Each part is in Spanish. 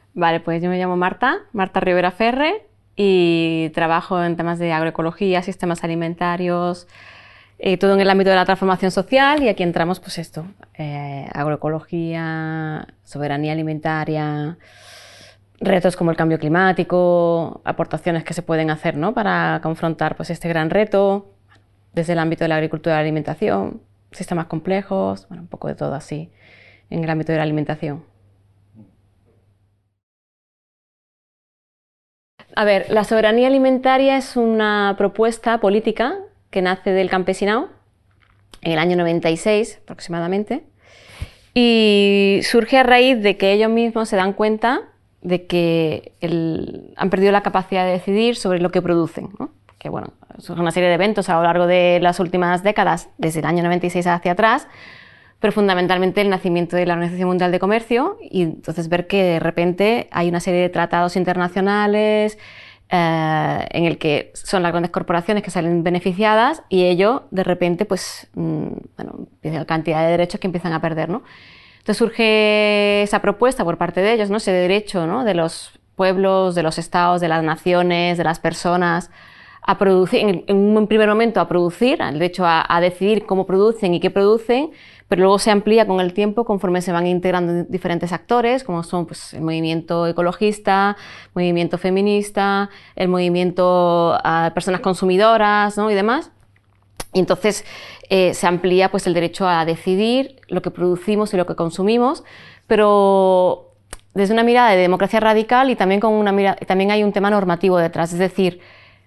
Vale, pues yo me llamo Marta Rivera Ferre, y trabajo en temas de agroecología, sistemas alimentarios, todo en el ámbito de la transformación social, y aquí entramos pues esto, agroecología, soberanía alimentaria, retos como el cambio climático, aportaciones que se pueden hacer, ¿no?, para confrontar pues este gran reto desde el ámbito de la agricultura y la alimentación, sistemas complejos, bueno, un poco de todo así en el ámbito de la alimentación. A ver, la soberanía alimentaria es una propuesta política que nace del campesinado en el año 96 aproximadamente, y surge a raíz de que ellos mismos se dan cuenta de que han perdido la capacidad de decidir sobre lo que producen, ¿no? Que bueno, son una serie de eventos a lo largo de las últimas décadas, desde el año 96 hacia atrás, pero fundamentalmente el nacimiento de la Organización Mundial de Comercio, y entonces ver que de repente hay una serie de tratados internacionales en el que son las grandes corporaciones que salen beneficiadas, y ello de repente pues bueno, la cantidad de derechos que empiezan a perder, ¿no? Entonces surge esa propuesta por parte de ellos, ¿no?, ese derecho, ¿no?, de los pueblos, de los estados, de las naciones, de las personas a producir, en un primer momento a producir, el derecho a decidir cómo producen y qué producen, pero luego se amplía con el tiempo conforme se van integrando diferentes actores, como son pues, el movimiento ecologista, el movimiento feminista, el movimiento personas consumidoras, ¿no?, y demás. Y entonces se amplía pues, el derecho a decidir lo que producimos y lo que consumimos, pero desde una mirada de democracia radical, y también, también hay un tema normativo detrás, es decir,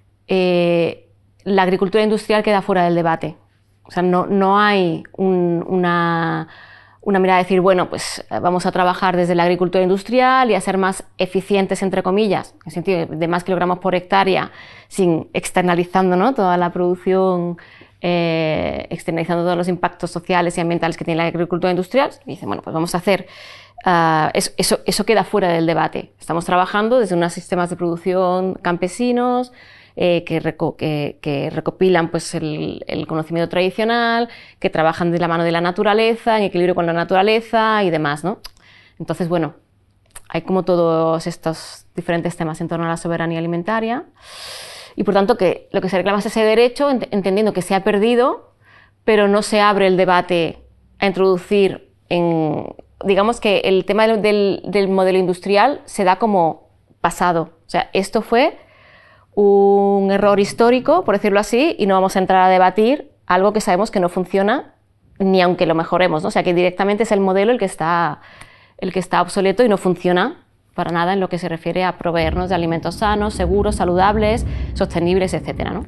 la agricultura industrial queda fuera del debate. O sea, no hay una mirada de decir, bueno, pues vamos a trabajar desde la agricultura industrial y a ser más eficientes, entre comillas, en el sentido de más kilogramos por hectárea, sin externalizando, ¿no?, toda la producción, externalizando todos los impactos sociales y ambientales que tiene la agricultura industrial. Y dicen, bueno, pues vamos a hacer... eso queda fuera del debate. Estamos trabajando desde unos sistemas de producción campesinos, que recopilan pues, el conocimiento tradicional, que trabajan de la mano de la naturaleza, en equilibrio con la naturaleza y demás, ¿no? Entonces, bueno, hay como todos estos diferentes temas en torno a la soberanía alimentaria, y por tanto que lo que se reclama es ese derecho, entendiendo que se ha perdido, pero no se abre el debate a introducir digamos que el tema del modelo industrial se da como pasado. O sea, esto fue un error histórico, por decirlo así, y no vamos a entrar a debatir algo que sabemos que no funciona, ni aunque lo mejoremos, ¿no? O sea, que directamente es el modelo el que está obsoleto y no funciona para nada en lo que se refiere a proveernos de alimentos sanos, seguros, saludables, sostenibles, etcétera, ¿no?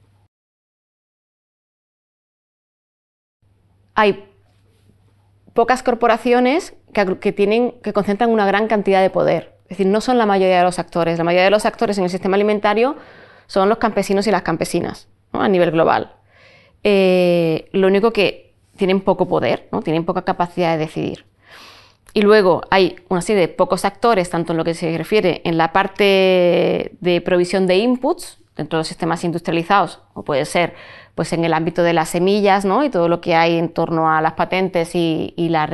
Hay pocas corporaciones que concentran una gran cantidad de poder. Es decir, no son la mayoría de los actores. La mayoría de los actores en el sistema alimentario son los campesinos y las campesinas, ¿no?, a nivel global. Lo único que tienen poco poder, ¿no?, tienen poca capacidad de decidir. Y luego hay una serie de pocos actores, tanto en lo que se refiere en la parte de provisión de inputs dentro de los sistemas industrializados, o puede ser pues, en el ámbito de las semillas, ¿no?, y todo lo que hay en torno a las patentes y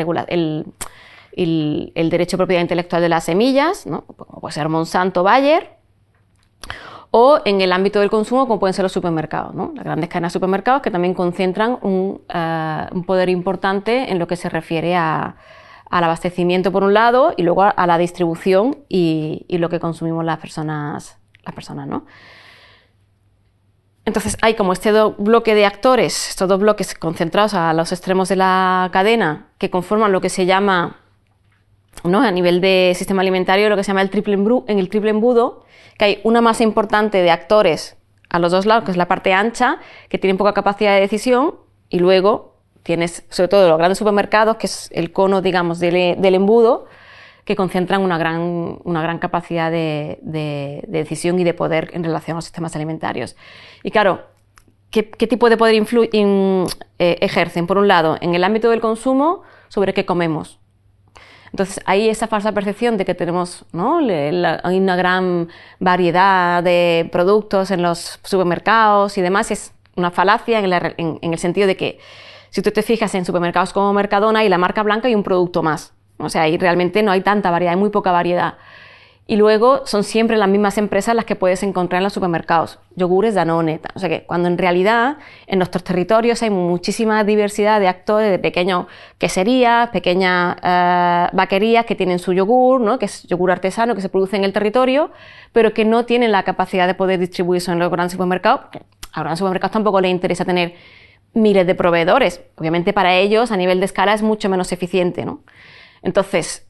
el derecho de propiedad intelectual de las semillas, ¿no?, como puede ser Monsanto, Bayer, o en el ámbito del consumo, como pueden ser los supermercados, ¿no?, las grandes cadenas de supermercados, que también concentran un poder importante en lo que se refiere al abastecimiento por un lado, y luego a la distribución y lo que consumimos las personas, ¿no? Entonces hay como este bloque de actores, estos dos bloques concentrados a los extremos de la cadena, que conforman lo que se llama, ¿no?, a nivel de sistema alimentario, lo que se llama el triple embudo, que hay una masa importante de actores a los dos lados, que es la parte ancha, que tienen poca capacidad de decisión, y luego tienes sobre todo los grandes supermercados, que es el cono, digamos, del embudo, que concentran una gran capacidad de decisión y de poder en relación a los sistemas alimentarios. Y claro, ¿qué tipo de poder ejercen? Por un lado, en el ámbito del consumo, sobre qué comemos. Entonces, hay esa falsa percepción de que tenemos, ¿no?, hay una gran variedad de productos en los supermercados y demás. Es una falacia en el sentido de que si tú te fijas en supermercados como Mercadona y la marca blanca, hay un producto más. O sea, ahí realmente no hay tanta variedad, hay muy poca variedad. y luego son siempre las mismas empresas las que puedes encontrar en los supermercados. Yogures, Danone, o sea que cuando en realidad en nuestros territorios hay muchísima diversidad de actores, de pequeñas queserías, pequeñas vaquerías que tienen su yogur, ¿no? Que es yogur artesano que se produce en el territorio, pero que no tienen la capacidad de poder distribuirse en los grandes supermercados. A los grandes supermercados tampoco les interesa tener miles de proveedores. Obviamente para ellos a nivel de escala es mucho menos eficiente, ¿no? Entonces,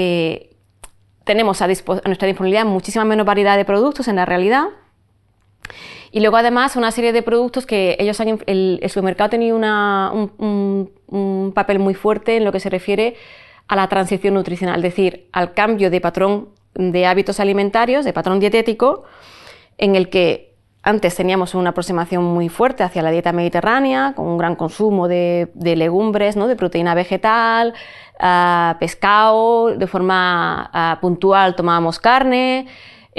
tenemos a nuestra disponibilidad muchísima menos variedad de productos en la realidad, y luego además una serie de productos que ellos el supermercado ha tenido un papel muy fuerte en lo que se refiere a la transición nutricional, es decir, al cambio de patrón de hábitos alimentarios, de patrón dietético, en el que antes teníamos una aproximación muy fuerte hacia la dieta mediterránea, con un gran consumo de legumbres, ¿no? De proteína vegetal, pescado, de forma puntual tomábamos carne,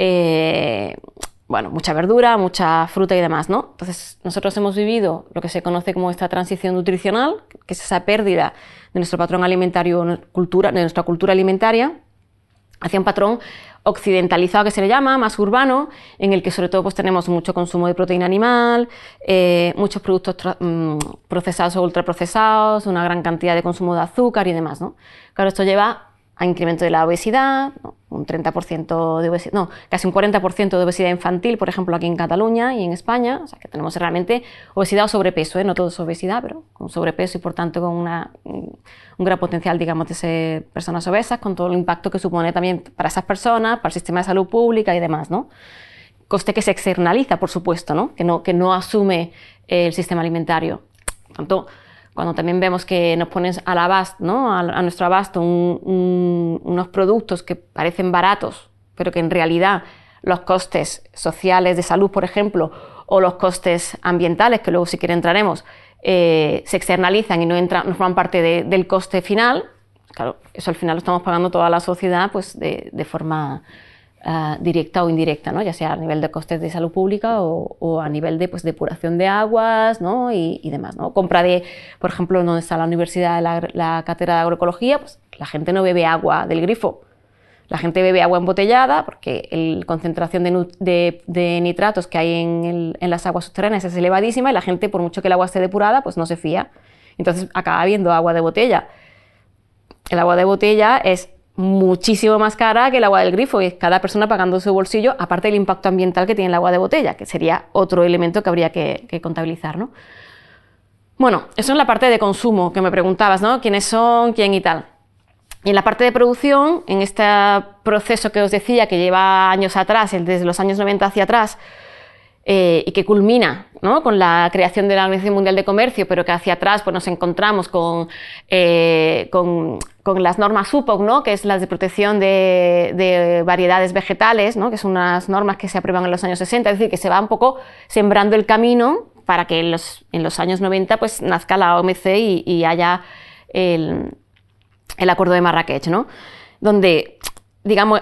bueno, mucha verdura, mucha fruta y demás, ¿no? Entonces nosotros hemos vivido lo que se conoce como esta transición nutricional, que es esa pérdida de nuestro patrón alimentario, de nuestra cultura alimentaria, hacia un patrón occidentalizado que se le llama, más urbano, en el que sobre todo pues tenemos mucho consumo de proteína animal, muchos productos procesados o ultraprocesados, una gran cantidad de consumo de azúcar y demás, ¿no? Claro, esto lleva a incremento de la obesidad, ¿no? Un 30% de obesidad, no, casi un 40% de obesidad infantil, por ejemplo, aquí en Cataluña y en España, o sea que tenemos realmente obesidad o sobrepeso, no todo es obesidad, pero con sobrepeso y por tanto con un gran potencial, digamos, de ser personas obesas, con todo el impacto que supone también para esas personas, para el sistema de salud pública y demás, ¿no? Coste que se externaliza, por supuesto, ¿no? Que no asume el sistema alimentario. Por tanto, cuando también vemos que nos ponen al abasto, ¿no? a nuestro abasto unos productos que parecen baratos, pero que en realidad los costes sociales de salud, por ejemplo, o los costes ambientales, que luego si quiere entraremos, se externalizan y no forman parte del coste final, claro, eso al final lo estamos pagando toda la sociedad pues de forma directa o indirecta, ¿no? Ya sea a nivel de costes de salud pública o a nivel de pues, depuración de aguas, ¿no? y demás, ¿no? Compra de, por ejemplo, donde está la universidad, la cátedra de agroecología, pues la gente no bebe agua del grifo, la gente bebe agua embotellada porque la concentración de nitratos que hay en las aguas subterráneas es elevadísima y la gente, por mucho que el agua esté depurada, pues no se fía. Entonces acaba bebiendo agua de botella. El agua de botella es muchísimo más cara que el agua del grifo y cada persona pagando su bolsillo, aparte del impacto ambiental que tiene el agua de botella, que sería otro elemento que habría que contabilizar, ¿no? Bueno, eso es la parte de consumo que me preguntabas, ¿no? ¿Quiénes son? ¿Quién y tal? Y en la parte de producción, en este proceso que os decía que lleva años atrás, desde los años 90 hacia atrás, y que culmina, ¿no? Con la creación de la Organización Mundial de Comercio, pero que hacia atrás pues, nos encontramos con las normas UPOC, ¿no? Que es las de protección de variedades vegetales, ¿no? Que son unas normas que se aprueban en los años 60, es decir, que se va un poco sembrando el camino para que en los años 90 pues, nazca la OMC y haya el Acuerdo de Marrakech, ¿no? Donde, digamos,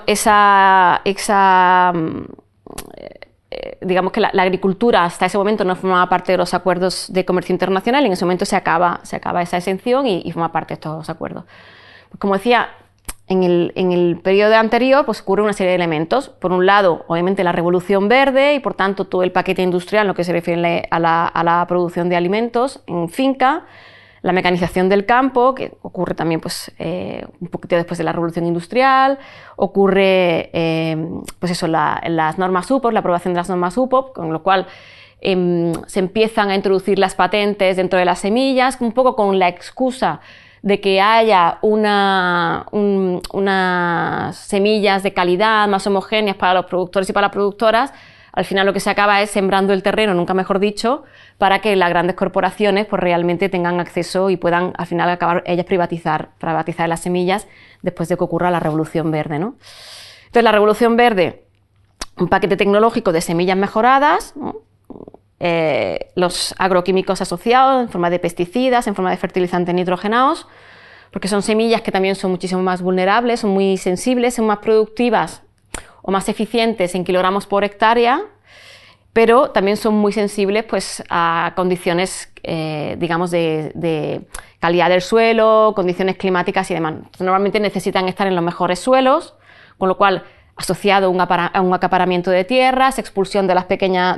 digamos que la agricultura hasta ese momento no formaba parte de los acuerdos de comercio internacional y en ese momento se acaba esa exención y forma parte de estos acuerdos. Pues como decía, en el periodo anterior pues ocurre una serie de elementos. Por un lado, obviamente la revolución verde y por tanto todo el paquete industrial en lo que se refiere a la producción de alimentos en finca, la mecanización del campo, que ocurre también pues, un poquito después de la revolución industrial, ocurre pues eso, las normas UPOP, la aprobación de las normas UPOP, con lo cual se empiezan a introducir las patentes dentro de las semillas, un poco con la excusa de que haya unas semillas de calidad más homogéneas para los productores y para las productoras. Al final lo que se acaba es sembrando el terreno, nunca mejor dicho, para que las grandes corporaciones pues, realmente tengan acceso y puedan al final acabar ellas privatizar las semillas después de que ocurra la Revolución Verde, ¿no? Entonces la Revolución Verde, un paquete tecnológico de semillas mejoradas, ¿no? Los agroquímicos asociados en forma de pesticidas, en forma de fertilizantes nitrogenados, porque son semillas que también son muchísimo más vulnerables, son muy sensibles, son más productivas o más eficientes en kilogramos por hectárea, pero también son muy sensibles pues, a condiciones, digamos, de calidad del suelo, condiciones climáticas y demás. Normalmente necesitan estar en los mejores suelos, con lo cual asociado a un acaparamiento de tierras, expulsión de las pequeñas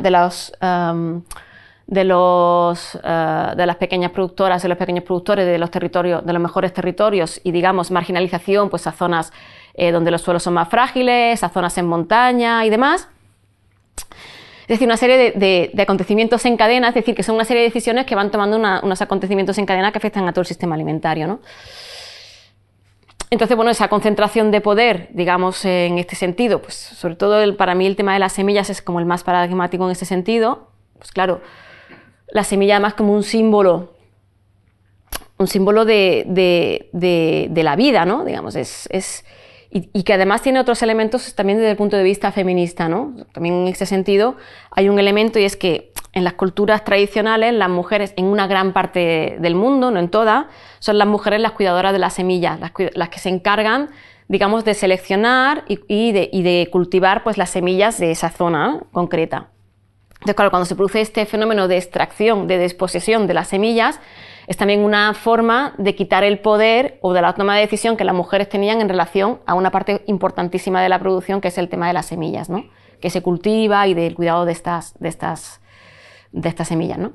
productoras, de los pequeños productores de los territorios, de los mejores territorios, y digamos marginalización pues a zonas donde los suelos son más frágiles, a zonas en montaña y demás. Es decir, una serie de acontecimientos en cadena, es decir, que son una serie de decisiones que van tomando unos acontecimientos en cadena que afectan a todo el sistema alimentario, ¿no? Entonces, bueno, esa concentración de poder, digamos, en este sentido, pues sobre todo para mí el tema de las semillas es como el más paradigmático en este sentido. Pues claro, la semilla además como un símbolo de la vida, ¿no? Digamos, y que además tiene otros elementos también desde el punto de vista feminista, ¿no? También en este sentido hay un elemento, y es que en las culturas tradicionales las mujeres, en una gran parte del mundo, no en todas, son las mujeres las cuidadoras de las semillas, las que se encargan, digamos, de seleccionar y de cultivar pues las semillas de esa zona concreta. Entonces, claro, cuando se produce este fenómeno de extracción, de desposesión de las semillas, es también una forma de quitar el poder o de la toma de decisión que las mujeres tenían en relación a una parte importantísima de la producción, que es el tema de las semillas, ¿no? Que se cultiva y del cuidado de estas semillas, ¿no?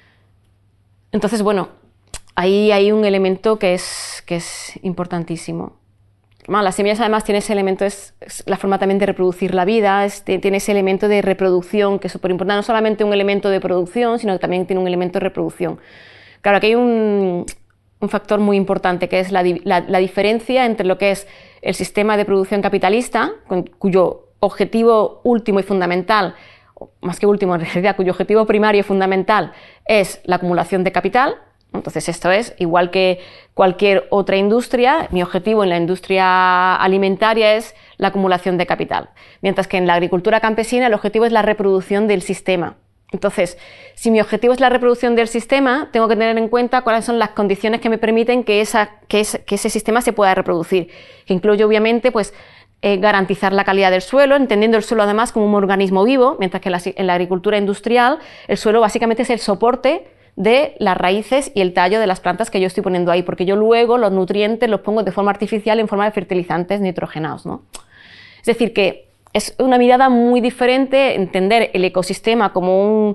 Entonces, bueno, ahí hay un elemento que es importantísimo. Bueno, las semillas además tienen ese elemento, es la forma también de reproducir la vida, tiene ese elemento de reproducción que es súper importante, no solamente un elemento de producción, sino que también tiene un elemento de reproducción. Claro, aquí hay un factor muy importante, que es la diferencia entre lo que es el sistema de producción capitalista, cuyo objetivo último y fundamental, más que último en realidad, cuyo objetivo primario y fundamental es la acumulación de capital. Entonces esto es, igual que cualquier otra industria, mi objetivo en la industria alimentaria es la acumulación de capital, mientras que en la agricultura campesina el objetivo es la reproducción del sistema. Entonces, si mi objetivo es la reproducción del sistema, tengo que tener en cuenta cuáles son las condiciones que me permiten que ese sistema se pueda reproducir, que incluye obviamente pues, garantizar la calidad del suelo, entendiendo el suelo además como un organismo vivo, mientras que en la agricultura industrial el suelo básicamente es el soporte de las raíces y el tallo de las plantas que yo estoy poniendo ahí, porque yo luego los nutrientes los pongo de forma artificial en forma de fertilizantes nitrogenados, ¿no? Es decir, que es una mirada muy diferente entender el ecosistema como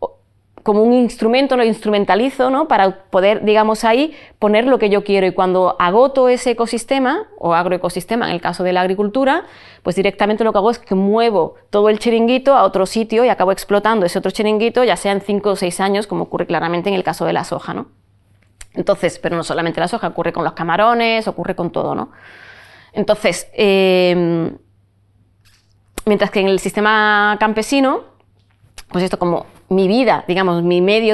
un instrumento, lo instrumentalizo, ¿no? Para poder, digamos, ahí poner lo que yo quiero, y cuando agoto ese ecosistema o agroecosistema en el caso de la agricultura, pues directamente lo que hago es que muevo todo el chiringuito a otro sitio y acabo explotando ese otro chiringuito, ya sea en 5 o 6 años, como ocurre claramente en el caso de la soja, ¿no? Entonces, pero no solamente la soja, ocurre con los camarones, ocurre con todo, ¿no? Entonces, mientras que en el sistema campesino, pues esto como mi vida, digamos, mi medio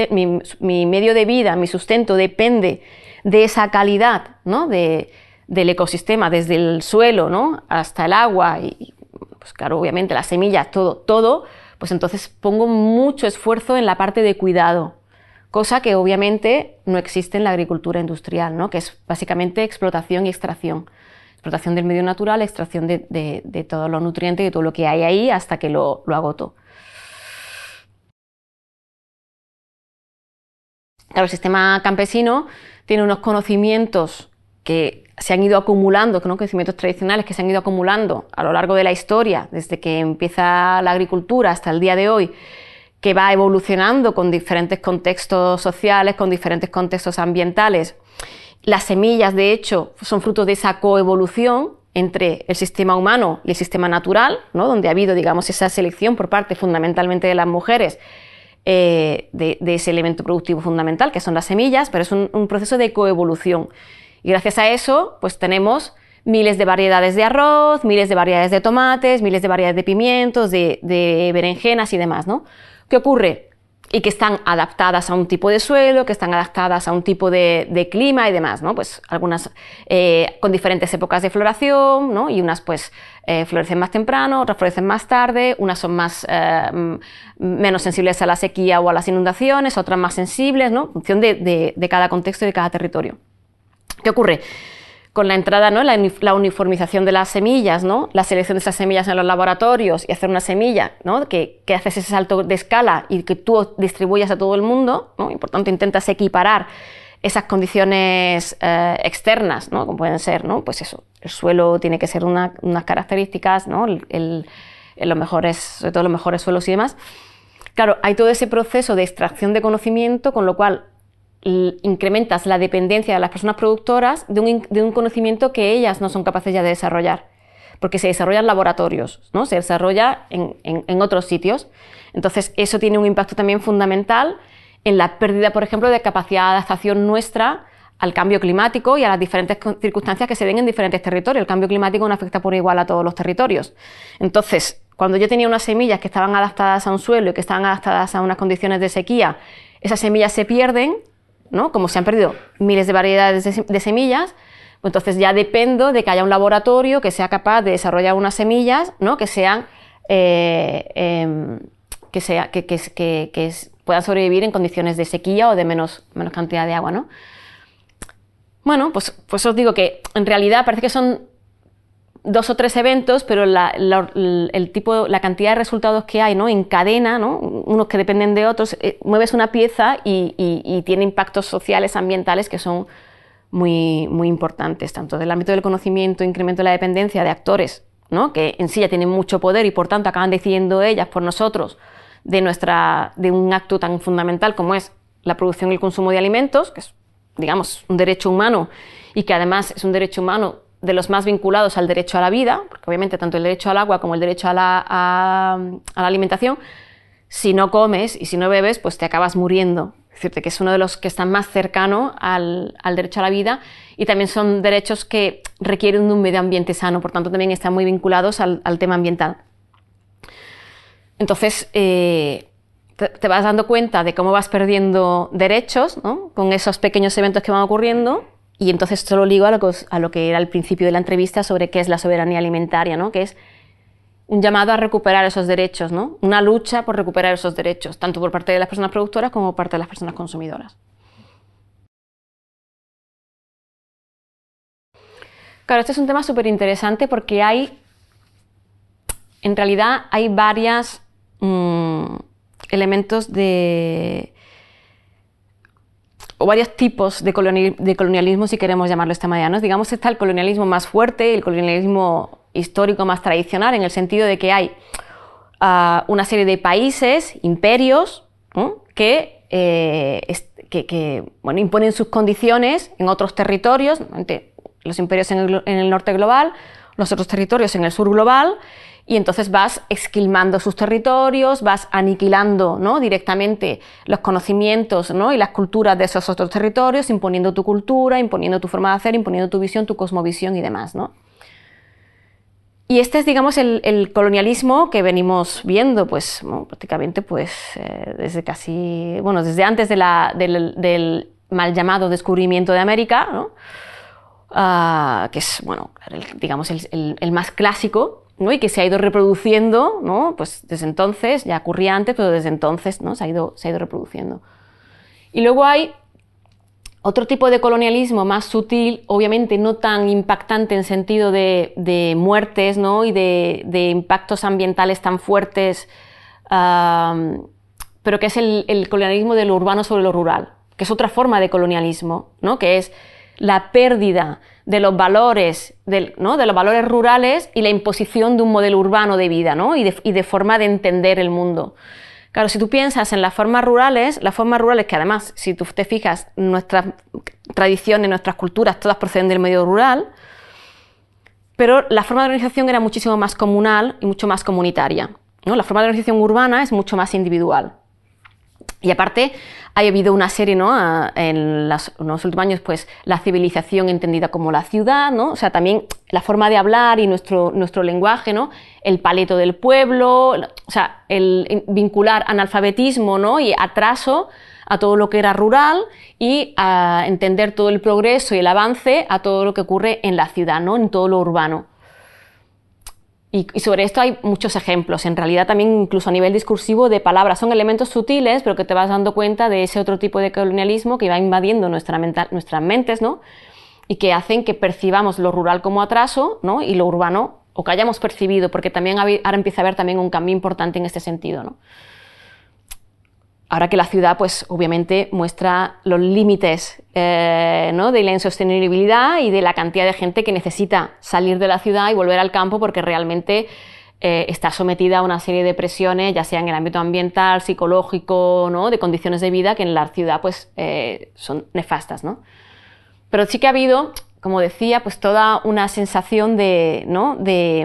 de vida, mi sustento depende de esa calidad, ¿no? del ecosistema, desde el suelo, ¿no? Hasta el agua y pues claro, obviamente las semillas, todo, pues entonces pongo mucho esfuerzo en la parte de cuidado, cosa que obviamente no existe en la agricultura industrial, ¿no? Que es básicamente explotación y extracción. Explotación del medio natural, extracción de todos los nutrientes y de todo lo que hay ahí hasta que lo agoto. Claro, el sistema campesino tiene unos conocimientos que se han ido acumulando, ¿no? Conocimientos tradicionales que se han ido acumulando a lo largo de la historia, desde que empieza la agricultura hasta el día de hoy, que va evolucionando con diferentes contextos sociales, con diferentes contextos ambientales. Las semillas, de hecho, son fruto de esa coevolución entre el sistema humano y el sistema natural, ¿no? Donde ha habido, digamos, esa selección por parte fundamentalmente de las mujeres de ese elemento productivo fundamental, que son las semillas, pero es un proceso de coevolución. Y gracias a eso, pues tenemos miles de variedades de arroz, miles de variedades de tomates, miles de variedades de pimientos, de berenjenas y demás, ¿no? ¿Qué ocurre? Y que están adaptadas a un tipo de suelo, que están adaptadas a un tipo de clima y demás, ¿no? Pues algunas con diferentes épocas de floración, ¿no? Y unas pues florecen más temprano, otras florecen más tarde, unas son menos sensibles a la sequía o a las inundaciones, otras más sensibles, ¿no? En función de cada contexto y de cada territorio. ¿Qué ocurre? Con la entrada, ¿no? la uniformización de las semillas, ¿no? La selección de esas semillas en los laboratorios y hacer una semilla, ¿no? que haces ese salto de escala y que tú distribuyas a todo el mundo, ¿no? Y por tanto intentas equiparar esas condiciones externas, ¿no? Como pueden ser, ¿no? Pues eso, el suelo tiene que ser unas características, ¿no? Los mejores, sobre todo los mejores suelos y demás. Claro, hay todo ese proceso de extracción de conocimiento, con lo cual incrementas la dependencia de las personas productoras de un conocimiento que ellas no son capaces ya de desarrollar, porque se desarrolla en laboratorios, ¿no? Se desarrolla en otros sitios. Entonces, eso tiene un impacto también fundamental en la pérdida, por ejemplo, de capacidad de adaptación nuestra al cambio climático y a las diferentes circunstancias que se den en diferentes territorios. El cambio climático no afecta por igual a todos los territorios. Entonces, cuando yo tenía unas semillas que estaban adaptadas a un suelo y que estaban adaptadas a unas condiciones de sequía, esas semillas se pierden, ¿no? Como se han perdido miles de variedades de semillas, pues entonces ya dependo de que haya un laboratorio que sea capaz de desarrollar unas semillas, ¿no? Que sean puedan sobrevivir en condiciones de sequía o de menos cantidad de agua, ¿no? Bueno, pues os digo que en realidad parece que son 2 o 3 eventos, pero la cantidad de resultados que hay, ¿no? En cadena, ¿no? Unos que dependen de otros, mueves una pieza y tiene impactos sociales, ambientales que son muy, muy importantes, tanto del ámbito del conocimiento, incremento de la dependencia de actores, ¿no? Que en sí ya tienen mucho poder y por tanto acaban decidiendo ellas por nosotros de un acto tan fundamental como es la producción y el consumo de alimentos, que es, digamos, un derecho humano y que además es un derecho humano de los más vinculados al derecho a la vida, porque obviamente tanto el derecho al agua como el derecho a la alimentación, si no comes y si no bebes, pues te acabas muriendo. Es decir, que es uno de los que están más cercanos al derecho a la vida y también son derechos que requieren de un medio ambiente sano, por tanto también están muy vinculados al tema ambiental. Entonces, te vas dando cuenta de cómo vas perdiendo derechos, ¿no? Con esos pequeños eventos que van ocurriendo. Y entonces esto lo ligo a lo que era el principio de la entrevista sobre qué es la soberanía alimentaria, ¿no? Que es un llamado a recuperar esos derechos, ¿no? Una lucha por recuperar esos derechos, tanto por parte de las personas productoras como por parte de las personas consumidoras. Claro, este es un tema súper interesante porque en realidad hay varios elementos o varios tipos de colonialismo, si queremos llamarlo de esta manera, ¿no? Digamos, está el colonialismo más fuerte, el colonialismo histórico más tradicional, en el sentido de que hay una serie de países, imperios, ¿no? que imponen sus condiciones en otros territorios, los imperios en el norte global, los otros territorios en el sur global, y entonces vas esquilmando sus territorios, vas aniquilando, ¿no? directamente los conocimientos, ¿no? y las culturas de esos otros territorios, imponiendo tu cultura, imponiendo tu forma de hacer, imponiendo tu visión, tu cosmovisión y demás, ¿no? Y este es, digamos, el colonialismo que venimos viendo, pues, prácticamente, pues, desde antes del mal llamado descubrimiento de América, ¿no? Que es, digamos, el más clásico, ¿no? y que se ha ido reproduciendo, ¿no? pues desde entonces, ya ocurría antes, pero desde entonces, ¿no? se ha ido reproduciendo. Y luego hay otro tipo de colonialismo más sutil, obviamente no tan impactante en sentido de muertes, ¿no? y de impactos ambientales tan fuertes, pero que es el colonialismo de lo urbano sobre lo rural, que es otra forma de colonialismo, ¿no? que es la pérdida de los valores, ¿no? de los valores rurales y la imposición de un modelo urbano de vida, ¿no? y de forma de entender el mundo. Claro, si tú piensas en las formas rurales que además, si tú te fijas, nuestras tradiciones, nuestras culturas, todas proceden del medio rural, pero la forma de organización era muchísimo más comunal y mucho más comunitaria, ¿no? La forma de organización urbana es mucho más individual. Y aparte, ha habido una serie, ¿no? en los últimos años, pues la civilización entendida como la ciudad, ¿no? O sea, también la forma de hablar y nuestro lenguaje, ¿no? El paleto del pueblo, o sea, el vincular analfabetismo, ¿no? y atraso a todo lo que era rural y a entender todo el progreso y el avance a todo lo que ocurre en la ciudad, ¿no? En todo lo urbano. Y sobre esto hay muchos ejemplos, en realidad también incluso a nivel discursivo de palabras. Son elementos sutiles, pero que te vas dando cuenta de ese otro tipo de colonialismo que va invadiendo nuestras mentes, ¿no? y que hacen que percibamos lo rural como atraso, ¿no? y lo urbano, o que hayamos percibido, porque también ahora empieza a haber también un cambio importante en este sentido, ¿no? ahora que la ciudad, pues obviamente muestra los límites ¿no? de la insostenibilidad y de la cantidad de gente que necesita salir de la ciudad y volver al campo porque realmente está sometida a una serie de presiones, ya sea en el ámbito ambiental, psicológico, ¿no? de condiciones de vida que en la ciudad pues, son nefastas, ¿no? Pero sí que ha habido, como decía, pues toda una sensación de, ¿no?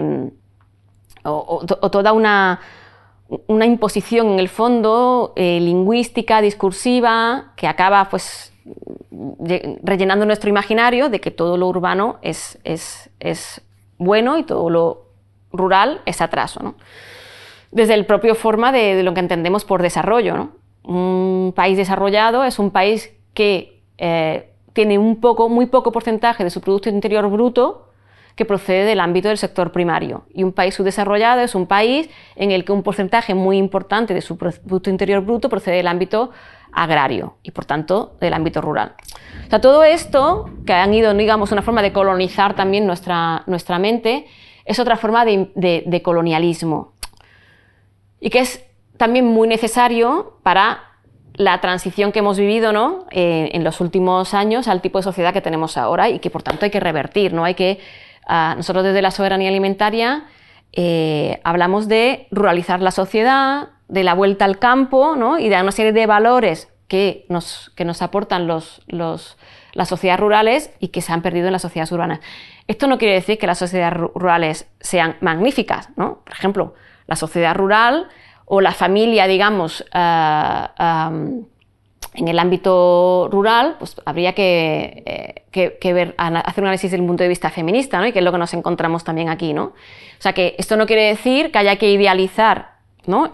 o toda una imposición en el fondo lingüística, discursiva, que acaba pues rellenando nuestro imaginario de que todo lo urbano es bueno y todo lo rural es atraso, ¿no? Desde el propio forma de lo que entendemos por desarrollo, ¿no? Un país desarrollado es un país que tiene muy poco porcentaje de su Producto Interior Bruto que procede del ámbito del sector primario. Y un país subdesarrollado es un país en el que un porcentaje muy importante de su Producto Interior Bruto procede del ámbito agrario y, por tanto, del ámbito rural. O sea, todo esto, que han ido, digamos, una forma de colonizar también nuestra mente, es otra forma de colonialismo. Y que es también muy necesario para la transición que hemos vivido, ¿no? En los últimos años al tipo de sociedad que tenemos ahora y que, por tanto, hay que revertir, ¿no? Nosotros desde la soberanía alimentaria hablamos de ruralizar la sociedad, de la vuelta al campo, ¿no? Y de una serie de valores que nos aportan las sociedades rurales y que se han perdido en las sociedades urbanas. Esto no quiere decir que las sociedades rurales sean magníficas, ¿no? Por ejemplo, la sociedad rural o la familia, digamos, en el ámbito rural, pues habría que hacer un análisis desde el punto de vista feminista, ¿no? Y que es lo que nos encontramos también aquí, ¿no? O sea, que esto no quiere decir que haya que idealizar, ¿no?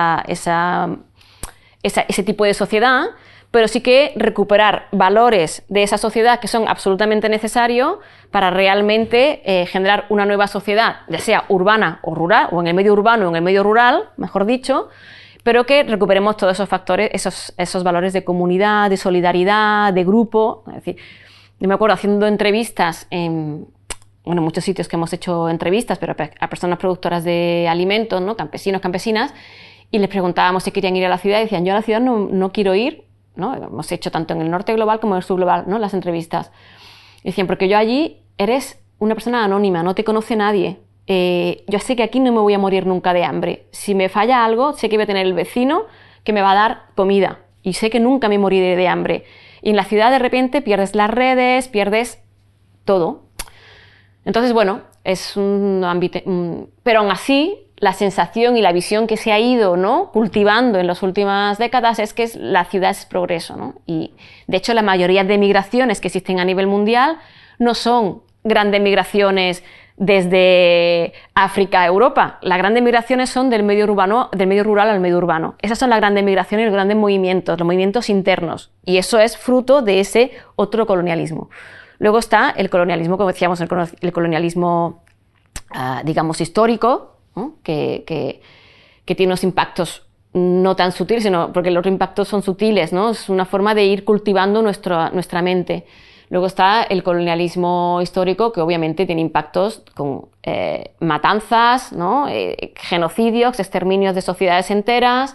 ese tipo de sociedad, pero sí que recuperar valores de esa sociedad que son absolutamente necesarios para realmente generar una nueva sociedad, ya sea urbana o rural, o en el medio urbano o en el medio rural, mejor dicho, pero que recuperemos todos esos factores, esos valores de comunidad, de solidaridad, de grupo. Es decir, yo me acuerdo haciendo entrevistas en muchos sitios que hemos hecho entrevistas, pero a personas productoras de alimentos, ¿no? Campesinos, campesinas, y les preguntábamos si querían ir a la ciudad y decían, yo a la ciudad no quiero ir, ¿no? Hemos hecho tanto en el norte global como en el sur global, ¿no? Las entrevistas. Y decían, porque yo allí eres una persona anónima, no te conoce nadie. Yo sé que aquí no me voy a morir nunca de hambre. Si me falla algo, sé que voy a tener el vecino que me va a dar comida y sé que nunca me moriré de hambre. Y en la ciudad de repente pierdes las redes, pierdes todo. Entonces, bueno, es un ámbito... pero aún así, la sensación y la visión que se ha ido, ¿no? cultivando en las últimas décadas es que la ciudad es progreso, ¿no? Y, de hecho, la mayoría de migraciones que existen a nivel mundial no son grandes migraciones desde África a Europa. Las grandes migraciones son del medio rural al medio urbano. Esas son las grandes migraciones y los grandes movimientos, los movimientos internos. Y eso es fruto de ese otro colonialismo. Luego está el colonialismo, como decíamos, el colonialismo, digamos, histórico, ¿no? que tiene unos impactos no tan sutiles, sino porque los impactos son sutiles, ¿no? Es una forma de ir cultivando nuestra mente. Luego está el colonialismo histórico, que obviamente tiene impactos con matanzas, ¿no? Genocidios, exterminios de sociedades enteras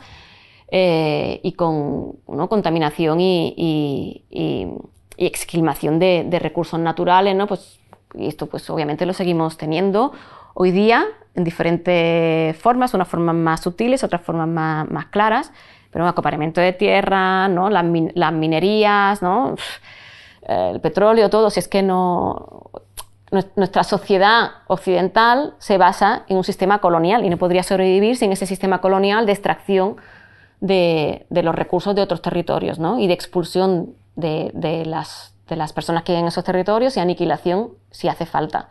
y con, ¿no? contaminación y exquilmación de recursos naturales, ¿no? Pues, y esto pues obviamente lo seguimos teniendo hoy día en diferentes formas, unas formas más sutiles, otras formas más claras, pero un acaparamiento de tierra, ¿no? las minerías, ¿no? El petróleo, todo, si es que nuestra sociedad occidental se basa en un sistema colonial y no podría sobrevivir sin ese sistema colonial de extracción de los recursos de otros territorios, ¿no? Y de expulsión de las personas que viven en esos territorios y aniquilación si hace falta.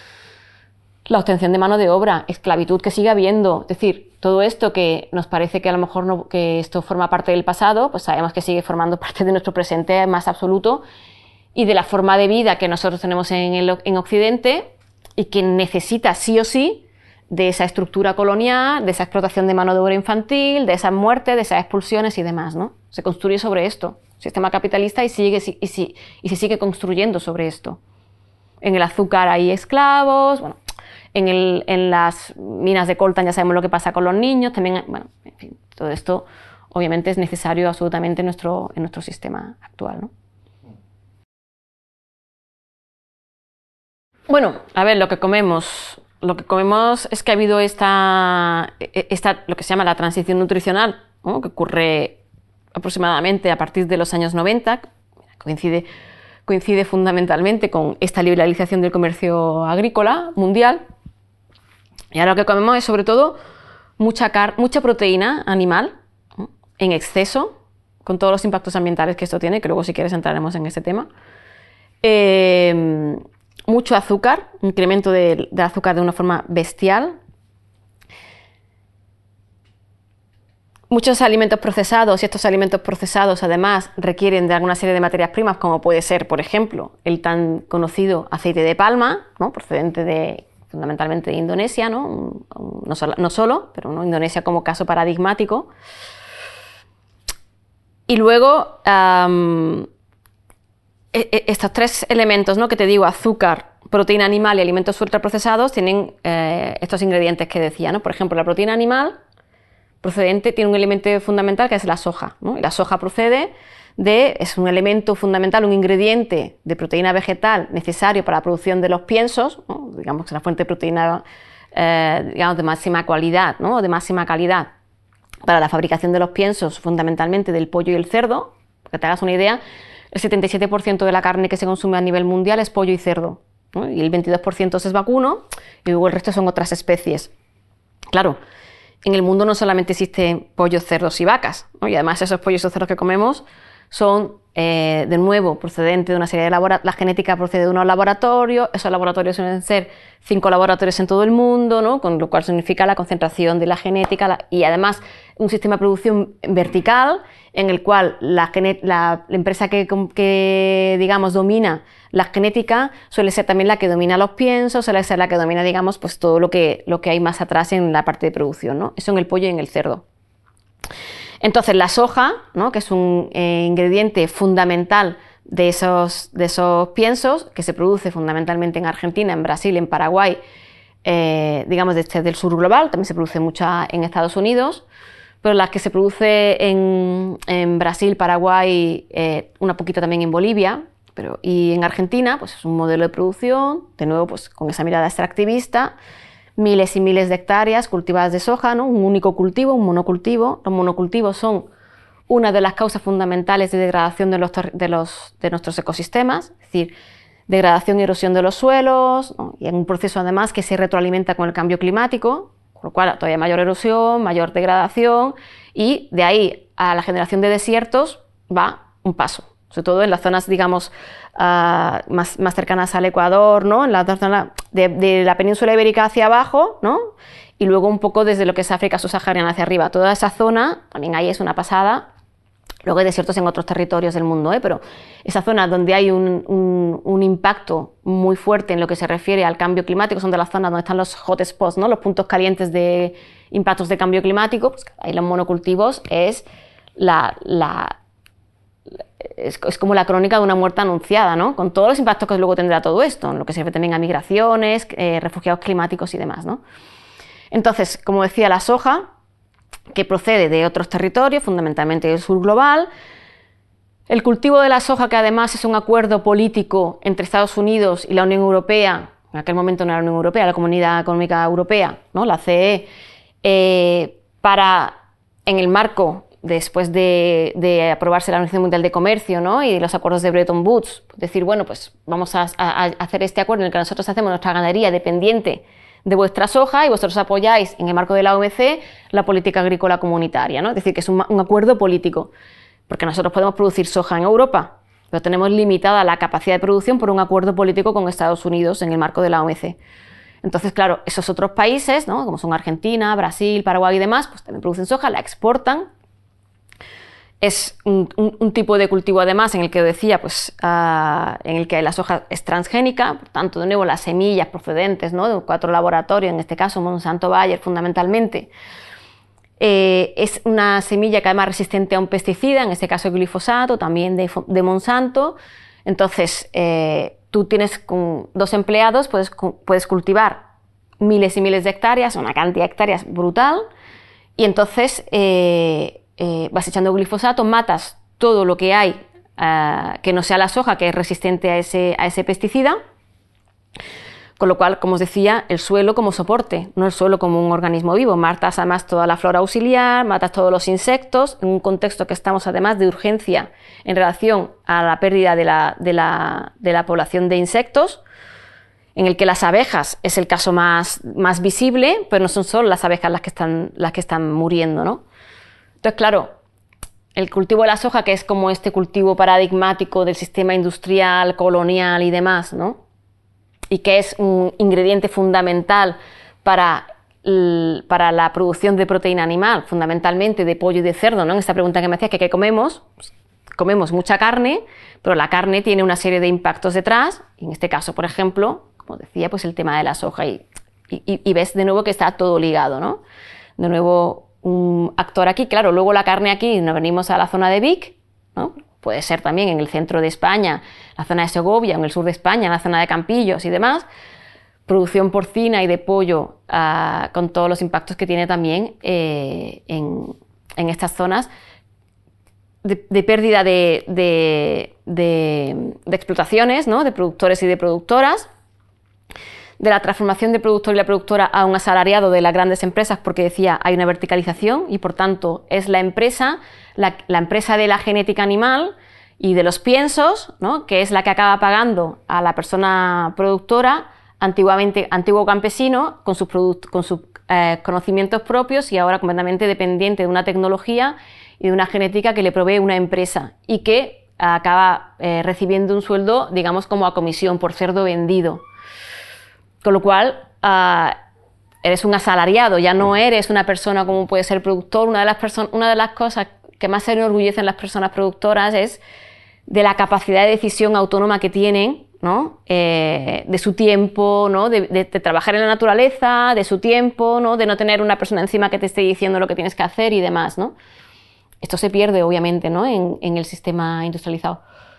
La obtención de mano de obra, esclavitud que sigue habiendo, es decir, todo esto que nos parece que a lo mejor que esto forma parte del pasado, pues sabemos que sigue formando parte de nuestro presente más absoluto y de la forma de vida que nosotros tenemos en Occidente y que necesita sí o sí de esa estructura colonial, de esa explotación de mano de obra infantil, de esas muertes, de esas expulsiones y demás, ¿no? Se construye sobre esto, sistema capitalista, y se sigue construyendo sobre esto. En el azúcar hay esclavos, bueno, en las minas de coltan ya sabemos lo que pasa con los niños, también, bueno, en fin, todo esto obviamente es necesario absolutamente en nuestro sistema actual, ¿no? Bueno, a ver, lo que comemos es que ha habido lo que se llama la transición nutricional, ¿no? Que ocurre aproximadamente a partir de los años 90, coincide fundamentalmente con esta liberalización del comercio agrícola mundial. Y ahora lo que comemos es sobre todo mucha proteína animal, ¿no? En exceso, con todos los impactos ambientales que esto tiene, que luego si quieres entraremos en este tema. Mucho azúcar, incremento de azúcar de una forma bestial. Muchos alimentos procesados, y estos alimentos procesados además requieren de alguna serie de materias primas, como puede ser, por ejemplo, el tan conocido aceite de palma, ¿no? Procedente fundamentalmente de Indonesia, ¿no? No solo, pero ¿no? Indonesia como caso paradigmático. Y luego estos tres elementos, ¿no? Que te digo, azúcar, proteína animal y alimentos ultraprocesados, tienen estos ingredientes que decía, ¿no? Por ejemplo, la proteína animal procedente tiene un elemento fundamental que es la soja, ¿no? Y la soja es un elemento fundamental, un ingrediente de proteína vegetal necesario para la producción de los piensos, ¿no? Digamos que es la fuente de proteína digamos, de máxima cualidad, ¿no? De máxima calidad para la fabricación de los piensos, fundamentalmente del pollo y el cerdo. Para que te hagas una idea, el 77% de la carne que se consume a nivel mundial es pollo y cerdo, ¿no? Y el 22% es vacuno y luego el resto son otras especies. Claro, en el mundo no solamente existen pollos, cerdos y vacas, ¿no? Y además esos pollos o cerdos que comemos son, de nuevo, procedentes de una serie de laboratorios. La genética procede de unos laboratorios, esos laboratorios suelen ser 5 laboratorios en todo el mundo, ¿no? Con lo cual significa la concentración de la genética y además un sistema de producción vertical en el cual la empresa que digamos domina la genética suele ser también la que domina los piensos, suele ser la que domina, digamos, pues todo lo que hay más atrás en la parte de producción, ¿no? Eso en el pollo y en el cerdo. Entonces la soja, ¿no? Que es un ingrediente fundamental de esos piensos, que se produce fundamentalmente en Argentina, en Brasil, en Paraguay, digamos desde el sur global, también se produce mucha en Estados Unidos, pero las que se produce en Brasil, Paraguay, una poquita también en Bolivia, y en Argentina, pues es un modelo de producción, de nuevo pues con esa mirada extractivista, miles y miles de hectáreas cultivadas de soja, ¿no? Un único cultivo, un monocultivo. Los monocultivos son una de las causas fundamentales de degradación de nuestros ecosistemas, es decir, degradación y erosión de los suelos, ¿no? Y en un proceso además que se retroalimenta con el cambio climático, con lo cual todavía mayor erosión, mayor degradación, y de ahí a la generación de desiertos va un paso, sobre todo en las zonas, digamos, más cercanas al Ecuador, ¿no? En la zona de la península ibérica hacia abajo, ¿no? Y luego un poco desde lo que es África subsahariana hacia arriba. Toda esa zona, también ahí es una pasada. Luego hay desiertos en otros territorios del mundo, pero esa zona donde hay un impacto muy fuerte en lo que se refiere al cambio climático, son de las zonas donde están los hotspots, ¿no? Los puntos calientes de impactos de cambio climático, pues ahí los monocultivos es como la crónica de una muerte anunciada, ¿no? Con todos los impactos que luego tendrá todo esto, en lo que se refiere también a migraciones, refugiados climáticos y demás, ¿no? Entonces, como decía, la soja, que procede de otros territorios, fundamentalmente del sur global, el cultivo de la soja, que además es un acuerdo político entre Estados Unidos y la Unión Europea, en aquel momento no era la Unión Europea, la Comunidad Económica Europea, ¿no? La CE, para, en el marco después de aprobarse la Organización Mundial de Comercio, ¿no? Y los acuerdos de Bretton Woods, decir, bueno, pues vamos a hacer este acuerdo en el que nosotros hacemos nuestra ganadería dependiente de vuestra soja y vosotros apoyáis en el marco de la OMC la política agrícola comunitaria, ¿no? Es decir, que es un acuerdo político, porque nosotros podemos producir soja en Europa, pero tenemos limitada la capacidad de producción por un acuerdo político con Estados Unidos en el marco de la OMC. Entonces, claro, esos otros países, ¿no? Como son Argentina, Brasil, Paraguay y demás, pues también producen soja, la exportan. Es un tipo de cultivo además en el que decía, pues, en el que la soja es transgénica, por tanto, de nuevo, las semillas procedentes, ¿no? De 4 laboratorios, en este caso Monsanto Bayer fundamentalmente, es una semilla que además es resistente a un pesticida, en este caso el glifosato, también de Monsanto. Entonces, tú tienes con 2 empleados, puedes cultivar miles y miles de hectáreas, una cantidad de hectáreas brutal, y entonces vas echando glifosato, matas todo lo que hay que no sea la soja, que es resistente a ese pesticida. Con lo cual, como os decía, el suelo como soporte, no el suelo como un organismo vivo. Matas además toda la flora auxiliar, matas todos los insectos, en un contexto que estamos además de urgencia en relación a la pérdida de la población de insectos, en el que las abejas es el caso más visible, pero no son solo las abejas las que están muriendo, ¿no? Entonces, claro, el cultivo de la soja, que es como este cultivo paradigmático del sistema industrial, colonial y demás, ¿no? Y que es un ingrediente fundamental para la producción de proteína animal, fundamentalmente de pollo y de cerdo, ¿no? En esta pregunta que me hacías, que ¿qué comemos? Pues comemos mucha carne, pero la carne tiene una serie de impactos detrás, y en este caso, por ejemplo, como decía, pues el tema de la soja, y ves de nuevo que está todo ligado, ¿no? De nuevo, un actor aquí, claro, luego la carne aquí, nos venimos a la zona de Vic, ¿no? Puede ser también en el centro de España, la zona de Segovia, en el sur de España, en la zona de Campillos y demás, producción porcina y de pollo con todos los impactos que tiene también en estas zonas de pérdida de explotaciones, ¿no? De productores y de productoras, de la transformación del productor y la productora a un asalariado de las grandes empresas, porque decía, hay una verticalización y por tanto es la empresa de la genética animal y de los piensos, ¿no? Que es la que acaba pagando a la persona productora, antiguo campesino, con sus conocimientos propios y ahora completamente dependiente de una tecnología y de una genética que le provee una empresa y que acaba recibiendo un sueldo, digamos, como a comisión por cerdo vendido. Con lo cual, eres un asalariado, ya no eres una persona como puede ser productor. Una de las cosas que más se enorgullecen las personas productoras es de la capacidad de decisión autónoma que tienen, ¿no? De su tiempo, ¿no? De trabajar en la naturaleza, de su tiempo, ¿no? De no tener una persona encima que te esté diciendo lo que tienes que hacer y demás, ¿no? Esto se pierde, obviamente, ¿no? en el sistema industrializado.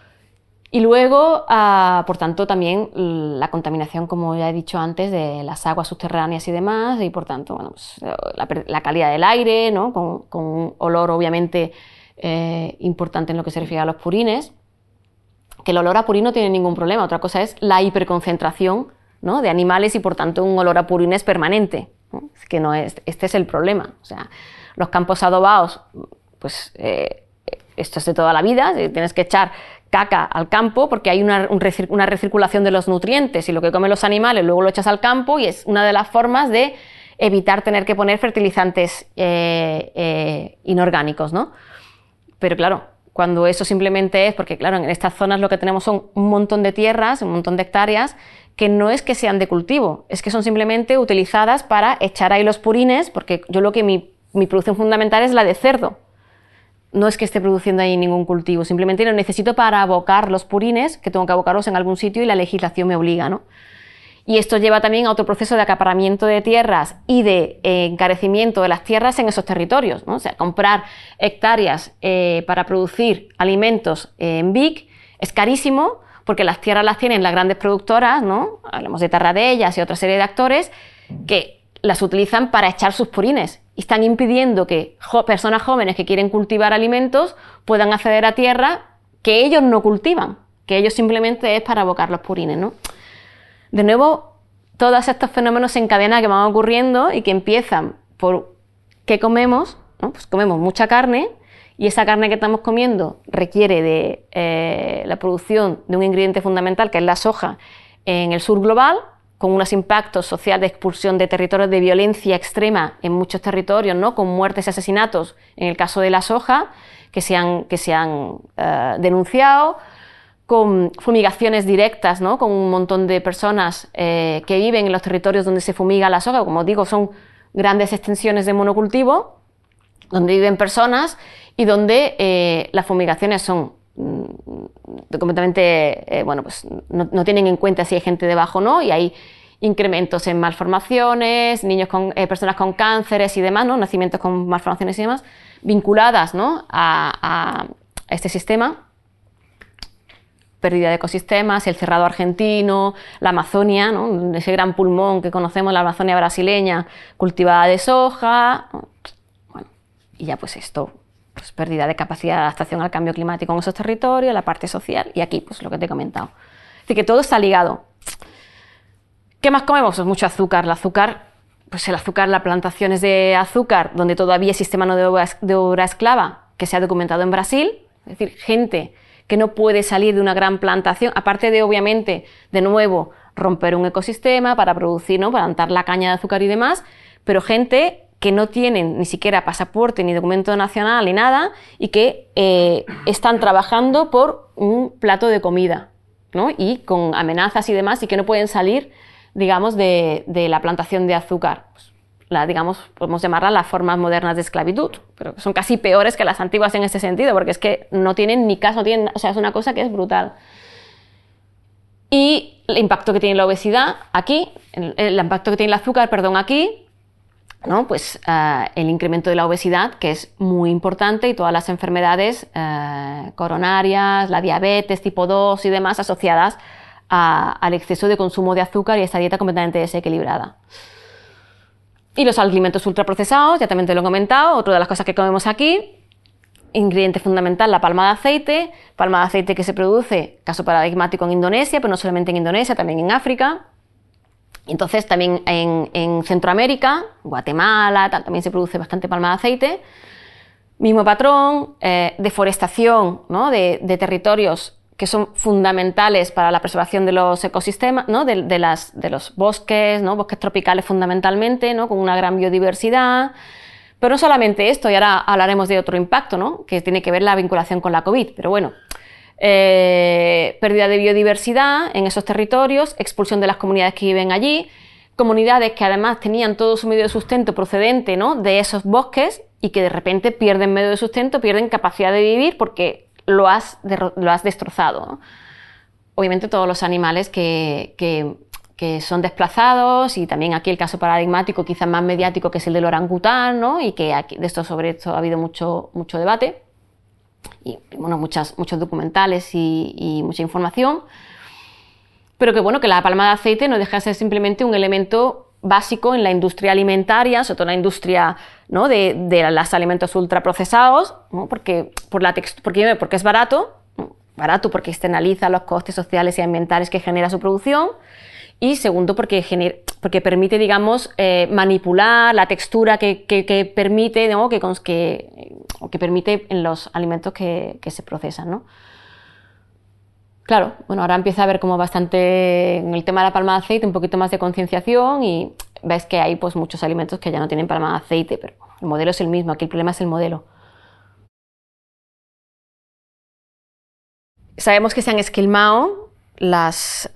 Y luego, por tanto, también la contaminación, como ya he dicho antes, de las aguas subterráneas y demás, y por tanto, bueno, pues, la calidad del aire, ¿no? Con un olor obviamente importante en lo que se refiere a los purines, que el olor a purín no tiene ningún problema. Otra cosa es la hiperconcentración, ¿no? De animales y por tanto un olor a purines permanente, ¿no? Es que no es, este es el problema. O sea, los campos adobados, pues esto es de toda la vida, tienes que echar caca al campo porque hay una recirculación de los nutrientes y lo que comen los animales luego lo echas al campo y es una de las formas de evitar tener que poner fertilizantes inorgánicos, ¿no? Pero claro, cuando eso simplemente es, porque claro, en estas zonas lo que tenemos son un montón de tierras, un montón de hectáreas, que no es que sean de cultivo, es que son simplemente utilizadas para echar ahí los purines, porque yo lo que mi producción fundamental es la de cerdo. No es que esté produciendo ahí ningún cultivo, simplemente lo necesito para abocar los purines, que tengo que abocarlos en algún sitio y la legislación me obliga, ¿no? Y esto lleva también a otro proceso de acaparamiento de tierras y de encarecimiento de las tierras en esos territorios, ¿no? O sea, comprar hectáreas para producir alimentos en Vic es carísimo porque las tierras las tienen las grandes productoras, ¿no? Hablamos de Tarradellas y otra serie de actores que las utilizan para echar sus purines y están impidiendo que personas jóvenes que quieren cultivar alimentos puedan acceder a tierra que ellos no cultivan, que ellos simplemente es para abocar los purines, ¿no? De nuevo, todos estos fenómenos en cadena que van ocurriendo y que empiezan por ¿qué comemos? ¿No? Pues comemos mucha carne y esa carne que estamos comiendo requiere de la producción de un ingrediente fundamental que es la soja en el sur global, con unos impactos sociales de expulsión de territorios de violencia extrema en muchos territorios, ¿no? Con muertes y asesinatos en el caso de la soja que se han denunciado, con fumigaciones directas, ¿no? Con un montón de personas que viven en los territorios donde se fumiga la soja. Como digo, son grandes extensiones de monocultivo donde viven personas y donde las fumigaciones son completamente, bueno, pues no tienen en cuenta si hay gente debajo o no, y hay incrementos en malformaciones, personas con cánceres y demás, ¿no? Nacimientos con malformaciones y demás, vinculadas, ¿no? a este sistema. Pérdida de ecosistemas, el cerrado argentino, la Amazonia, ¿no? Ese gran pulmón que conocemos, la Amazonia brasileña, cultivada de soja, bueno, y ya pues esto pues pérdida de capacidad de adaptación al cambio climático en esos territorios, la parte social y aquí pues lo que te he comentado. Es decir, que todo está ligado. ¿Qué más comemos? Pues mucho azúcar. El azúcar, las plantaciones de azúcar, donde todavía existe mano de obra esclava, que se ha documentado en Brasil, es decir, gente que no puede salir de una gran plantación, aparte de, obviamente, de nuevo, romper un ecosistema para producir, ¿no?, para plantar la caña de azúcar y demás, pero gente que no tienen ni siquiera pasaporte, ni documento nacional, ni nada, y que están trabajando por un plato de comida, ¿no?, y con amenazas y demás, y que no pueden salir, digamos, de la plantación de azúcar. Digamos, podemos llamarla las formas modernas de esclavitud, pero son casi peores que las antiguas en este sentido, porque es que no tienen ni caso, o sea, es una cosa que es brutal. Y el impacto que tiene la obesidad aquí, el impacto que tiene el azúcar, perdón, aquí, ¿no? Pues el incremento de la obesidad, que es muy importante, y todas las enfermedades coronarias, la diabetes tipo 2 y demás asociadas al exceso de consumo de azúcar y esta dieta completamente desequilibrada. Y los alimentos ultraprocesados, ya también te lo he comentado, otra de las cosas que comemos aquí, ingrediente fundamental, la palma de aceite que se produce, caso paradigmático en Indonesia, pero no solamente en Indonesia, también en África. Entonces también en Centroamérica, Guatemala, también se produce bastante palma de aceite. Mismo patrón, deforestación, ¿no?, de territorios que son fundamentales para la preservación de los ecosistemas, ¿no?, de los bosques, ¿no?, bosques tropicales fundamentalmente, ¿no?, con una gran biodiversidad. Pero no solamente esto, y ahora hablaremos de otro impacto, ¿no?, que tiene que ver la vinculación con la COVID, pero bueno, pérdida de biodiversidad en esos territorios, expulsión de las comunidades que viven allí, comunidades que además tenían todo su medio de sustento procedente, ¿no?, de esos bosques y que de repente pierden medio de sustento, pierden capacidad de vivir porque lo has destrozado, ¿no? Obviamente todos los animales que son desplazados, y también aquí el caso paradigmático quizás más mediático, que es el del orangután, ¿no?, y que aquí, sobre esto ha habido mucho debate y bueno, muchos documentales y mucha información, pero que bueno, que la palma de aceite no deja de ser simplemente un elemento básico en la industria alimentaria, sobre todo en la industria, ¿no?, de los alimentos ultraprocesados, ¿no?, porque es barato, ¿no?, barato porque externaliza los costes sociales y ambientales que genera su producción, y segundo porque permite, digamos, manipular la textura que permite, ¿no?, que permite en los alimentos que se procesan, ¿no? Claro, bueno, ahora empieza a haber como bastante, en el tema de la palma de aceite, un poquito más de concienciación, y ves que hay pues muchos alimentos que ya no tienen palma de aceite, pero el modelo es el mismo, aquí el problema es el modelo. Sabemos que se han esquilmado los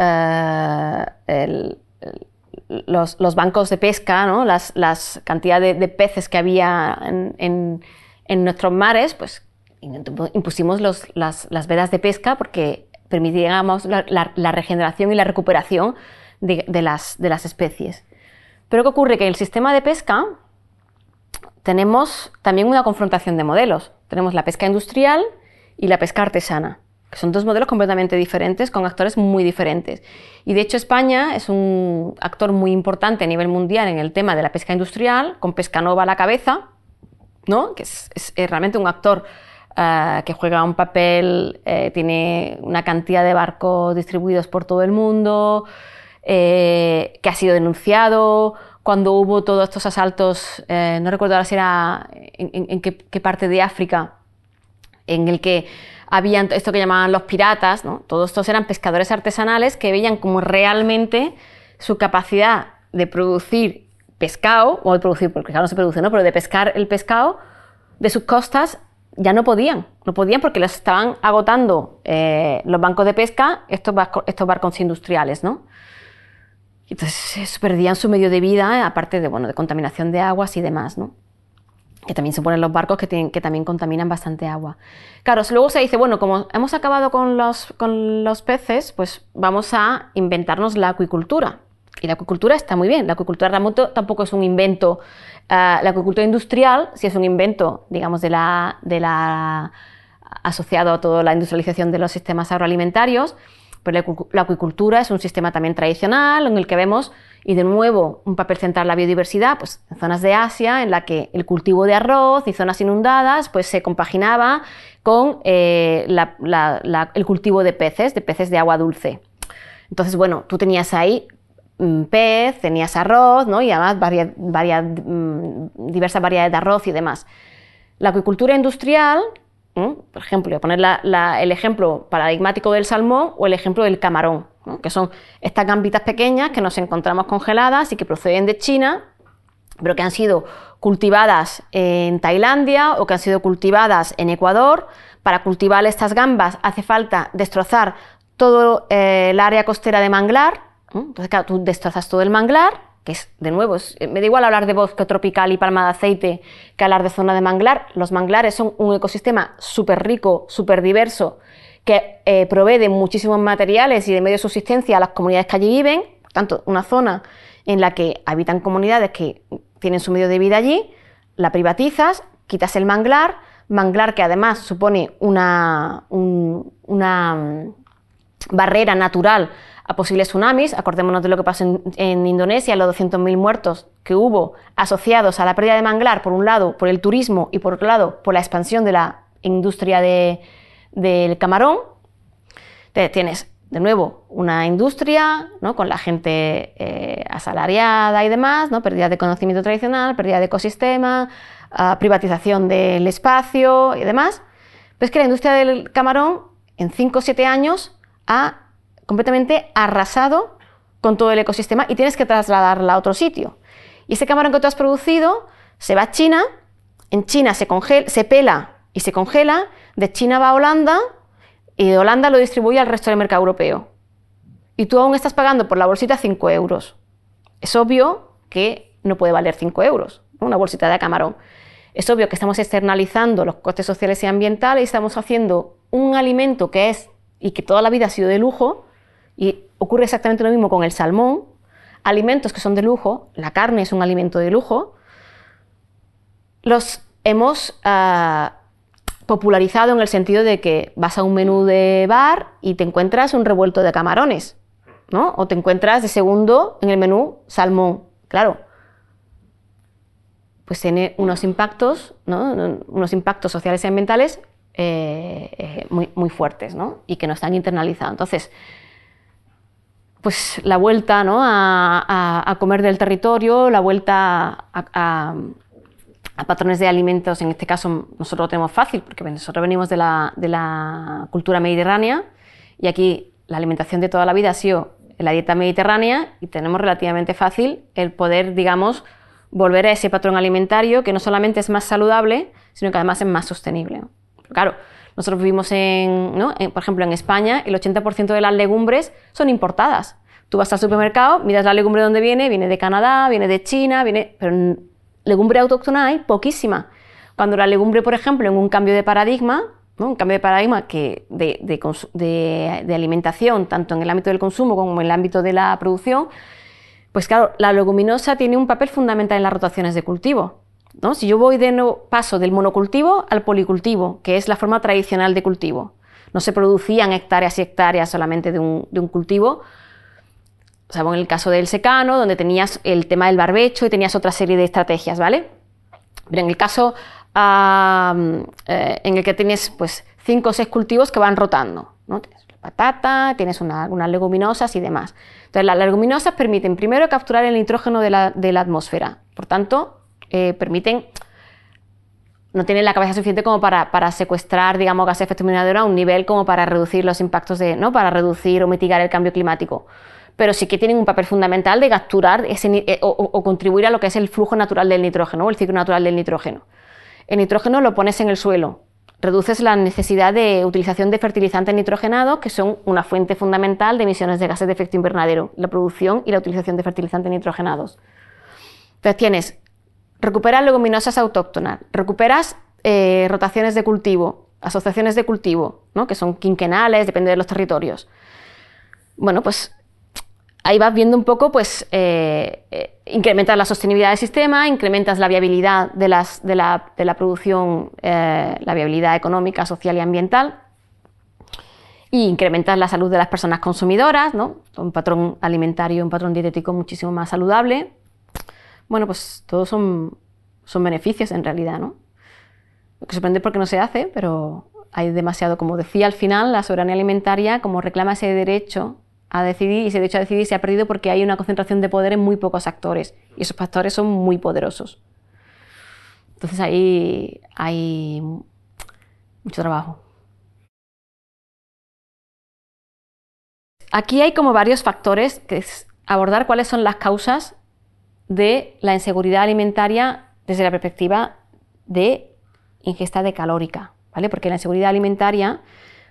bancos de pesca, ¿no?, las cantidades de peces que había en nuestros mares, pues impusimos las vedas de pesca porque permitíamos la regeneración y la recuperación de las especies. Pero ¿qué ocurre? Que en el sistema de pesca tenemos también una confrontación de modelos. Tenemos la pesca industrial y la pesca artesana, que son dos modelos completamente diferentes, con actores muy diferentes. Y de hecho España es un actor muy importante a nivel mundial en el tema de la pesca industrial, con Pescanova a la cabeza, ¿no?, que es realmente un actor que juega un papel, tiene una cantidad de barcos distribuidos por todo el mundo, que ha sido denunciado cuando hubo todos estos asaltos, no recuerdo ahora si era en qué parte de África, en el que habían esto que llamaban los piratas, ¿no? Todos estos eran pescadores artesanales que veían como realmente su capacidad de producir pescado, o de producir, porque no se produce, ¿no?, pero de pescar el pescado de sus costas, ya no podían porque les estaban agotando los bancos de pesca, estos barcos industriales, ¿no? Entonces perdían su medio de vida, aparte de contaminación de aguas y demás, ¿no?, que también se ponen los barcos que también contaminan bastante agua. Claro, luego se dice, bueno, como hemos acabado con los peces, pues vamos a inventarnos la acuicultura. Y la acuicultura está muy bien, la acuicultura remoto tampoco es un invento, la acuicultura industrial sí es un invento, digamos, asociado a toda la industrialización de los sistemas agroalimentarios, pero la acuicultura es un sistema también tradicional en el que vemos Y de nuevo, un papel central la biodiversidad, pues en zonas de Asia en la que el cultivo de arroz y zonas inundadas pues se compaginaba con el cultivo de peces de agua dulce. Entonces, bueno, tú tenías ahí pez, tenías arroz, ¿no? Y además diversas variedades de arroz y demás. La acuicultura industrial, por ejemplo, voy a poner el ejemplo paradigmático del salmón o el ejemplo del camarón, ¿no? Que son estas gambitas pequeñas que nos encontramos congeladas y que proceden de China, pero que han sido cultivadas en Tailandia o que han sido cultivadas en Ecuador. Para cultivar estas gambas hace falta destrozar todo el área costera de manglar. Entonces, claro, tú destrozas todo el manglar, que es, de nuevo, me da igual hablar de bosque tropical y palma de aceite que hablar de zona de manglar. Los manglares son un ecosistema súper rico, súper diverso, que provee de muchísimos materiales y de medios de subsistencia a las comunidades que allí viven. Por tanto, una zona en la que habitan comunidades que tienen su medio de vida allí, la privatizas, quitas el manglar que además supone una barrera natural a posibles tsunamis. Acordémonos de lo que pasó en Indonesia, los 200.000 muertos que hubo asociados a la pérdida de manglar, por un lado por el turismo y por otro lado por la expansión de la industria del camarón. Entonces, tienes de nuevo una industria, ¿no? Con la gente asalariada y demás, ¿no? Pérdida de conocimiento tradicional, pérdida de ecosistema, privatización del espacio y demás. Pero es que la industria del camarón en 5 o 7 años ha completamente arrasado con todo el ecosistema y tienes que trasladarla a otro sitio. Y ese camarón que tú has producido se va a China, en China se pela y se congela, de China va a Holanda y de Holanda lo distribuye al resto del mercado europeo. Y tú aún estás pagando por la bolsita 5 euros. Es obvio que no puede valer 5 euros, ¿no? Una bolsita de camarón. Es obvio que estamos externalizando los costes sociales y ambientales y estamos haciendo un alimento que es y que toda la vida ha sido de lujo. Y ocurre exactamente lo mismo con el salmón. Alimentos que son de lujo, la carne es un alimento de lujo, los hemos popularizado en el sentido de que vas a un menú de bar y te encuentras un revuelto de camarones, ¿no? O te encuentras de segundo en el menú salmón. Claro, pues tiene unos impactos, ¿no? Unos impactos sociales y ambientales muy fuertes, ¿no? Y que no están internalizados. Entonces, pues la vuelta, ¿no? a comer del territorio, la vuelta a patrones de alimentos, en este caso nosotros lo tenemos fácil, porque nosotros venimos de la cultura mediterránea y aquí la alimentación de toda la vida ha sido la dieta mediterránea y tenemos relativamente fácil el poder, digamos, volver a ese patrón alimentario que no solamente es más saludable, sino que además es más sostenible. Claro, nosotros vivimos por ejemplo, en España, el 80% de las legumbres son importadas. Tú vas al supermercado, miras la legumbre de dónde viene de Canadá, viene de China, pero legumbre autóctona hay poquísima. Cuando la legumbre, por ejemplo, en un cambio de paradigma, ¿no? Un cambio de paradigma que de alimentación, tanto en el ámbito del consumo como en el ámbito de la producción, pues claro, la leguminosa tiene un papel fundamental en las rotaciones de cultivo, ¿no? Si yo paso del monocultivo al policultivo, que es la forma tradicional de cultivo, no se producían hectáreas y hectáreas solamente de un cultivo, o sea, en el caso del secano, donde tenías el tema del barbecho y tenías otra serie de estrategias, ¿vale? Pero en el caso en el que tienes pues 5 o 6 cultivos que van rotando, ¿no? Tienes la patata, tienes unas leguminosas y demás. Entonces, las leguminosas permiten primero capturar el nitrógeno de la atmósfera, por tanto, no tienen la capacidad suficiente como para secuestrar, digamos, gases de efecto invernadero a un nivel como para reducir los impactos ¿no? Para reducir o mitigar el cambio climático. Pero sí que tienen un papel fundamental de capturar o contribuir a lo que es el flujo natural del nitrógeno, o el ciclo natural del nitrógeno. El nitrógeno lo pones en el suelo, reduces la necesidad de utilización de fertilizantes nitrogenados, que son una fuente fundamental de emisiones de gases de efecto invernadero, la producción y la utilización de fertilizantes nitrogenados. Entonces recuperas leguminosas autóctonas, recuperas rotaciones de cultivo, asociaciones de cultivo, ¿no? Que son quinquenales, depende de los territorios. Bueno, pues ahí vas viendo un poco, pues, incrementas la sostenibilidad del sistema, incrementas la viabilidad de la producción, la viabilidad económica, social y ambiental. y incrementas la salud de las personas consumidoras, ¿no? Un patrón alimentario, un patrón dietético muchísimo más saludable. Bueno, pues todos son beneficios en realidad, ¿no? Lo que sorprende es porque no se hace, pero hay demasiado, como decía al final, la soberanía alimentaria, como reclama ese derecho a decidir, y ese derecho a decidir se ha perdido porque hay una concentración de poder en muy pocos actores, y esos factores son muy poderosos. Entonces ahí hay mucho trabajo. Aquí hay como varios factores, que es abordar cuáles son las causas de la inseguridad alimentaria desde la perspectiva de ingesta de calórica, ¿vale? Porque la inseguridad alimentaria,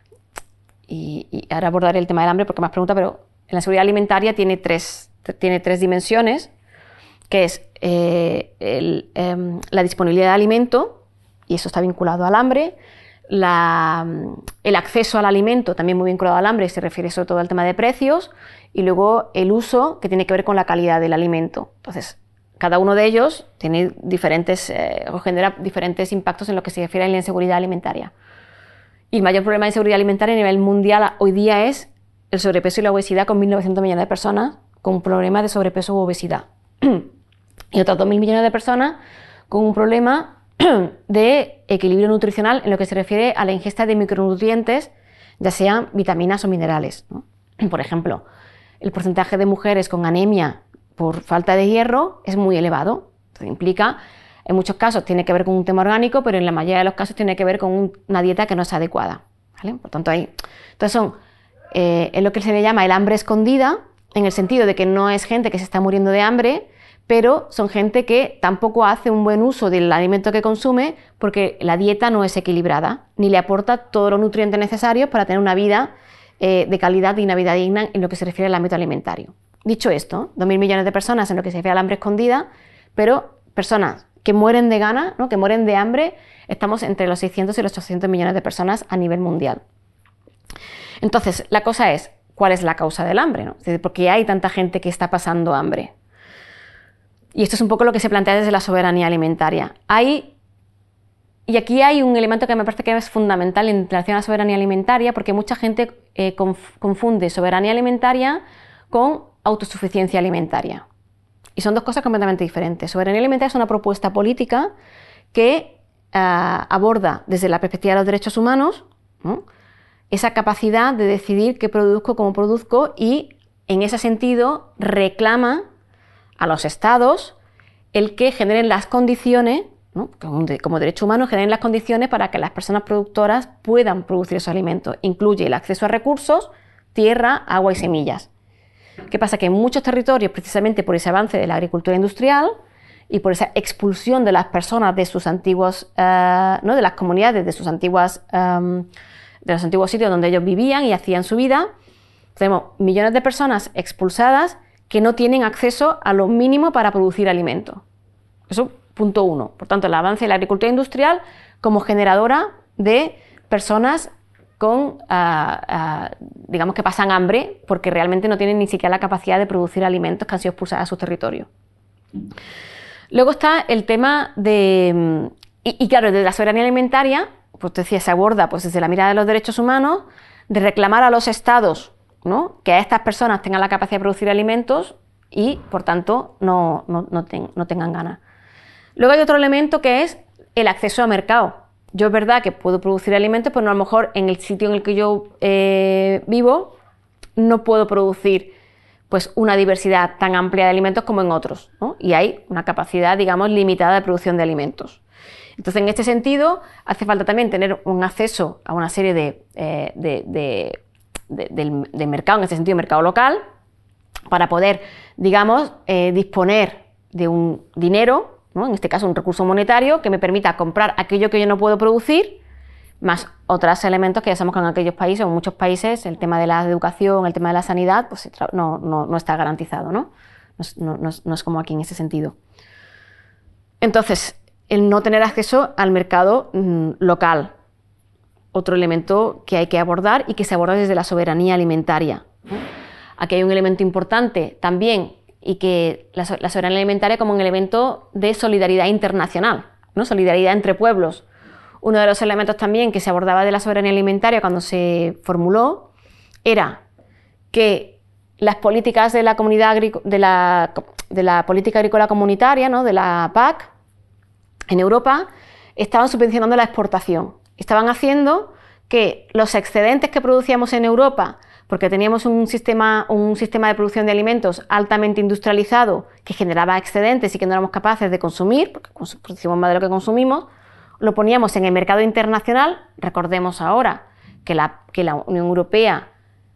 y ahora abordaré el tema del hambre porque más pregunta, pero la inseguridad alimentaria tiene tres dimensiones, que es la disponibilidad de alimento, y eso está vinculado al hambre, el acceso al alimento, también muy vinculado al hambre, se refiere sobre todo al tema de precios, y luego el uso, que tiene que ver con la calidad del alimento. Entonces, cada uno de ellos tiene o genera diferentes impactos en lo que se refiere a la inseguridad alimentaria. Y el mayor problema de inseguridad alimentaria a nivel mundial hoy día es el sobrepeso y la obesidad, con 1.900 millones de personas con un problema de sobrepeso u obesidad. Y otros 2.000 millones de personas con un problema de equilibrio nutricional en lo que se refiere a la ingesta de micronutrientes, ya sean vitaminas o minerales, ¿no? Por ejemplo, el porcentaje de mujeres con anemia por falta de hierro es muy elevado. Entonces implica, en muchos casos tiene que ver con un tema orgánico, pero en la mayoría de los casos tiene que ver con una dieta que no es adecuada, ¿vale? Por tanto, entonces es lo que se le llama el hambre escondida, en el sentido de que no es gente que se está muriendo de hambre, pero son gente que tampoco hace un buen uso del alimento que consume porque la dieta no es equilibrada, ni le aporta todos los nutrientes necesarios para tener una vida de calidad y una vida digna en lo que se refiere al ámbito alimentario. Dicho esto, 2.000 millones de personas en lo que se refiere al hambre escondida, pero personas que mueren de gana, ¿no? Que mueren de hambre, estamos entre los 600 y los 800 millones de personas a nivel mundial. Entonces, la cosa es, ¿cuál es la causa del hambre, ¿no? Es decir, ¿por qué hay tanta gente que está pasando hambre? Y esto es un poco lo que se plantea desde la soberanía alimentaria. Y aquí hay un elemento que me parece que es fundamental en relación a la soberanía alimentaria, porque mucha gente confunde soberanía alimentaria con autosuficiencia alimentaria. Y son dos cosas completamente diferentes. Soberanía alimentaria es una propuesta política que aborda desde la perspectiva de los derechos humanos, ¿no?, esa capacidad de decidir qué produzco, cómo produzco, y en ese sentido reclama a los estados el que generen las condiciones, ¿no?, como derecho humano, generen las condiciones para que las personas productoras puedan producir esos alimentos. Incluye el acceso a recursos, tierra, agua y semillas. ¿Qué pasa? Que en muchos territorios, precisamente por ese avance de la agricultura industrial y por esa expulsión de las personas de sus antiguos, ¿no?, de las comunidades, de sus antiguas, de los antiguos sitios donde ellos vivían y hacían su vida, tenemos millones de personas expulsadas que no tienen acceso a lo mínimo para producir alimentos. Eso, punto uno. Por tanto, el avance de la agricultura industrial como generadora de personas con, digamos, que pasan hambre porque realmente no tienen ni siquiera la capacidad de producir alimentos que han sido expulsados a sus territorios. Luego está el tema de... Y claro, desde la soberanía alimentaria, pues te decía, se aborda pues desde la mirada de los derechos humanos, de reclamar a los estados, ¿no?, que a estas personas tengan la capacidad de producir alimentos y, por tanto, no tengan ganas. Luego hay otro elemento que es el acceso a mercado. Yo es verdad que puedo producir alimentos, pero a lo mejor en el sitio en el que yo vivo no puedo producir pues una diversidad tan amplia de alimentos como en otros, ¿no? Y hay una capacidad, digamos, limitada de producción de alimentos. Entonces, en este sentido, hace falta también tener un acceso a una serie de mercado, en este sentido, mercado local, para poder, digamos, disponer de un dinero, ¿no?, en este caso un recurso monetario, que me permita comprar aquello que yo no puedo producir, más otros elementos que ya sabemos que en aquellos países, o en muchos países, el tema de la educación, el tema de la sanidad, pues no está garantizado, ¿no? No es como aquí en ese sentido. Entonces, el no tener acceso al mercado local, otro elemento que hay que abordar y que se aborda desde la soberanía alimentaria, ¿no? Aquí hay un elemento importante también, y que la soberanía alimentaria como un elemento de solidaridad internacional, ¿no?, solidaridad entre pueblos. Uno de los elementos también que se abordaba de la soberanía alimentaria cuando se formuló era que las políticas de la comunidad de la política agrícola comunitaria, ¿no? De la PAC, en Europa, estaban subvencionando la exportación. Estaban haciendo que los excedentes que producíamos en Europa, porque teníamos un sistema de producción de alimentos altamente industrializado que generaba excedentes y que no éramos capaces de consumir, porque producimos más de lo que consumimos, lo poníamos en el mercado internacional. Recordemos ahora que la Unión Europea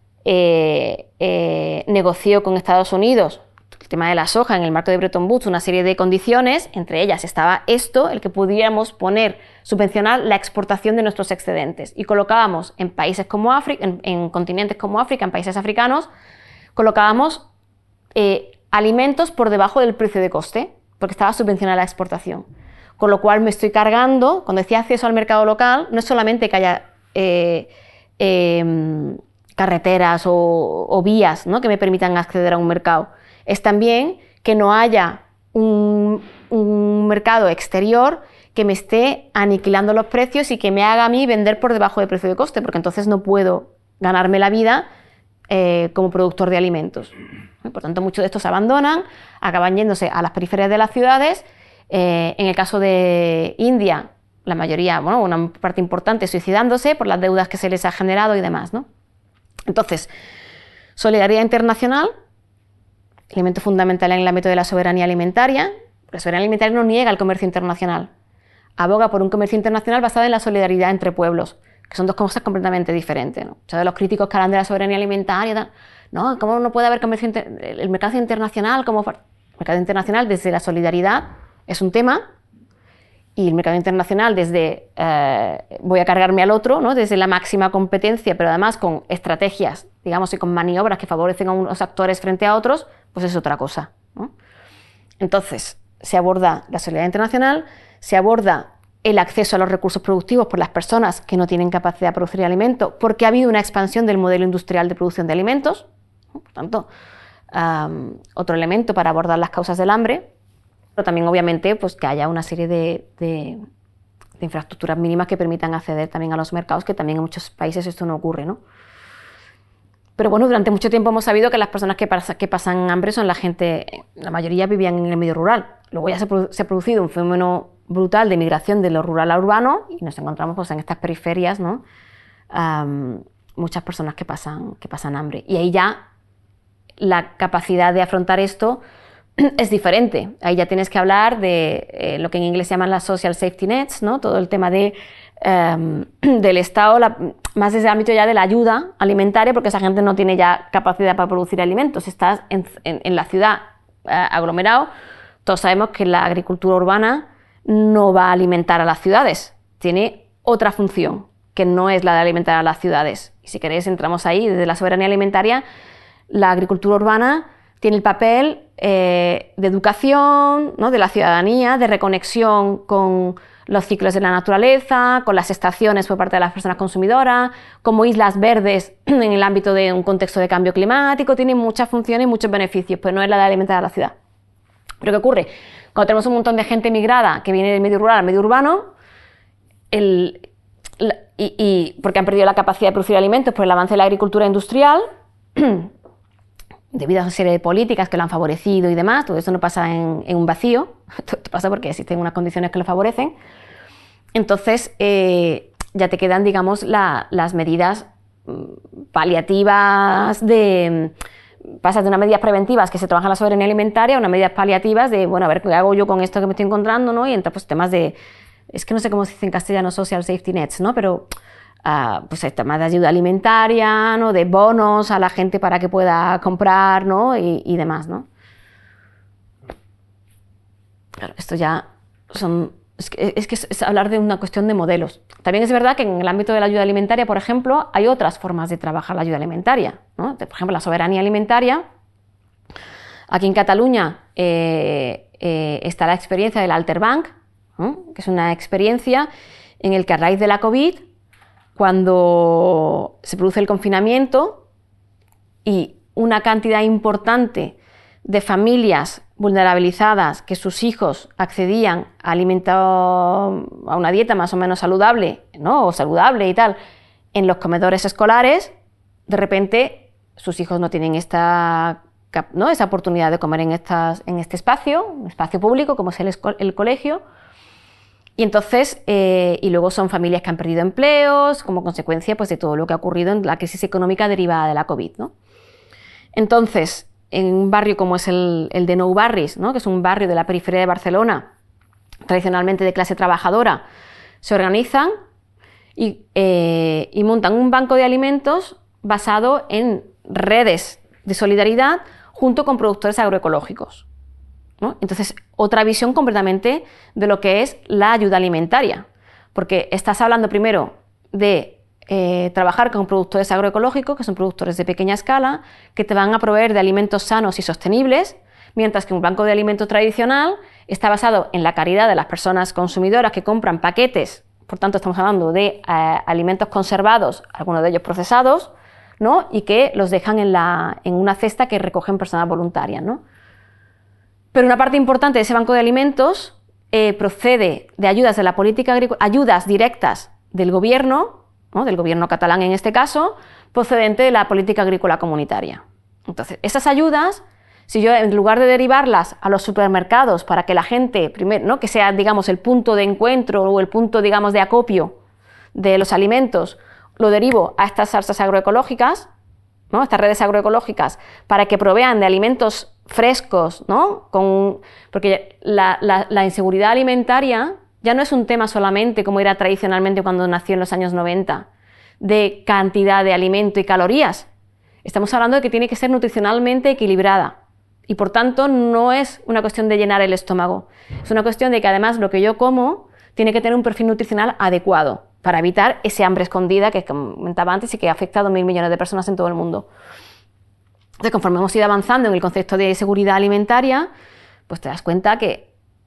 negoció con Estados Unidos el tema de la soja en el marco de Bretton Woods, una serie de condiciones, entre ellas estaba esto, el que pudiéramos subvencionar la exportación de nuestros excedentes, y colocábamos en países como África, en continentes como África, en países africanos, colocábamos alimentos por debajo del precio de coste, porque estaba subvencionada la exportación. Con lo cual me estoy cargando, cuando decía acceso al mercado local, no es solamente que haya carreteras o vías, ¿no?, que me permitan acceder a un mercado, es también que no haya un mercado exterior que me esté aniquilando los precios y que me haga a mí vender por debajo del precio de coste, porque entonces no puedo ganarme la vida como productor de alimentos. Por tanto, muchos de estos se abandonan, acaban yéndose a las periferias de las ciudades. En el caso de India, la mayoría, bueno, una parte importante suicidándose por las deudas que se les ha generado y demás, ¿no? Entonces, solidaridad internacional, elemento fundamental en el ámbito de la soberanía alimentaria. La soberanía alimentaria no niega el comercio internacional, aboga por un comercio internacional basado en la solidaridad entre pueblos, que son dos cosas completamente diferentes, ¿no? O sea, de los críticos que hablan de la soberanía alimentaria, ¿no? ¿Cómo no puede haber comercio el mercado internacional? El mercado internacional desde la solidaridad es un tema, y el mercado internacional desde voy a cargarme al otro, ¿no?, desde la máxima competencia, pero además con estrategias, digamos, y con maniobras que favorecen a unos actores frente a otros, pues es otra cosa, ¿no? Entonces, se aborda la solidaridad internacional, se aborda el acceso a los recursos productivos por las personas que no tienen capacidad de producir alimentos, porque ha habido una expansión del modelo industrial de producción de alimentos, ¿no? Por tanto, otro elemento para abordar las causas del hambre, pero también, obviamente, pues que haya una serie de infraestructuras mínimas que permitan acceder también a los mercados, que también en muchos países esto no ocurre, ¿no? Pero bueno, durante mucho tiempo hemos sabido que las personas que pasan hambre son la mayoría vivían en el medio rural. Luego ya se ha producido un fenómeno brutal de migración de lo rural a urbano y nos encontramos, pues, en estas periferias, ¿no?, muchas personas que pasan hambre. Y ahí ya la capacidad de afrontar esto es diferente. Ahí ya tienes que hablar de lo que en inglés se llaman las social safety nets, ¿no?, todo el tema del Estado, más desde el ámbito ya de la ayuda alimentaria, porque esa gente no tiene ya capacidad para producir alimentos. Estás en la ciudad aglomerado. Todos sabemos que la agricultura urbana no va a alimentar a las ciudades, tiene otra función, que no es la de alimentar a las ciudades. Y si queréis, entramos ahí. Desde la soberanía alimentaria, la agricultura urbana tiene el papel de educación, ¿no?, de la ciudadanía, de reconexión con los ciclos de la naturaleza, con las estaciones por parte de las personas consumidoras, como islas verdes en el ámbito de un contexto de cambio climático. Tiene muchas funciones y muchos beneficios, pero no es la de alimentar a la ciudad. ¿Pero qué ocurre? Cuando tenemos un montón de gente migrada que viene del medio rural al medio urbano, porque han perdido la capacidad de producir alimentos por el avance de la agricultura industrial, debido a una serie de políticas que lo han favorecido y demás, todo esto no pasa en un vacío, esto pasa porque existen unas condiciones que lo favorecen. Entonces ya te quedan, digamos, las medidas paliativas pasas de unas medidas preventivas que se trabajan en la soberanía alimentaria a unas medidas paliativas de, bueno, a ver qué hago yo con esto que me estoy encontrando, ¿no? Y entra, pues, temas de, es que no sé cómo se dice en castellano, social safety nets, ¿no? Pero pues hay temas de ayuda alimentaria, ¿no?, de bonos a la gente para que pueda comprar, ¿no?, y demás, ¿no? Claro, esto ya es hablar de una cuestión de modelos. También es verdad que en el ámbito de la ayuda alimentaria, por ejemplo, hay otras formas de trabajar la ayuda alimentaria, ¿no? Por ejemplo, la soberanía alimentaria. Aquí en Cataluña está la experiencia del Alterbanc, ¿no?, que es una experiencia en la que a raíz de la COVID, cuando se produce el confinamiento y una cantidad importante de familias vulnerabilizadas que sus hijos accedían a a una dieta más o menos saludable, ¿no?, o saludable y tal, en los comedores escolares, de repente sus hijos no tienen esa oportunidad de comer en este espacio, un espacio público como es el colegio, y entonces, y luego son familias que han perdido empleos como consecuencia pues, de todo lo que ha ocurrido en la crisis económica derivada de la COVID, ¿no? Entonces, en un barrio como es el de Nou Barris, ¿no? Que es un barrio de la periferia de Barcelona, tradicionalmente de clase trabajadora, se organizan y montan un banco de alimentos basado en redes de solidaridad junto con productores agroecológicos, ¿no? Entonces, otra visión completamente de lo que es la ayuda alimentaria, porque estás hablando primero de trabajar con productores agroecológicos, que son productores de pequeña escala, que te van a proveer de alimentos sanos y sostenibles, mientras que un banco de alimentos tradicional está basado en la caridad de las personas consumidoras que compran paquetes, por tanto estamos hablando de alimentos conservados, algunos de ellos procesados, ¿no? Y que los dejan en una cesta que recogen personas voluntarias, ¿no? Pero una parte importante de ese banco de alimentos procede de ayudas de la política agrícola, ayudas directas del gobierno, ¿no? Del gobierno catalán en este caso, procedente de la política agrícola comunitaria. Entonces, esas ayudas, si yo en lugar de derivarlas a los supermercados para que la gente, primero, ¿no? Que sea, digamos, el punto de encuentro o el punto, digamos, de acopio de los alimentos, lo derivo a estas salsas agroecológicas, ¿no? Estas redes agroecológicas, para que provean de alimentos frescos, ¿no? Porque la inseguridad alimentaria ya no es un tema solamente, como era tradicionalmente cuando nació en los años 90, de cantidad de alimento y calorías. Estamos hablando de que tiene que ser nutricionalmente equilibrada y, por tanto, no es una cuestión de llenar el estómago. Es una cuestión de que, además, lo que yo como tiene que tener un perfil nutricional adecuado para evitar ese hambre escondida que comentaba antes y que ha afectado a 1.000 millones de personas en todo el mundo. Entonces, conforme hemos ido avanzando en el concepto de seguridad alimentaria, pues te das cuenta que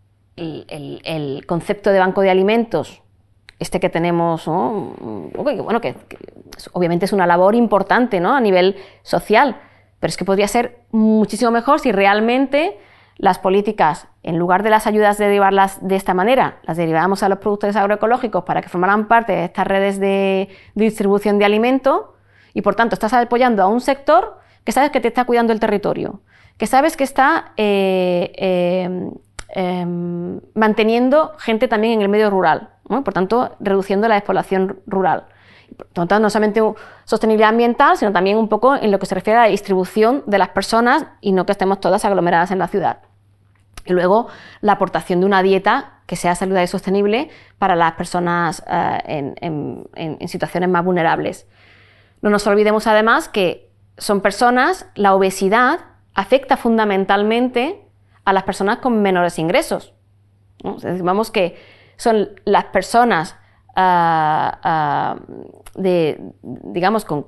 el concepto de banco de alimentos, que tenemos, ¿no? Bueno, que obviamente es una labor importante, ¿no? A nivel social, pero es que podría ser muchísimo mejor si realmente las políticas, en lugar de las ayudas de derivarlas de esta manera, las derivamos a los productores agroecológicos para que formaran parte de estas redes de distribución de alimento y, por tanto, estás apoyando a un sector que sabes que te está cuidando el territorio, que sabes que está manteniendo gente también en el medio rural, ¿no? Por tanto, reduciendo la despoblación rural. Por tanto, no solamente sostenibilidad ambiental, sino también un poco en lo que se refiere a la distribución de las personas y no que estemos todas aglomeradas en la ciudad. Y luego, la aportación de una dieta que sea saludable y sostenible para las personas en situaciones más vulnerables. No nos olvidemos, además, que son personas, la obesidad afecta fundamentalmente a las personas con menores ingresos, ¿no? Vamos que son las personas digamos con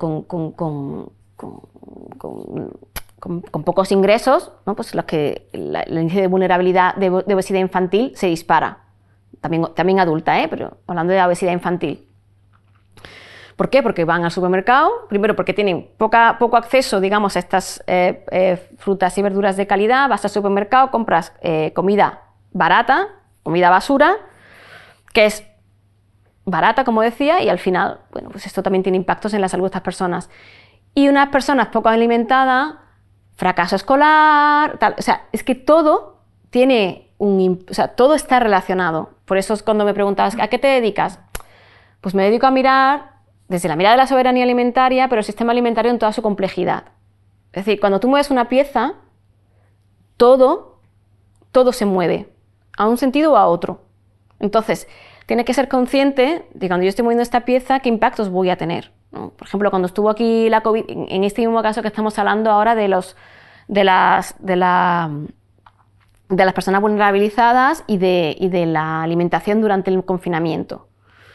pocos ingresos, ¿no? Pues los que el índice de vulnerabilidad de obesidad infantil se dispara, también adulta, pero hablando de la obesidad infantil. ¿Por qué? Porque van al supermercado, primero porque tienen poco acceso, digamos, a estas frutas y verduras de calidad. Vas al supermercado, compras comida barata, comida basura, que es barata, como decía, y al final, bueno, pues esto también tiene impactos en la salud de estas personas. Y unas personas poco alimentadas, fracaso escolar, tal. O sea, es que todo tiene todo está relacionado. Por eso es cuando me preguntabas, ¿a qué te dedicas? Pues me dedico a mirar desde la mirada de la soberanía alimentaria, pero el sistema alimentario en toda su complejidad. Es decir, cuando tú mueves una pieza, todo se mueve, a un sentido o a otro. Entonces, tienes que ser consciente de cuando yo estoy moviendo esta pieza, qué impactos voy a tener, ¿no? Por ejemplo, cuando estuvo aquí la COVID, en este mismo caso que estamos hablando ahora de las personas vulnerabilizadas y de la alimentación durante el confinamiento.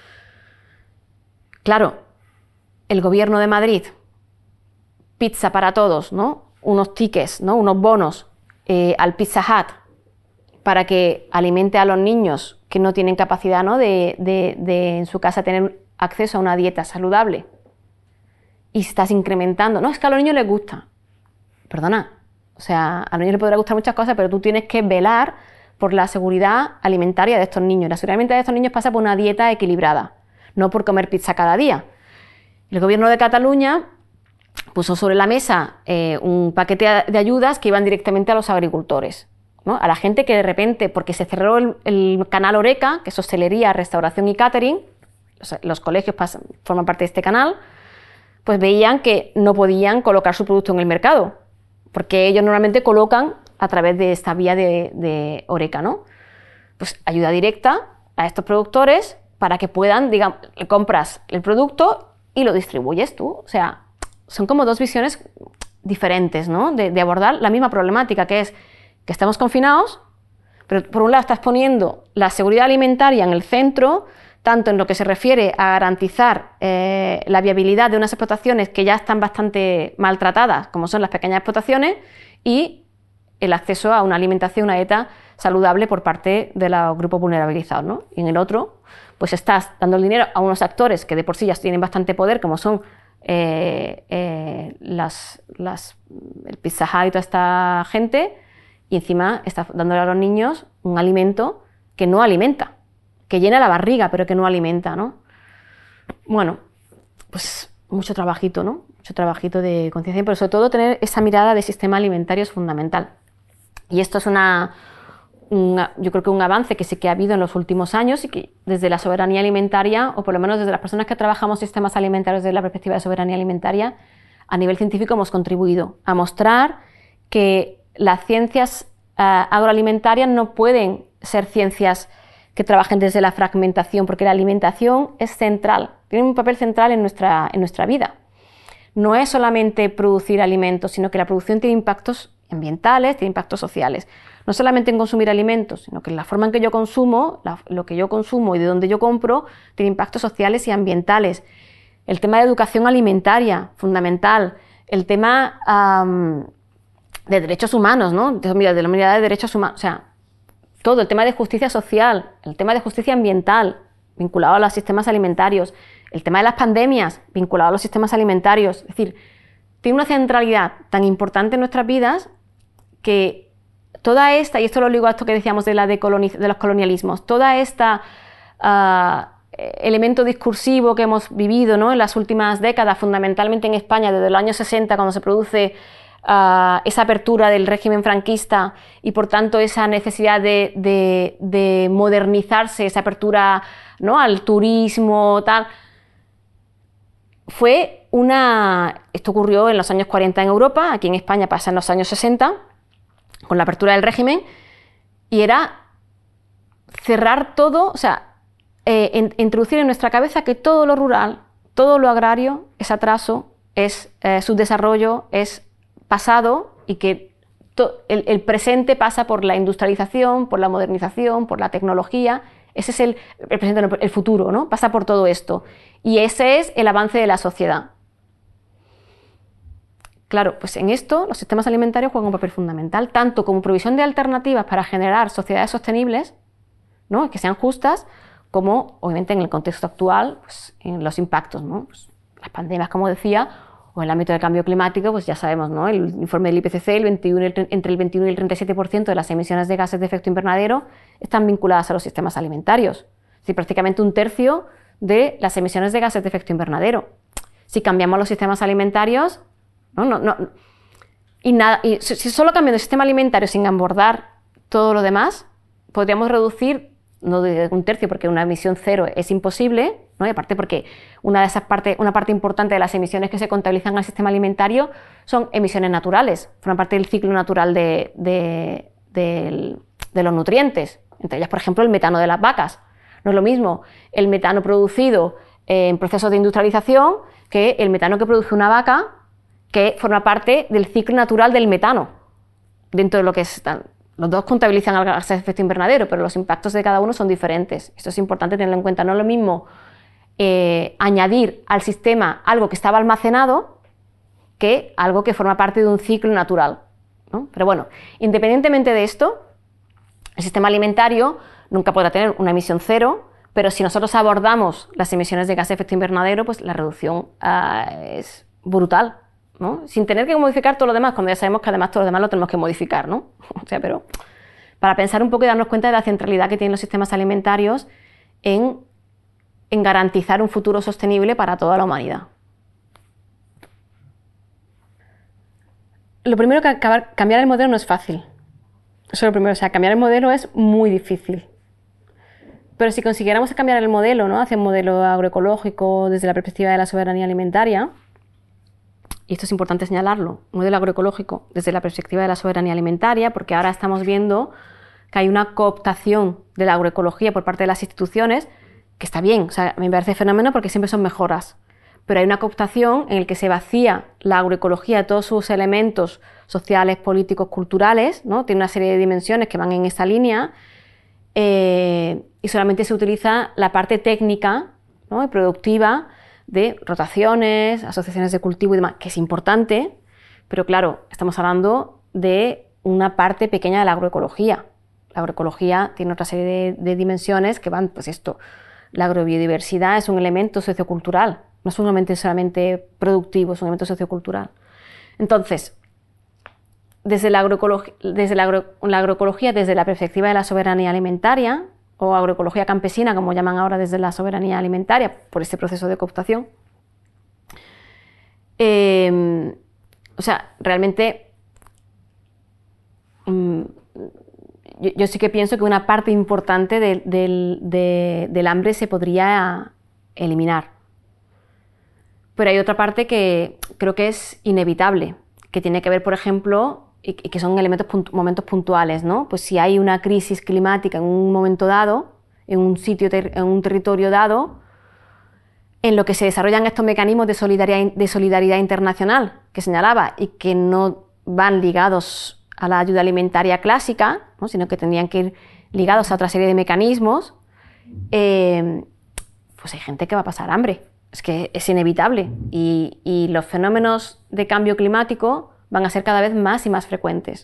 Claro, el Gobierno de Madrid, pizza para todos, ¿no? Unos tickets, ¿no? Unos bonos al Pizza Hut para que alimente a los niños que no tienen capacidad, ¿no? de en su casa tener acceso a una dieta saludable. Y estás incrementando. No, es que a los niños les gusta. Perdona. O sea, a los niños les podrá gustar muchas cosas, pero tú tienes que velar por la seguridad alimentaria de estos niños. La seguridad alimentaria de estos niños pasa por una dieta equilibrada, no por comer pizza cada día. El Gobierno de Cataluña puso sobre la mesa un paquete de ayudas que iban directamente a los agricultores, ¿no? A la gente que de repente, porque se cerró el canal Horeca, que es hostelería, restauración y catering, los colegios forman parte de este canal, pues veían que no podían colocar su producto en el mercado, porque ellos normalmente colocan a través de esta vía de Horeca, ¿no? Pues ayuda directa a estos productores para que puedan, digamos, compras el producto y lo distribuyes tú. O sea, son como dos visiones diferentes, ¿no? De abordar la misma problemática, que es que estamos confinados, pero por un lado estás poniendo la seguridad alimentaria en el centro, tanto en lo que se refiere a garantizar la viabilidad de unas explotaciones que ya están bastante maltratadas, como son las pequeñas explotaciones, y el acceso a una alimentación, una dieta saludable por parte de los grupos vulnerabilizados, ¿no? Y en el otro, pues estás dando el dinero a unos actores que de por sí ya tienen bastante poder, como son el Pizza Hut y toda esta gente, y encima estás dándole a los niños un alimento que no alimenta, que llena la barriga, pero que no alimenta, ¿no? Bueno, pues mucho trabajito, ¿no? Mucho trabajito de conciencia, pero sobre todo tener esa mirada de sistema alimentario es fundamental. Y esto es yo creo que un avance que sí que ha habido en los últimos años y que desde la soberanía alimentaria, o por lo menos desde las personas que trabajamos sistemas alimentarios desde la perspectiva de soberanía alimentaria, a nivel científico hemos contribuido a mostrar que las ciencias agroalimentarias no pueden ser ciencias que trabajen desde la fragmentación, porque la alimentación es central, tiene un papel central en nuestra vida. No es solamente producir alimentos, sino que la producción tiene impactos ambientales, tiene impactos sociales. No solamente en consumir alimentos, sino que en la forma en que yo consumo, lo que yo consumo y de dónde yo compro, tiene impactos sociales y ambientales. El tema de educación alimentaria, fundamental. El tema de derechos humanos, ¿no? De la mirada de derechos humanos. O sea, todo. El tema de justicia social, el tema de justicia ambiental, vinculado a los sistemas alimentarios. El tema de las pandemias, vinculado a los sistemas alimentarios. Es decir, tiene una centralidad tan importante en nuestras vidas que toda esta, y esto lo ligo a esto que decíamos de los colonialismos, toda esta elemento discursivo que hemos vivido, ¿no? En las últimas décadas, fundamentalmente en España, desde los años 60, cuando se produce esa apertura del régimen franquista y por tanto esa necesidad de modernizarse, esa apertura, ¿no? Al turismo, tal. Esto ocurrió en los años 40 en Europa, aquí en España pasa en los años 60, con la apertura del régimen, y era cerrar todo, o sea, introducir en nuestra cabeza que todo lo rural, todo lo agrario es atraso, es subdesarrollo, es pasado, y que el presente pasa por la industrialización, por la modernización, por la tecnología. Ese es el presente, no, el futuro, ¿no? Pasa por todo esto. Y ese es el avance de la sociedad. Claro, pues en esto los sistemas alimentarios juegan un papel fundamental, tanto como provisión de alternativas para generar sociedades sostenibles, ¿no? Que sean justas, como obviamente en el contexto actual, pues, en los impactos, ¿no? Pues, las pandemias, como decía, o en el ámbito del cambio climático, pues ya sabemos, ¿no? El informe del IPCC, entre el 21 y el 37% de las emisiones de gases de efecto invernadero están vinculadas a los sistemas alimentarios. Es decir, prácticamente un tercio de las emisiones de gases de efecto invernadero. Si cambiamos los sistemas alimentarios, si solo cambiando el sistema alimentario sin abordar todo lo demás, podríamos reducir, no de un tercio, porque una emisión cero es imposible, ¿no? Y aparte porque una parte importante de las emisiones que se contabilizan al sistema alimentario son emisiones naturales, forman parte del ciclo natural de los nutrientes, entre ellas, por ejemplo, el metano de las vacas. No es lo mismo el metano producido en procesos de industrialización que el metano que produce una vaca, que forma parte del ciclo natural del metano, dentro de lo que es. Los dos contabilizan el gas de efecto invernadero, pero los impactos de cada uno son diferentes. Esto es importante tenerlo en cuenta. No es lo mismo añadir al sistema algo que estaba almacenado que algo que forma parte de un ciclo natural, ¿no? Pero bueno, independientemente de esto, el sistema alimentario nunca podrá tener una emisión cero, pero si nosotros abordamos las emisiones de gas de efecto invernadero, pues la reducción es brutal, ¿no? Sin tener que modificar todo lo demás, cuando ya sabemos que además todo lo demás lo tenemos que modificar, ¿no? O sea, pero para pensar un poco y darnos cuenta de la centralidad que tienen los sistemas alimentarios en garantizar un futuro sostenible para toda la humanidad. lo primero que cambiar el modelo no es fácil. Eso es lo primero, o sea, cambiar el modelo es muy difícil. Pero si consiguiéramos cambiar el modelo, ¿no? Hacia un modelo agroecológico desde la perspectiva de la soberanía alimentaria, y esto es importante señalarlo, un modelo agroecológico desde la perspectiva de la soberanía alimentaria, porque ahora estamos viendo que hay una cooptación de la agroecología por parte de las instituciones, que está bien, o sea, me parece fenómeno porque siempre son mejoras, pero hay una cooptación en la que se vacía la agroecología de todos sus elementos sociales, políticos, culturales, ¿no? Tiene una serie de dimensiones que van en esa línea, y solamente se utiliza la parte técnica, ¿no? Y productiva de rotaciones, asociaciones de cultivo y demás, que es importante, pero claro, estamos hablando de una parte pequeña de la agroecología. La agroecología tiene otra serie de dimensiones que van, pues esto, la agrobiodiversidad es un elemento sociocultural, no es un elemento solamente productivo, es un elemento sociocultural. Entonces, desde la agroecología, desde la perspectiva de la soberanía alimentaria, o agroecología campesina, como llaman ahora desde la soberanía alimentaria, por este proceso de cooptación, o sea, realmente yo sí que pienso que una parte importante del hambre se podría eliminar. Pero hay otra parte que creo que es inevitable, que tiene que ver, por ejemplo, y que son momentos puntuales, ¿no? Pues si hay una crisis climática en un momento dado, en un territorio dado, en lo que se desarrollan estos mecanismos de solidaridad internacional que señalaba y que no van ligados a la ayuda alimentaria clásica, ¿no? Sino que tendrían que ir ligados a otra serie de mecanismos, pues hay gente que va a pasar hambre. Es que es inevitable y los fenómenos de cambio climático van a ser cada vez más y más frecuentes.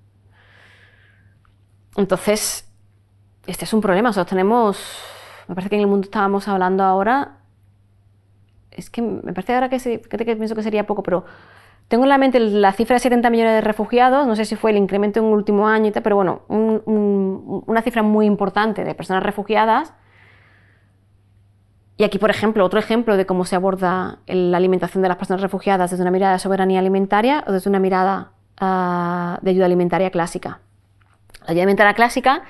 Entonces, este es un problema. Nosotros tenemos, me parece que en el mundo estábamos hablando ahora, es que me parece ahora que pienso que sería poco, pero tengo en la mente la cifra de 70 millones de refugiados, no sé si fue el incremento en el último año y tal, pero bueno, una cifra muy importante de personas refugiadas. Y aquí, por ejemplo, otro ejemplo de cómo se aborda la alimentación de las personas refugiadas desde una mirada de soberanía alimentaria o desde una mirada de ayuda alimentaria clásica. La ayuda alimentaria clásica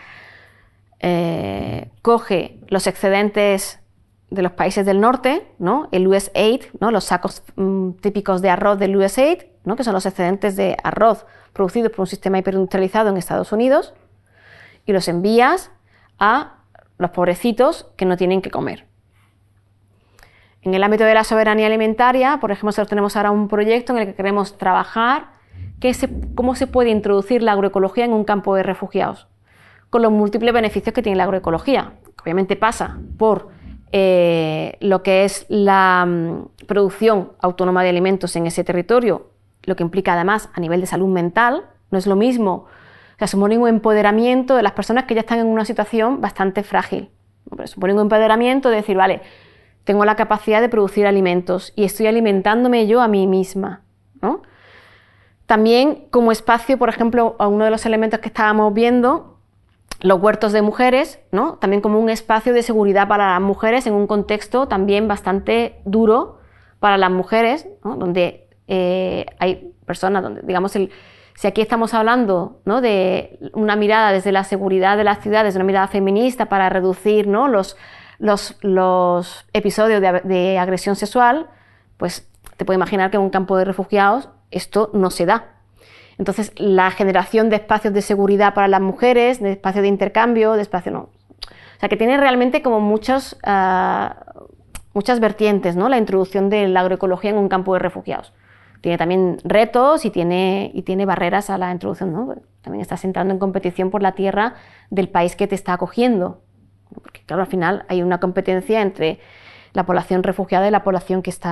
coge los excedentes de los países del norte, ¿no? El USAID, ¿no? Los sacos típicos de arroz del USAID, ¿no? Que son los excedentes de arroz producidos por un sistema hiperindustrializado en Estados Unidos, y los envías a los pobrecitos que no tienen que comer. En el ámbito de la soberanía alimentaria, por ejemplo, nosotros tenemos ahora un proyecto en el que queremos trabajar cómo se puede introducir la agroecología en un campo de refugiados, con los múltiples beneficios que tiene la agroecología. Obviamente pasa por lo que es la producción autónoma de alimentos en ese territorio, lo que implica además a nivel de salud mental. No es lo mismo, o sea, supone un empoderamiento de las personas que ya están en una situación bastante frágil. Supone un empoderamiento de decir, vale, tengo la capacidad de producir alimentos y estoy alimentándome yo a mí misma, ¿no? También como espacio, por ejemplo, uno de los elementos que estábamos viendo, los huertos de mujeres, ¿no? También como un espacio de seguridad para las mujeres en un contexto también bastante duro para las mujeres, ¿no? Donde hay personas, donde, digamos, si aquí estamos hablando, ¿no? De una mirada desde la seguridad de las ciudades, una mirada feminista para reducir, ¿no? los episodios de agresión sexual, pues te puedes imaginar que en un campo de refugiados esto no se da. Entonces, la generación de espacios de seguridad para las mujeres, de espacios de intercambio, de espacios no. O sea, que tiene realmente como muchas vertientes, ¿no? La introducción de la agroecología en un campo de refugiados. Tiene también retos y tiene barreras a la introducción, ¿no? También estás entrando en competición por la tierra del país que te está acogiendo. Porque claro, al final hay una competencia entre la población refugiada y la población que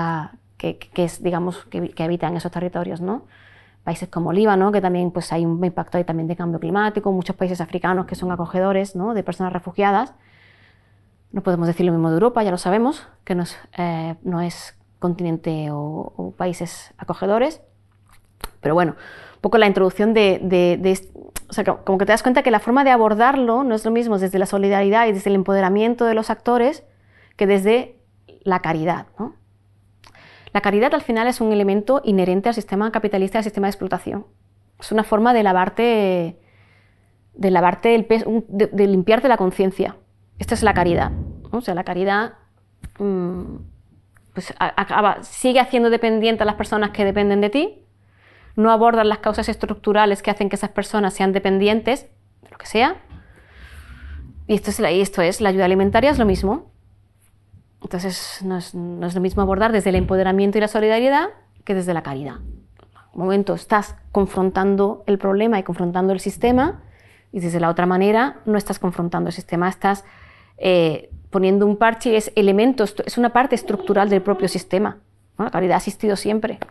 habita en esos territorios, ¿no? Países como Líbano, que también pues, hay un impacto ahí también de cambio climático, muchos países africanos que son acogedores, ¿no? De personas refugiadas. No podemos decir lo mismo de Europa, ya lo sabemos, que no es continente o países acogedores. Pero bueno, un poco la introducción o sea, como que te das cuenta que la forma de abordarlo no es lo mismo desde la solidaridad y desde el empoderamiento de los actores que desde la caridad, ¿no? La caridad al final es un elemento inherente al sistema capitalista y al sistema de explotación. Es una forma de lavarte el peso, de limpiarte la conciencia. Esta es la caridad, ¿no? O sea, la caridad pues sigue haciendo dependiente a las personas que dependen de ti, no abordas las causas estructurales que hacen que esas personas sean dependientes de lo que sea. Y esto es la ayuda alimentaria, es lo mismo. Entonces no es lo mismo abordar desde el empoderamiento y la solidaridad que desde la caridad. En un momento estás confrontando el problema y confrontando el sistema, y desde la otra manera no estás confrontando el sistema, estás poniendo un parche y es una parte estructural del propio sistema, ¿no? La caridad ha existido siempre.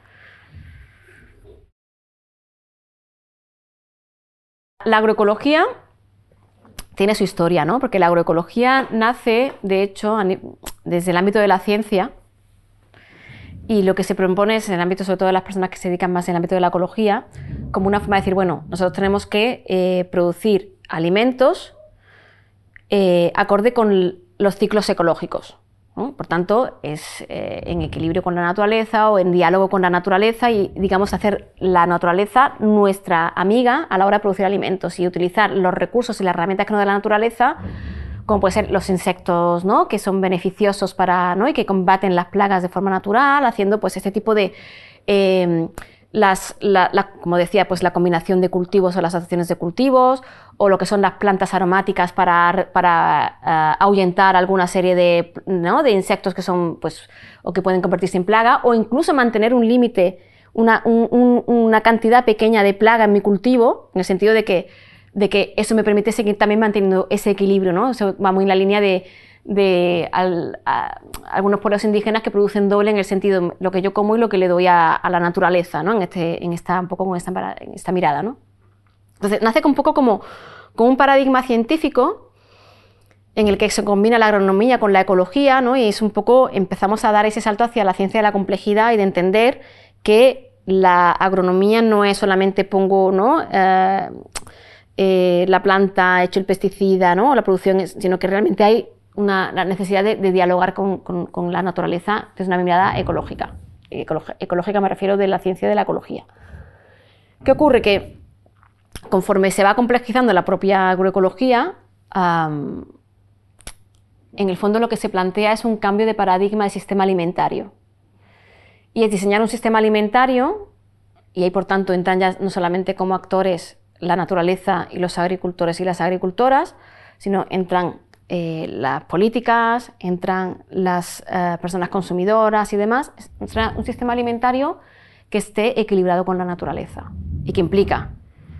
La agroecología tiene su historia, ¿no? Porque la agroecología nace, de hecho, desde el ámbito de la ciencia, y lo que se propone es, en el ámbito, sobre todo de las personas que se dedican más en el ámbito de la ecología, como una forma de decir, bueno, nosotros tenemos que producir alimentos acorde con los ciclos ecológicos, ¿no? Por tanto, es en equilibrio con la naturaleza o en diálogo con la naturaleza y, digamos, hacer la naturaleza nuestra amiga a la hora de producir alimentos y utilizar los recursos y las herramientas que nos da la naturaleza, como pueden ser los insectos, ¿no? Que son beneficiosos para, ¿no? Y que combaten las plagas de forma natural, haciendo pues este tipo de como decía, pues la combinación de cultivos o las asociaciones de cultivos, o lo que son las plantas aromáticas para ahuyentar alguna serie de, ¿no? de insectos que son, pues, o que pueden convertirse en plaga, o incluso mantener un límite, una cantidad pequeña de plaga en mi cultivo, en el sentido de que eso me permite seguir también manteniendo ese equilibrio, ¿no? Eso va muy en la línea de algunos pueblos indígenas que producen doble en el sentido de lo que yo como y lo que le doy a la naturaleza, ¿no? en esta mirada, ¿no? Entonces nace un poco como un paradigma científico en el que se combina la agronomía con la ecología, ¿no? Y es un poco, empezamos a dar ese salto hacia la ciencia de la complejidad y de entender que la agronomía no es solamente pongo, ¿no? La planta, hecho el pesticida, ¿no? La producción, sino que realmente hay la necesidad de dialogar con la naturaleza desde una mirada ecológica. Ecológica me refiero de la ciencia de la ecología. ¿Qué ocurre? Que conforme se va complejizando la propia agroecología, en el fondo lo que se plantea es un cambio de paradigma del sistema alimentario. Y es diseñar un sistema alimentario, y ahí por tanto entran ya no solamente como actores la naturaleza y los agricultores y las agricultoras, sino entran las políticas, entran las personas consumidoras y demás. Entra un sistema alimentario que esté equilibrado con la naturaleza y que implica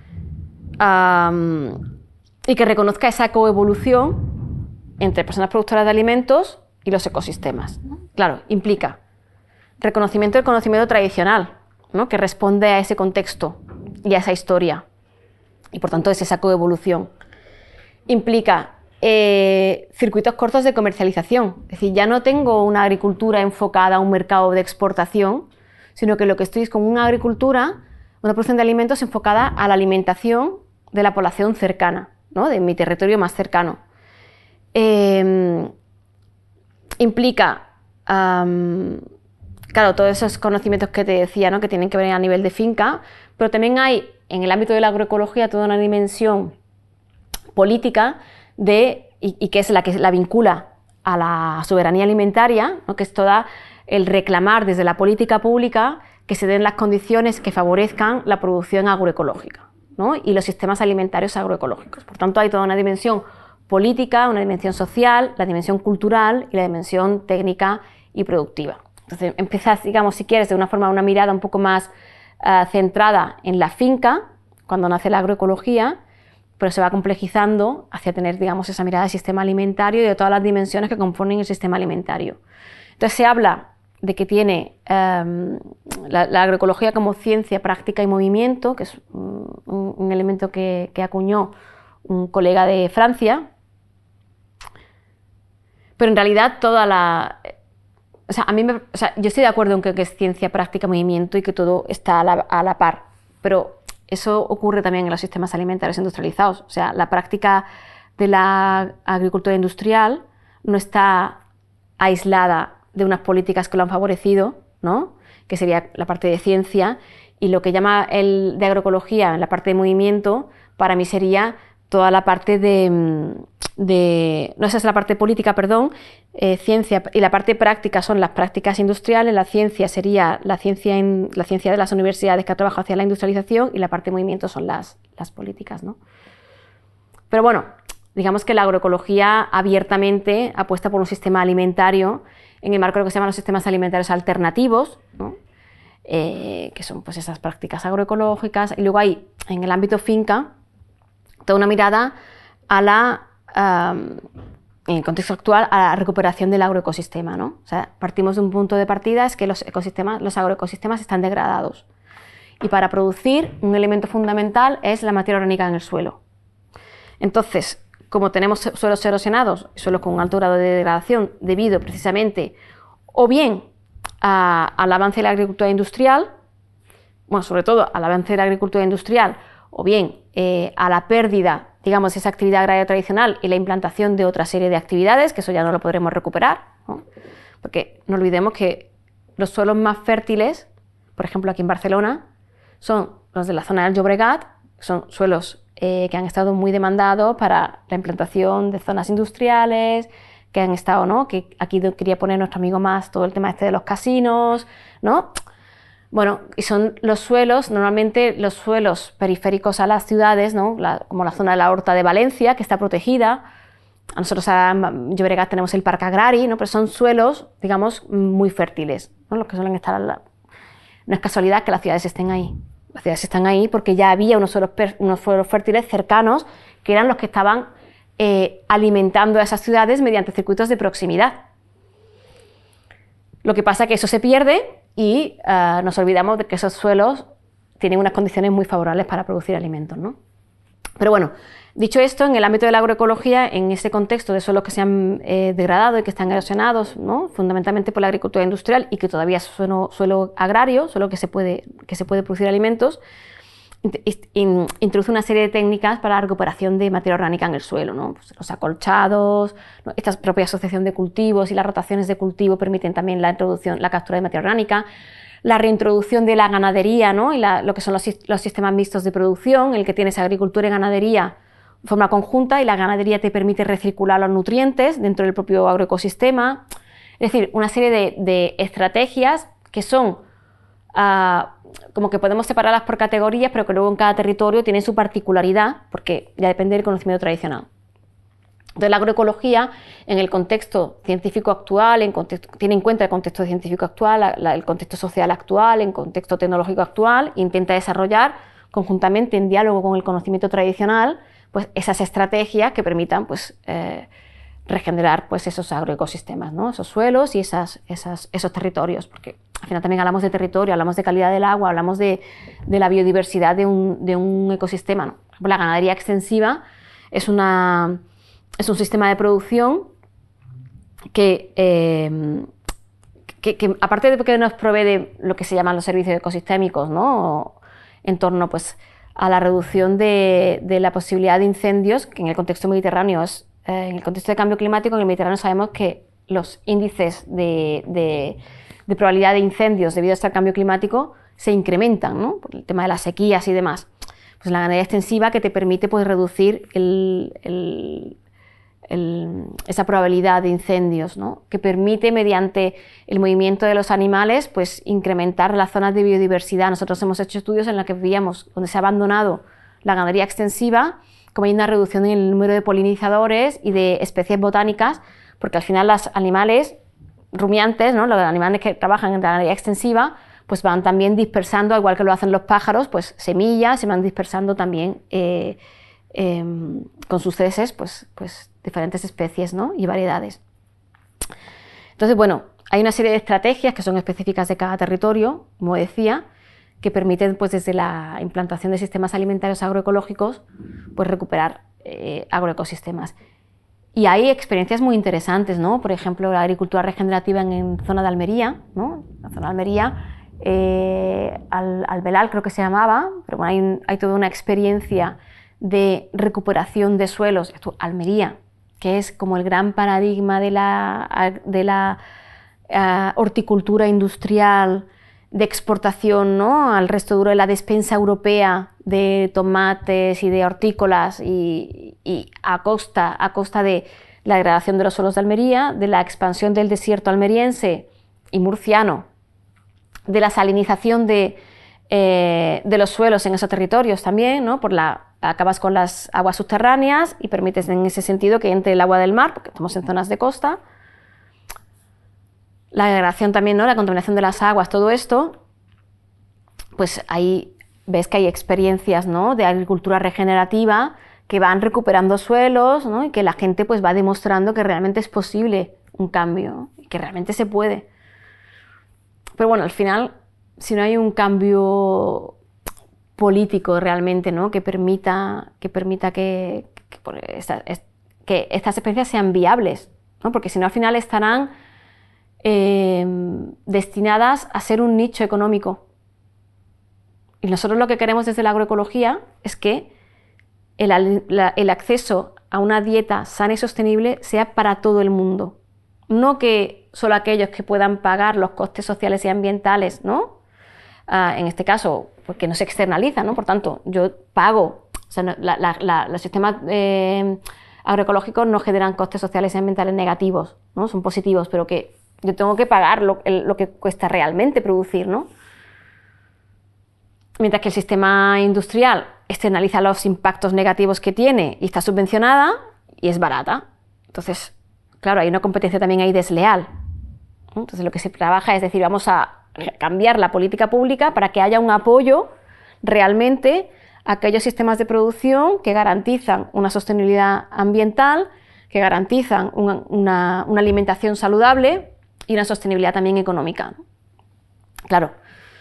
y que reconozca esa coevolución entre personas productoras de alimentos y los ecosistemas, ¿no? Claro, implica reconocimiento del conocimiento tradicional, ¿no? Que responde a ese contexto y a esa historia, y por tanto es esa coevolución. Implica circuitos cortos de comercialización, es decir, ya no tengo una agricultura enfocada a un mercado de exportación, sino que lo que estoy es con una agricultura, una producción de alimentos enfocada a la alimentación de la población cercana, ¿no? De mi territorio más cercano. Implica, claro, todos esos conocimientos que te decía, ¿no? Que tienen que ver a nivel de finca, pero también hay en el ámbito de la agroecología toda una dimensión política y que es la que la vincula a la soberanía alimentaria, ¿no? Que es toda el reclamar desde la política pública que se den las condiciones que favorezcan la producción agroecológica, ¿no? Y los sistemas alimentarios agroecológicos. Por tanto, hay toda una dimensión política, una dimensión social, la dimensión cultural y la dimensión técnica y productiva. Entonces, empiezas, digamos, si quieres, de una mirada un poco más centrada en la finca, cuando nace la agroecología, pero se va complejizando hacia tener, digamos, esa mirada del sistema alimentario y de todas las dimensiones que componen el sistema alimentario. Entonces se habla de que tiene la agroecología como ciencia, práctica y movimiento, que es un elemento que acuñó un colega de Francia, pero en realidad toda la... O sea, yo estoy de acuerdo en que es ciencia, práctica, movimiento y que todo está a la par, pero eso ocurre también en los sistemas alimentarios industrializados. O sea, la práctica de la agricultura industrial no está aislada de unas políticas que lo han favorecido, ¿no? Que sería la parte de ciencia, y lo que llama el de agroecología, la parte de movimiento, para mí sería toda la parte no, esa es la parte política, perdón, ciencia, y la parte práctica son las prácticas industriales, la ciencia sería la ciencia de las universidades que ha trabajado hacia la industrialización, y la parte de movimiento son las políticas, ¿no? Pero bueno, digamos que la agroecología abiertamente apuesta por un sistema alimentario en el marco de lo que se llaman los sistemas alimentarios alternativos, ¿no? Que son pues esas prácticas agroecológicas, y luego hay en el ámbito finca toda una mirada en el contexto actual, a la recuperación del agroecosistema, ¿no? O sea, partimos de un punto de partida, es que los agroecosistemas están degradados, y para producir un elemento fundamental es la materia orgánica en el suelo. Entonces, como tenemos suelos erosionados, suelos con un alto grado de degradación debido precisamente o bien al avance de la agricultura industrial, bueno, sobre todo al avance de la agricultura industrial, o bien a la pérdida, digamos, de esa actividad agraria tradicional y la implantación de otra serie de actividades, que eso ya no lo podremos recuperar, ¿no? Porque no olvidemos que los suelos más fértiles, por ejemplo aquí en Barcelona, son los de la zona del Llobregat, son suelos que han estado muy demandados para la implantación de zonas industriales, que han estado, ¿no? Que aquí quería poner nuestro amigo más todo el tema este de los casinos, ¿no? Bueno, y son los suelos, normalmente los suelos periféricos a las ciudades, ¿no? Como la zona de la Horta de Valencia, que está protegida. A nosotros en Llobregat tenemos el Parc Agrari, ¿no? Pero son suelos, digamos, muy fértiles, ¿no? Los que suelen estar no es casualidad que las ciudades estén ahí. Las ciudades están ahí porque ya había unos suelos fértiles cercanos que eran los que estaban alimentando a esas ciudades mediante circuitos de proximidad. Lo que pasa es que eso se pierde y nos olvidamos de que esos suelos tienen unas condiciones muy favorables para producir alimentos, ¿no? Pero bueno, dicho esto, en el ámbito de la agroecología, en ese contexto de suelos que se han degradado y que están erosionados, ¿no? Fundamentalmente por la agricultura industrial, y que todavía es suelo agrario, suelo que se puede producir alimentos, introduce una serie de técnicas para la recuperación de materia orgánica en el suelo, ¿no? Pues los acolchados, ¿no? Esta propia asociación de cultivos y las rotaciones de cultivo permiten también la captura de materia orgánica, la reintroducción de la ganadería, ¿no? Y lo que son los sistemas mixtos de producción, el que tienes agricultura y ganadería de forma conjunta, y la ganadería te permite recircular los nutrientes dentro del propio agroecosistema. Es decir, una serie de estrategias que son como que podemos separarlas por categorías, pero que luego en cada territorio tienen su particularidad, porque ya depende del conocimiento tradicional. Entonces, la agroecología, en el contexto científico actual, tiene en cuenta el contexto científico actual, el contexto social actual, el contexto tecnológico actual, e intenta desarrollar conjuntamente, en diálogo con el conocimiento tradicional, pues esas estrategias que permitan pues, regenerar pues, esos agroecosistemas, ¿no? Esos suelos y esos territorios, porque al final también hablamos de territorio, hablamos de calidad del agua, hablamos de la biodiversidad de un ecosistema, ¿no? Por ejemplo, la ganadería extensiva es un sistema de producción que aparte de que nos provee de lo que se llaman los servicios ecosistémicos, ¿no? En torno pues, a la reducción de la posibilidad de incendios, que en el contexto mediterráneo en el contexto de cambio climático, en el Mediterráneo sabemos que los índices de probabilidad de incendios debido a este cambio climático se incrementan, ¿no? Por el tema de las sequías y demás. Pues la ganadería extensiva que te permite pues, reducir esa probabilidad de incendios, ¿no? Que permite, mediante el movimiento de los animales, pues, incrementar las zonas de biodiversidad. Nosotros hemos hecho estudios en los que veíamos donde se ha abandonado la ganadería extensiva, como hay una reducción en el número de polinizadores y de especies botánicas, porque al final los animales rumiantes, ¿no? Los animales que trabajan en la ganadería extensiva, pues van también dispersando, igual que lo hacen los pájaros, pues semillas, se van dispersando también con sus heces, pues diferentes especies, ¿no? Y variedades. Entonces, bueno, hay una serie de estrategias que son específicas de cada territorio, como decía, que permiten, pues, desde la implantación de sistemas alimentarios agroecológicos, pues, recuperar agroecosistemas. Y hay experiencias muy interesantes, ¿no? Por ejemplo, la agricultura regenerativa en zona de Almería, ¿no? La zona de Almería, Albelal creo que se llamaba, pero bueno, hay toda una experiencia de recuperación de suelos. Almería, que es como el gran paradigma de la horticultura industrial de exportación, ¿no?, al resto de la despensa europea de tomates y de hortícolas y a costa de la degradación de los suelos de Almería, de la expansión del desierto almeriense y murciano, de la salinización de los suelos en esos territorios también, ¿no?, acabas con las aguas subterráneas y permites en ese sentido que entre el agua del mar, porque estamos en zonas de costa. La degradación también, ¿no?, la contaminación de las aguas, todo esto, pues ahí ves que hay experiencias, ¿no?, de agricultura regenerativa que van recuperando suelos, ¿no?, y que la gente pues va demostrando que realmente es posible un cambio, ¿no?, y que realmente se puede. Pero bueno, al final, si no hay un cambio político realmente, ¿no?, que permita que estas experiencias sean viables, ¿no?, porque si no al final estarán destinadas a ser un nicho económico. Y nosotros lo que queremos desde la agroecología es que el acceso a una dieta sana y sostenible sea para todo el mundo. No que solo aquellos que puedan pagar los costes sociales y ambientales, ¿no? En este caso, porque no se externaliza, ¿no? Por tanto, yo pago, o sea, los sistemas agroecológicos no generan costes sociales y ambientales negativos, ¿no? Son positivos, pero que yo tengo que pagar lo que cuesta realmente producir, ¿no? Mientras que el sistema industrial externaliza los impactos negativos que tiene y está subvencionada y es barata. Entonces, claro, hay una competencia también ahí desleal, ¿no? Entonces, lo que se trabaja es decir, vamos a cambiar la política pública para que haya un apoyo realmente a aquellos sistemas de producción que garantizan una sostenibilidad ambiental, que garantizan una alimentación saludable y una sostenibilidad también económica. Claro,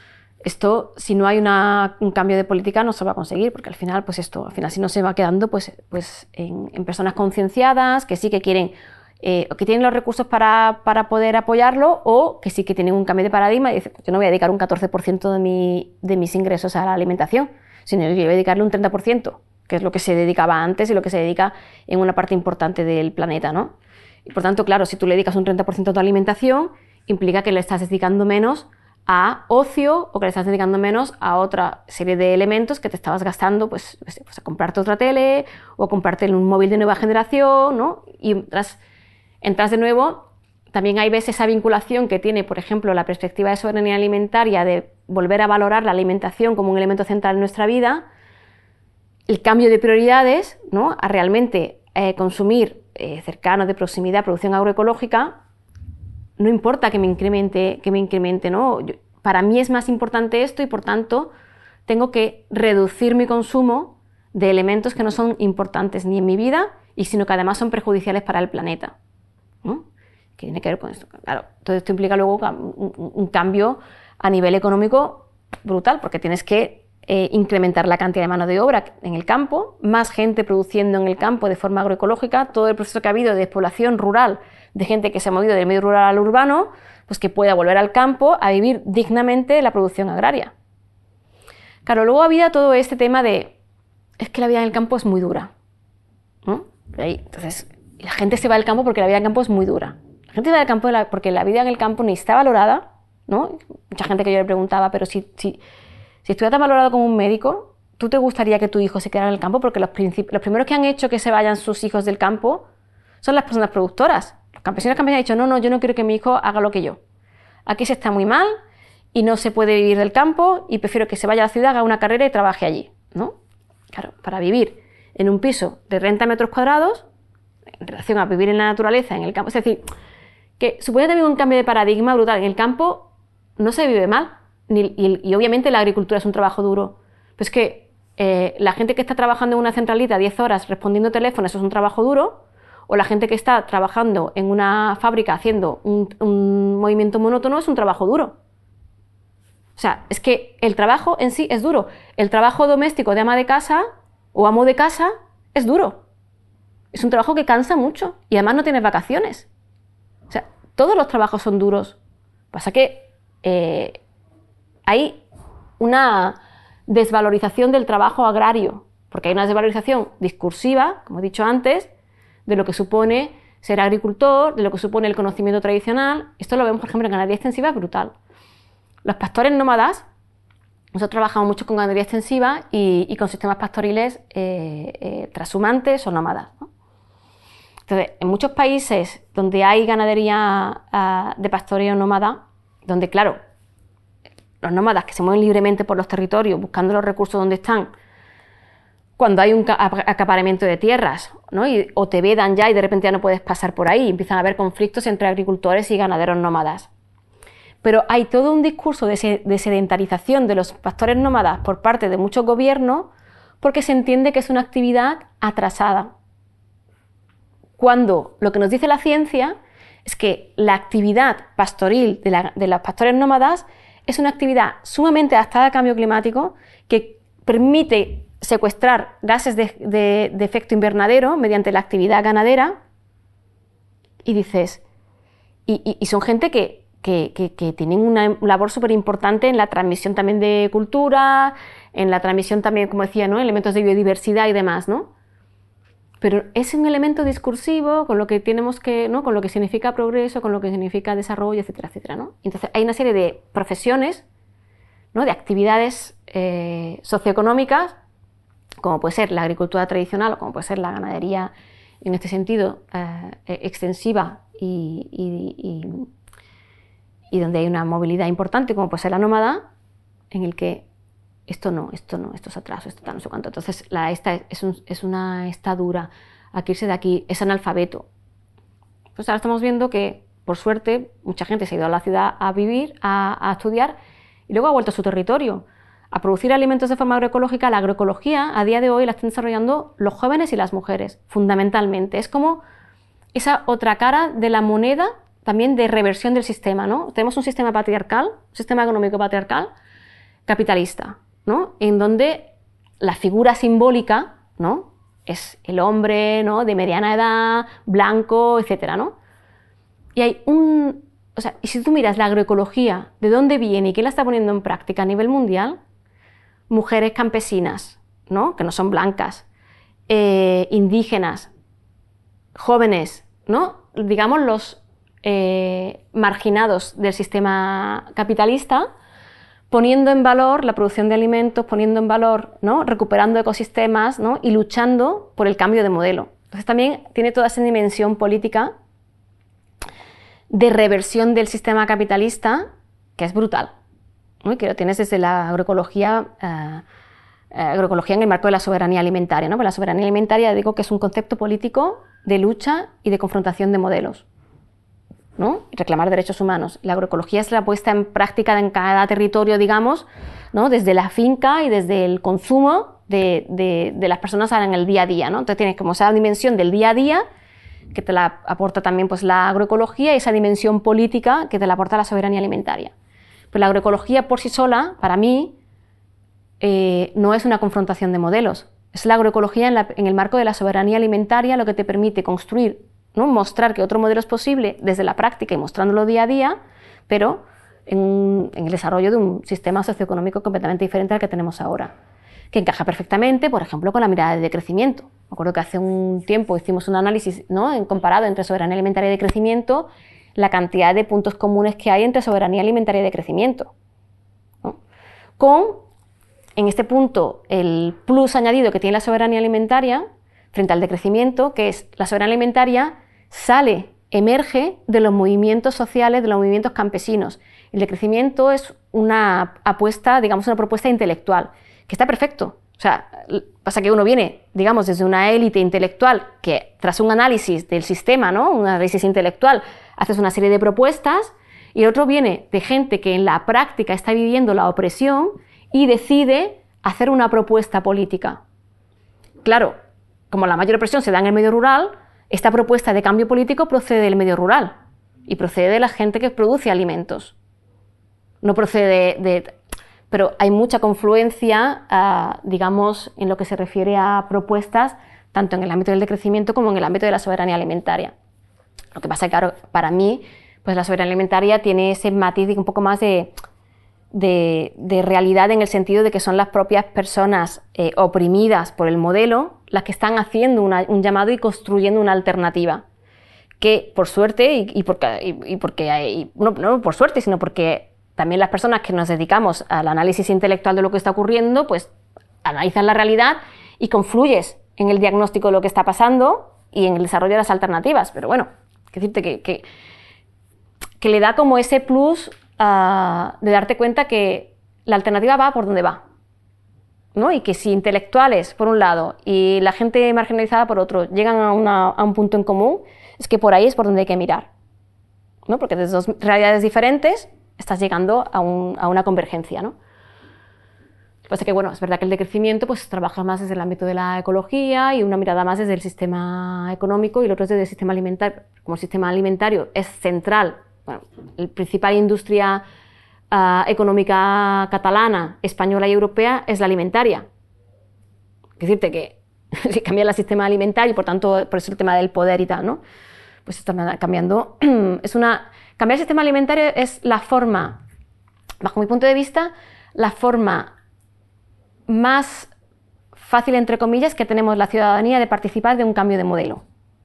esto, si no hay un cambio de política, no se va a conseguir, porque al final, pues al final si no se va quedando pues en personas concienciadas, que sí que quieren, que tienen los recursos para poder apoyarlo, o que sí que tienen un cambio de paradigma y dicen, yo no voy a dedicar un 14% de mis ingresos a la alimentación, sino yo voy a dedicarle un 30%, que es lo que se dedicaba antes y lo que se dedica en una parte importante del planeta, ¿no? Y por tanto, claro, si tú le dedicas un 30% a tu alimentación, implica que le estás dedicando menos a ocio o que le estás dedicando menos a otra serie de elementos que te estabas gastando, pues a comprarte otra tele o a comprarte un móvil de nueva generación, ¿no? Y entras de nuevo, también hay veces esa vinculación que tiene, por ejemplo, la perspectiva de soberanía alimentaria, de volver a valorar la alimentación como un elemento central en nuestra vida, el cambio de prioridades, ¿no?, a realmente consumir cercano, de proximidad, producción agroecológica. No importa que me incremente, ¿no? Para mí es más importante esto y por tanto tengo que reducir mi consumo de elementos que no son importantes ni en mi vida y sino que además son perjudiciales para el planeta, ¿no? Que tiene que ver con esto. Claro, todo esto implica luego un cambio a nivel económico brutal, porque tienes que incrementar la cantidad de mano de obra en el campo, más gente produciendo en el campo de forma agroecológica, todo el proceso que ha habido de despoblación rural, de gente que se ha movido del medio rural al urbano, pues que pueda volver al campo a vivir dignamente la producción agraria. Claro, luego había todo este tema de, es que la vida en el campo es muy dura, ¿no? Entonces, la gente se va del campo porque la vida en el campo es muy dura. La gente se va del campo porque la vida en el campo ni está valorada, ¿no? Mucha gente que yo le preguntaba, pero si estuviera tan valorado como un médico, ¿tú te gustaría que tu hijo se quedara en el campo? Porque los primeros que han hecho que se vayan sus hijos del campo son las personas productoras. Los campesinos han dicho, no, yo no quiero que mi hijo haga lo que yo. Aquí se está muy mal y no se puede vivir del campo y prefiero que se vaya a la ciudad, haga una carrera y trabaje allí, ¿no? Claro, para vivir en un piso de 30 metros cuadrados, en relación a vivir en la naturaleza, en el campo, es decir, que supone también un cambio de paradigma brutal. En el campo no se vive mal. Y obviamente la agricultura es un trabajo duro, pero es que la gente que está trabajando en una centralita 10 horas respondiendo teléfonos, eso es un trabajo duro, o la gente que está trabajando en una fábrica haciendo un movimiento monótono es un trabajo duro. O sea, es que el trabajo en sí es duro. El trabajo doméstico de ama de casa o amo de casa es duro. Es un trabajo que cansa mucho y además no tienes vacaciones. O sea, todos los trabajos son duros. Pasa que hay una desvalorización del trabajo agrario, porque hay una desvalorización discursiva, como he dicho antes, de lo que supone ser agricultor, de lo que supone el conocimiento tradicional. Esto lo vemos, por ejemplo, en ganadería extensiva, es brutal. Los pastores nómadas, nosotros trabajamos mucho con ganadería extensiva y con sistemas pastoriles trashumantes o nómadas, ¿no? Entonces, en muchos países donde hay ganadería de pastoreo nómada, donde, claro, los nómadas que se mueven libremente por los territorios, buscando los recursos donde están, cuando hay un acaparamiento de tierras, ¿no? O te vedan ya y de repente ya no puedes pasar por ahí, empiezan a haber conflictos entre agricultores y ganaderos nómadas. Pero hay todo un discurso de sedentarización de los pastores nómadas por parte de muchos gobiernos porque se entiende que es una actividad atrasada. Cuando lo que nos dice la ciencia es que la actividad pastoril de los pastores nómadas es una actividad sumamente adaptada al cambio climático que permite secuestrar gases de efecto invernadero mediante la actividad ganadera, y dices, y son gente que tienen una labor súper importante en la transmisión también de cultura, en la transmisión también, como decía, ¿no? Elementos de biodiversidad y demás, ¿no? Pero es un elemento discursivo con lo que tenemos que, ¿no? Con lo que significa progreso, con lo que significa desarrollo, etcétera, etcétera, ¿no? Entonces hay una serie de profesiones, ¿no? De actividades socioeconómicas, como puede ser la agricultura tradicional o como puede ser la ganadería, en este sentido, extensiva y donde hay una movilidad importante, como puede ser la nómada, en el que esto es atraso, esto tal, no sé cuánto. Entonces, esta es una estadura, aquí irse de aquí, es analfabeto. Pues ahora estamos viendo que, por suerte, mucha gente se ha ido a la ciudad a vivir, a estudiar, y luego ha vuelto a su territorio a producir alimentos de forma agroecológica. La agroecología, a día de hoy, la están desarrollando los jóvenes y las mujeres, fundamentalmente. Es como esa otra cara de la moneda, también de reversión del sistema, ¿no? Tenemos un sistema patriarcal, un sistema económico patriarcal, capitalista, ¿no? En donde la figura simbólica, ¿no? Es el hombre, ¿no? De mediana edad, blanco, etcétera, ¿no? Y hay y si tú miras la agroecología, de dónde viene y quién la está poniendo en práctica a nivel mundial, mujeres campesinas, ¿no? Que no son blancas, indígenas, jóvenes, ¿no? Digamos los marginados del sistema capitalista, poniendo en valor la producción de alimentos, poniendo en valor, ¿no? Recuperando ecosistemas, ¿no? Y luchando por el cambio de modelo. Entonces también tiene toda esa dimensión política de reversión del sistema capitalista que es brutal, ¿no? Y que lo tienes desde la agroecología en el marco de la soberanía alimentaria, ¿no? Pues la soberanía alimentaria, digo que es un concepto político de lucha y de confrontación de modelos, ¿no? Y reclamar derechos humanos. La agroecología es la puesta en práctica en cada territorio, digamos, ¿no? Desde la finca y desde el consumo de las personas en el día a día, ¿no? Entonces tienes como esa dimensión del día a día que te la aporta también pues, la agroecología, y esa dimensión política que te la aporta la soberanía alimentaria. Pues la agroecología por sí sola, para mí, no es una confrontación de modelos. Es la agroecología en el marco de la soberanía alimentaria lo que te permite construir, ¿no? Mostrar que otro modelo es posible desde la práctica y mostrándolo día a día, pero en el desarrollo de un sistema socioeconómico completamente diferente al que tenemos ahora, que encaja perfectamente, por ejemplo, con la mirada de crecimiento. Me acuerdo que hace un tiempo hicimos un análisis, ¿no? Comparado entre soberanía alimentaria y de crecimiento, la cantidad de puntos comunes que hay entre soberanía alimentaria y de crecimiento, ¿no? En este punto, el plus añadido que tiene la soberanía alimentaria frente al de crecimiento, que es la soberanía alimentaria emerge de los movimientos sociales, de los movimientos campesinos. El de crecimiento es una apuesta, digamos, una propuesta intelectual, que está perfecto. O sea, pasa que uno viene, digamos, desde una élite intelectual que, tras un análisis del sistema, ¿no? Un análisis intelectual, haces una serie de propuestas, y el otro viene de gente que en la práctica está viviendo la opresión y decide hacer una propuesta política. Claro, como la mayor opresión se da en el medio rural, esta propuesta de cambio político procede del medio rural y procede de la gente que produce alimentos. No procede pero hay mucha confluencia, digamos, en lo que se refiere a propuestas, tanto en el ámbito del decrecimiento como en el ámbito de la soberanía alimentaria. Lo que pasa es que, claro, para mí, pues la soberanía alimentaria tiene ese matiz un poco más de realidad, en el sentido de que son las propias personas oprimidas por el modelo las que están haciendo un llamado y construyendo una alternativa. que por suerte, no por suerte, sino porque también las personas que nos dedicamos al análisis intelectual de lo que está ocurriendo, pues analizas la realidad y confluyes en el diagnóstico de lo que está pasando y en el desarrollo de las alternativas. Pero bueno, decirte que le da como ese plus de darte cuenta que la alternativa va por donde va, ¿no? Y que si intelectuales, por un lado, y la gente marginalizada, por otro, llegan a un punto en común, es que por ahí es por donde hay que mirar, ¿no? Porque desde dos realidades diferentes estás llegando a una convergencia, ¿no? Lo que pasa es que, bueno, es verdad que el decrecimiento pues trabaja más desde el ámbito de la ecología y una mirada más desde el sistema económico y el otro desde el sistema alimentario. Como el sistema alimentario es central, bueno, la principal industria económica catalana, española y europea es la alimentaria. Es decirte que si cambia el sistema alimentario y por tanto, por eso el tema del poder y tal, ¿no? Pues está cambiando. Cambiar el sistema alimentario es la forma, bajo mi punto de vista, la forma más fácil, entre comillas, que tenemos la ciudadanía de participar de un cambio de modelo.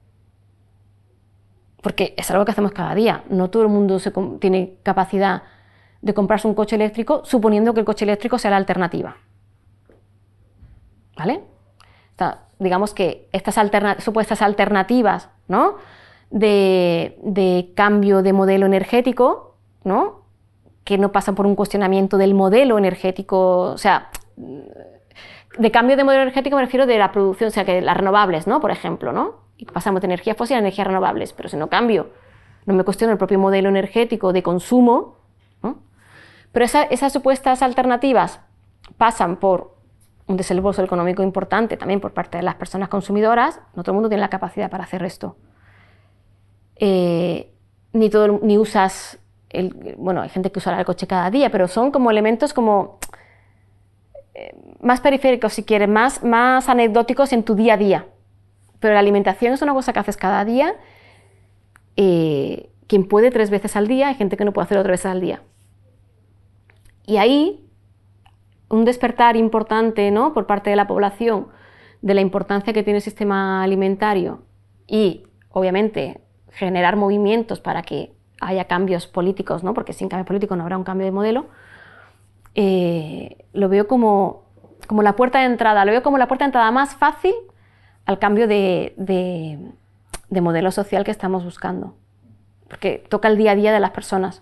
Porque es algo que hacemos cada día. No todo el mundo tiene capacidad de comprarse un coche eléctrico, suponiendo que el coche eléctrico sea la alternativa. ¿Vale? Digamos que estas supuestas alternativas, ¿no?, de cambio de modelo energético, ¿no?, que no pasan por un cuestionamiento del modelo energético, o sea, de cambio de modelo energético me refiero de la producción, o sea, que las renovables, ¿no?, por ejemplo, ¿no?, y pasamos de energía fósil a energías renovables, pero si no cambio, no me cuestiono el propio modelo energético de consumo, ¿no? Pero esas supuestas alternativas pasan por un desembolso económico importante también por parte de las personas consumidoras. No todo el mundo tiene la capacidad para hacer esto. Ni usas, bueno, hay gente que usará el coche cada día, pero son como elementos como más periféricos, si quieres, más anecdóticos en tu día a día. Pero la alimentación es una cosa que haces cada día. Quien puede 3 veces al día, hay gente que no puede hacerlo 3 veces al día. Y ahí, un despertar importante, ¿no?, por parte de la población de la importancia que tiene el sistema alimentario y, obviamente, generar movimientos para que haya cambios políticos, ¿no?, porque sin cambio político no habrá un cambio de modelo, lo veo como la puerta de entrada, lo veo como la puerta de entrada más fácil al cambio de modelo social que estamos buscando, porque toca el día a día de las personas.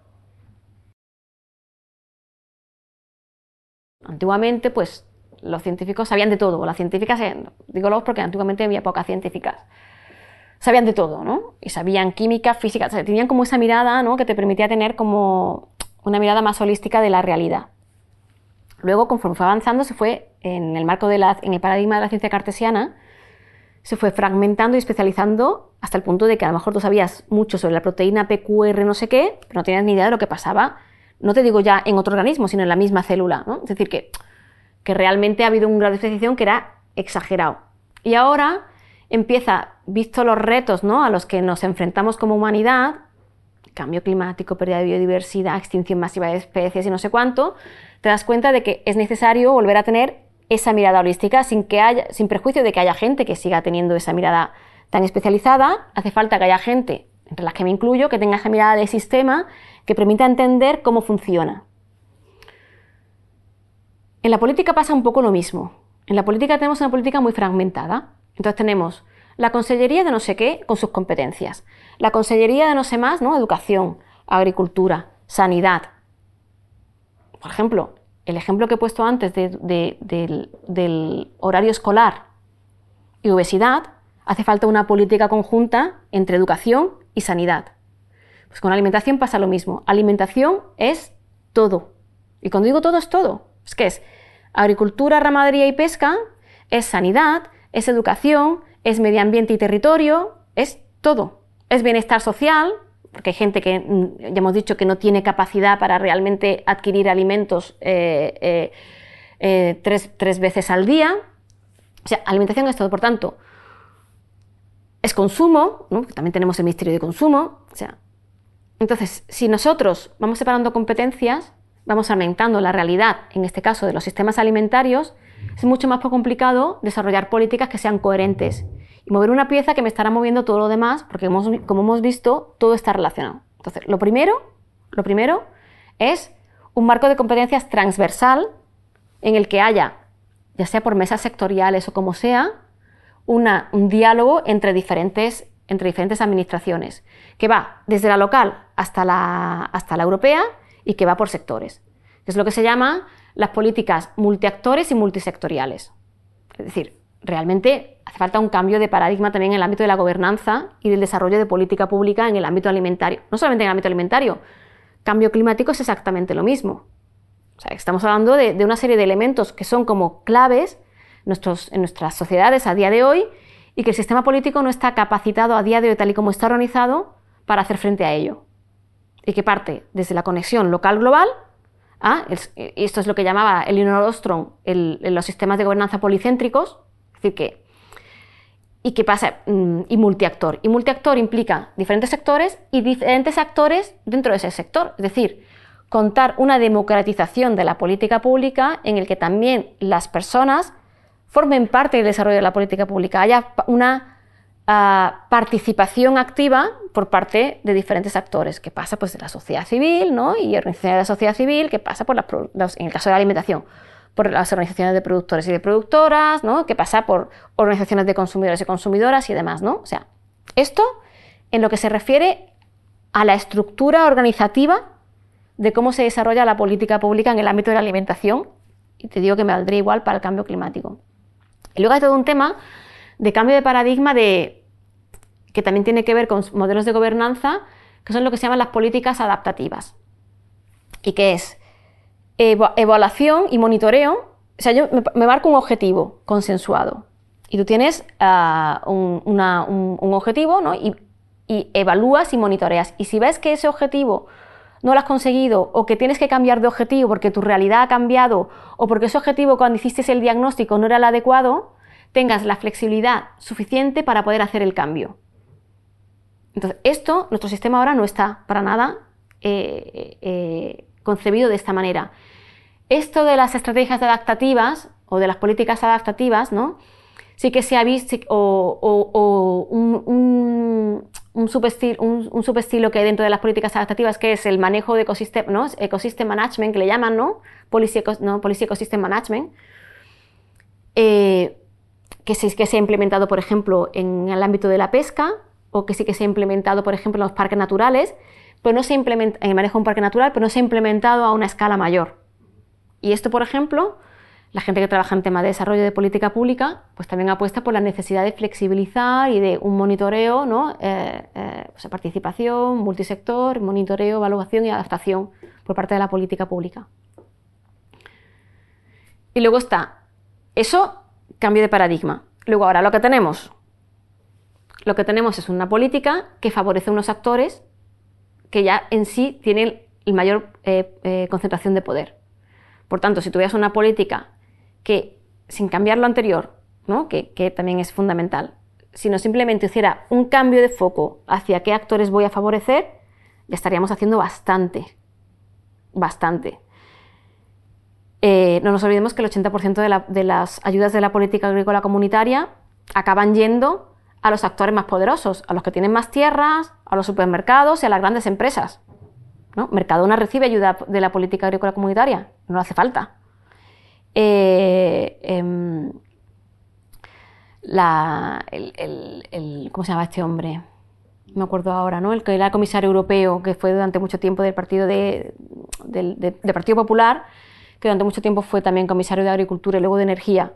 Antiguamente, pues, los científicos sabían de todo, o las científicas, digo porque antiguamente había pocas científicas, sabían de todo, ¿no? Y sabían química, física, o sea, tenían como esa mirada, ¿no?, que te permitía tener como una mirada más holística de la realidad. Luego, conforme fue avanzando, se fue, en el paradigma de la ciencia cartesiana, se fue fragmentando y especializando hasta el punto de que a lo mejor tú sabías mucho sobre la proteína PQR no sé qué, pero no tenías ni idea de lo que pasaba, no te digo ya en otro organismo, sino en la misma célula, ¿no? Es decir, que realmente ha habido un grado de especialización que era exagerado. Y ahora empieza, visto los retos, ¿no?, a los que nos enfrentamos como humanidad, cambio climático, pérdida de biodiversidad, extinción masiva de especies y no sé cuánto, te das cuenta de que es necesario volver a tener esa mirada holística sin perjuicio de que haya gente que siga teniendo esa mirada tan especializada. Hace falta que haya gente, entre las que me incluyo, que tenga esa mirada de sistema que permita entender cómo funciona. En la política pasa un poco lo mismo. En la política tenemos una política muy fragmentada. Entonces tenemos la consellería de no sé qué con sus competencias, la consellería de no sé más, ¿no?, educación, agricultura, sanidad. Por ejemplo, el ejemplo que he puesto antes del horario escolar y obesidad, hace falta una política conjunta entre educación y sanidad. Pues con alimentación pasa lo mismo. Alimentación es todo. Y cuando digo todo, es todo. Es que es agricultura, ramadería y pesca, es sanidad, es educación, es medio ambiente y territorio, es todo. Es bienestar social, porque hay gente que ya hemos dicho que no tiene capacidad para realmente adquirir alimentos 3 veces al día. O sea, alimentación es todo. Por tanto, es consumo, ¿no?, porque también tenemos el Ministerio de Consumo. O sea, entonces, si nosotros vamos separando competencias, vamos aumentando la realidad, en este caso de los sistemas alimentarios, es mucho más complicado desarrollar políticas que sean coherentes. Y mover una pieza que me estará moviendo todo lo demás, porque como hemos visto, todo está relacionado. Entonces, lo primero es un marco de competencias transversal en el que haya, ya sea por mesas sectoriales o como sea, un diálogo entre diferentes administraciones, que va desde la local hasta la europea y que va por sectores. Es lo que se llama las políticas multiactores y multisectoriales. Es decir, realmente hace falta un cambio de paradigma también en el ámbito de la gobernanza y del desarrollo de política pública en el ámbito alimentario. No solamente en el ámbito alimentario, cambio climático es exactamente lo mismo. O sea, estamos hablando de una serie de elementos que son como claves en nuestras sociedades a día de hoy y que el sistema político no está capacitado a día de hoy, tal y como está organizado, para hacer frente a ello. Y que parte desde la conexión local-global, esto es lo que llamaba Elinor Ostrom los sistemas de gobernanza policéntricos, es decir, y multiactor. Y multiactor implica diferentes sectores y diferentes actores dentro de ese sector. Es decir, contar una democratización de la política pública en el que también las personas formen parte del desarrollo de la política pública, haya una participación activa por parte de diferentes actores, que pasa pues, de la sociedad civil, ¿no? Y organizaciones de la sociedad civil, que pasa por en el caso de la alimentación, por las organizaciones de productores y de productoras, ¿no? Que pasa por organizaciones de consumidores y consumidoras y demás, ¿no? O sea, esto en lo que se refiere a la estructura organizativa de cómo se desarrolla la política pública en el ámbito de la alimentación, y te digo que me valdría igual para el cambio climático. Y luego hay todo un tema de cambio de paradigma que también tiene que ver con modelos de gobernanza, que son lo que se llaman las políticas adaptativas. Y que es evaluación y monitoreo. O sea, yo me marco un objetivo consensuado. Y tú tienes un objetivo, ¿no? Y evalúas y monitoreas. Y si ves que ese objetivo no lo has conseguido o que tienes que cambiar de objetivo porque tu realidad ha cambiado o porque ese objetivo cuando hiciste el diagnóstico no era el adecuado, tengas la flexibilidad suficiente para poder hacer el cambio. Entonces, nuestro sistema ahora no está para nada concebido de esta manera. Esto de las estrategias adaptativas o de las políticas adaptativas, ¿no? Sí que se ha visto, un subestilo que hay dentro de las políticas adaptativas, que es el manejo de ecosistema, ¿no? Ecosystem management, que le llaman, ¿no? Policy ecosystem management, que se ha implementado, por ejemplo, en el ámbito de la pesca, o que sí que se ha implementado, por ejemplo, en los parques naturales, pero no se implementa en el manejo de un parque natural, pero no se ha implementado a una escala mayor. Y esto, por ejemplo, la gente que trabaja en tema de desarrollo de política pública, pues también apuesta por la necesidad de flexibilizar y de un monitoreo, ¿no? Participación, multisector, monitoreo, evaluación y adaptación por parte de la política pública. Y luego está eso, cambio de paradigma. Luego ahora lo que tenemos es una política que favorece a unos actores que ya en sí tienen la mayor concentración de poder. Por tanto, si tuvieras una política que, sin cambiar lo anterior, ¿no? que también es fundamental, sino simplemente hiciera un cambio de foco hacia qué actores voy a favorecer, ya estaríamos haciendo bastante. No nos olvidemos que el 80% de las ayudas de la política agrícola comunitaria acaban yendo a los actores más poderosos, a los que tienen más tierras, a los supermercados y a las grandes empresas, ¿no? Mercadona recibe ayuda de la política agrícola comunitaria, no le hace falta. ¿Cómo se llama este hombre? No me acuerdo ahora, ¿no? El que era comisario europeo, que fue durante mucho tiempo del Partido Partido Popular, que durante mucho tiempo fue también comisario de Agricultura y luego de Energía.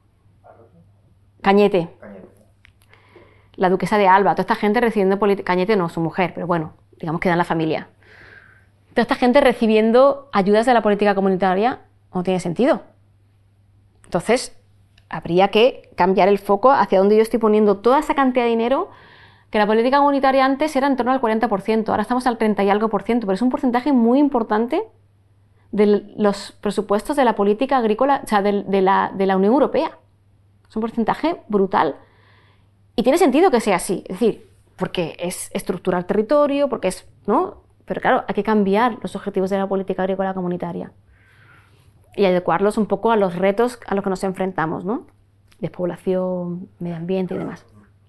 Cañete. La duquesa de Alba, toda esta gente recibiendo Cañete no, su mujer, pero bueno, digamos que da en la familia. Toda esta gente recibiendo ayudas de la política comunitaria no tiene sentido. Entonces, habría que cambiar el foco hacia donde yo estoy poniendo toda esa cantidad de dinero, que la política comunitaria antes era en torno al 40%, ahora estamos al 30 y algo por ciento, pero es un porcentaje muy importante de los presupuestos de la política agrícola, o sea, de la Unión Europea. Es un porcentaje brutal. Y tiene sentido que sea así, es decir, porque es estructurar territorio, porque es, ¿no? Pero claro, hay que cambiar los objetivos de la política agrícola comunitaria y adecuarlos un poco a los retos a los que nos enfrentamos, ¿no? Despoblación, medio ambiente y demás.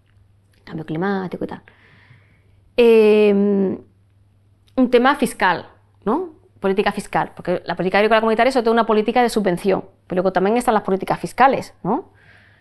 cambio climático y tal. Un tema fiscal, ¿no? Política fiscal, porque la política agrícola comunitaria es sobre todo una política de subvención, pero luego también están las políticas fiscales, ¿no?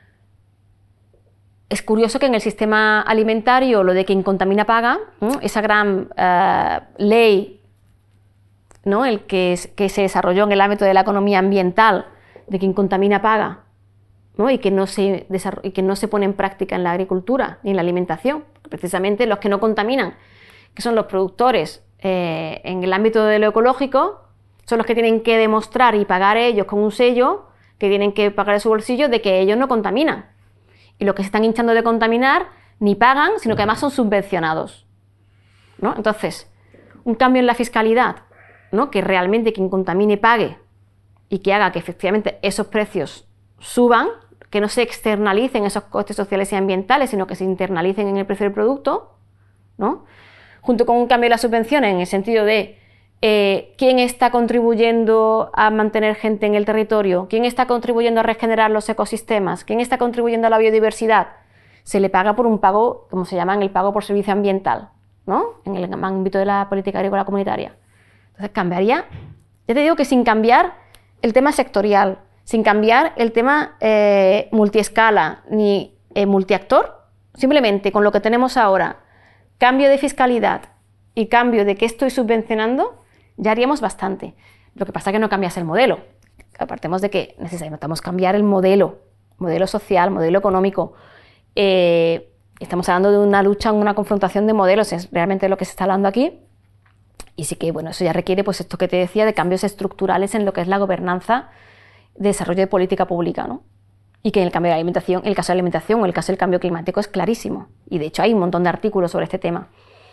Es curioso que en el sistema alimentario lo de quien contamina paga, ¿no? Esa gran ley, ¿no? que se desarrolló en el ámbito de la economía ambiental, de quien contamina paga, ¿no? y que no se pone en práctica en la agricultura ni en la alimentación. Precisamente los que no contaminan, que son los productores en el ámbito de lo ecológico, son los que tienen que demostrar y pagar ellos con un sello, que tienen que pagar de su bolsillo, de que ellos no contaminan. Y los que se están hinchando de contaminar ni pagan, sino que además son subvencionados, ¿no? Entonces, un cambio en la fiscalidad, ¿no? Que realmente quien contamine pague y que haga que efectivamente esos precios suban, que no se externalicen esos costes sociales y ambientales, sino que se internalicen en el precio del producto, ¿no? Junto con un cambio de las subvenciones en el sentido de quién está contribuyendo a mantener gente en el territorio, quién está contribuyendo a regenerar los ecosistemas, quién está contribuyendo a la biodiversidad. Se le paga por un pago, como se llama, en el pago por servicio ambiental, ¿no? En el ámbito de la política agrícola comunitaria. Entonces cambiaría, ya te digo que sin cambiar el tema sectorial, sin cambiar el tema multiescala ni multiactor, simplemente con lo que tenemos ahora, cambio de fiscalidad y cambio de qué estoy subvencionando, ya haríamos bastante. Lo que pasa es que no cambias el modelo. Apartemos de que necesitamos cambiar el modelo social, modelo económico. Estamos hablando de una lucha, una confrontación de modelos, es realmente lo que se está hablando aquí. Y sí que, bueno, eso ya requiere, pues esto que te decía, de cambios estructurales en lo que es la gobernanza de desarrollo de política pública, ¿no? Y que en el cambio de alimentación, el caso de la alimentación o el caso del cambio climático es clarísimo. Y de hecho hay un montón de artículos sobre este tema.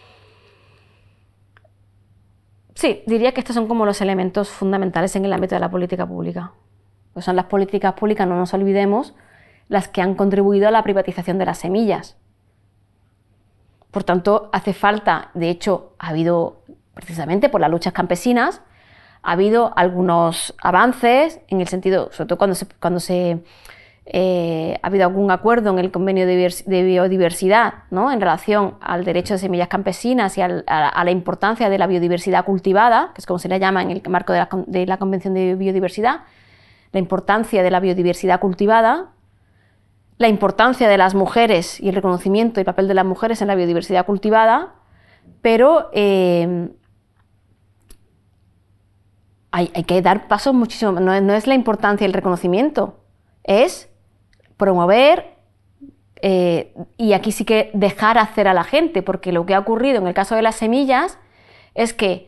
Sí, diría que estos son como los elementos fundamentales en el ámbito de la política pública. Pues son las políticas públicas, no nos olvidemos, las que han contribuido a la privatización de las semillas. Por tanto, hace falta, de hecho, ha habido, precisamente por las luchas campesinas, ha habido algunos avances en el sentido, sobre todo cuando ha habido algún acuerdo en el convenio de biodiversidad, ¿no? En relación al derecho de semillas campesinas y a la importancia de la biodiversidad cultivada, que es como se le llama en el marco de la Convención de Biodiversidad, la importancia de la biodiversidad cultivada, la importancia de las mujeres y el reconocimiento y papel de las mujeres en la biodiversidad cultivada, pero hay que dar pasos muchísimo, no es la importancia y el reconocimiento, es promover y aquí sí que dejar hacer a la gente, porque lo que ha ocurrido en el caso de las semillas es que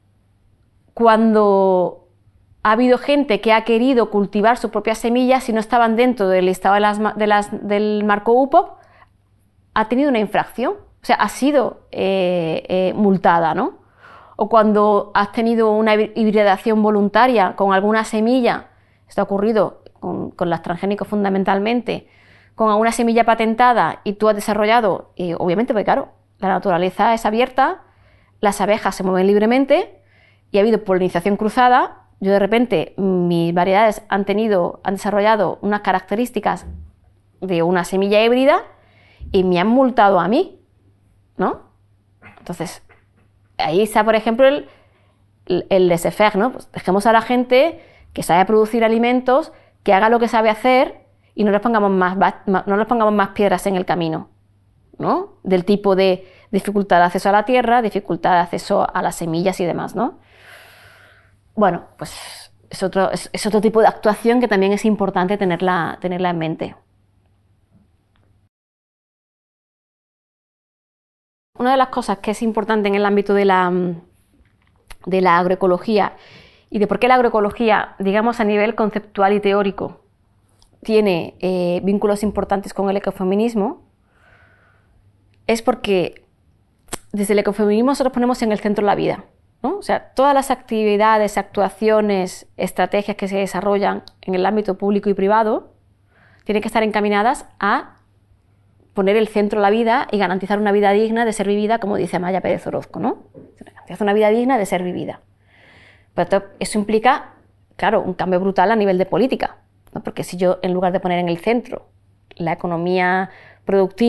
cuando ha habido gente que ha querido cultivar sus propias semillas y no estaban dentro del listado del marco UPOV, ha tenido una infracción, o sea, ha sido multada, ¿no? O cuando has tenido una hibridación voluntaria con alguna semilla, esto ha ocurrido con las transgénicos fundamentalmente, con alguna semilla patentada y tú has desarrollado, obviamente, porque claro, la naturaleza es abierta, las abejas se mueven libremente y ha habido polinización cruzada. Yo de repente, mis variedades han desarrollado unas características de una semilla híbrida y me han multado a mí, ¿no? Entonces, ahí está, por ejemplo, el laissez-faire, ¿no? Pues dejemos a la gente que sabe producir alimentos, que haga lo que sabe hacer y no les pongamos más piedras en el camino, ¿no? Del tipo de dificultad de acceso a la tierra, dificultad de acceso a las semillas y demás, ¿no? Bueno, pues es otro tipo de actuación que también es importante tenerla en mente. Una de las cosas que es importante en el ámbito de la agroecología y de por qué la agroecología, digamos a nivel conceptual y teórico, tiene vínculos importantes con el ecofeminismo, es porque desde el ecofeminismo nosotros ponemos en el centro la vida, ¿no? O sea, todas las actividades, actuaciones, estrategias que se desarrollan en el ámbito público y privado tienen que estar encaminadas a poner el centro la vida y garantizar una vida digna de ser vivida, como dice Amaya Pérez Orozco, ¿no? Garantizar una vida digna de ser vivida. Pero eso implica, claro, un cambio brutal a nivel de política, ¿no? Porque si yo, en lugar de poner en el centro la economía productiva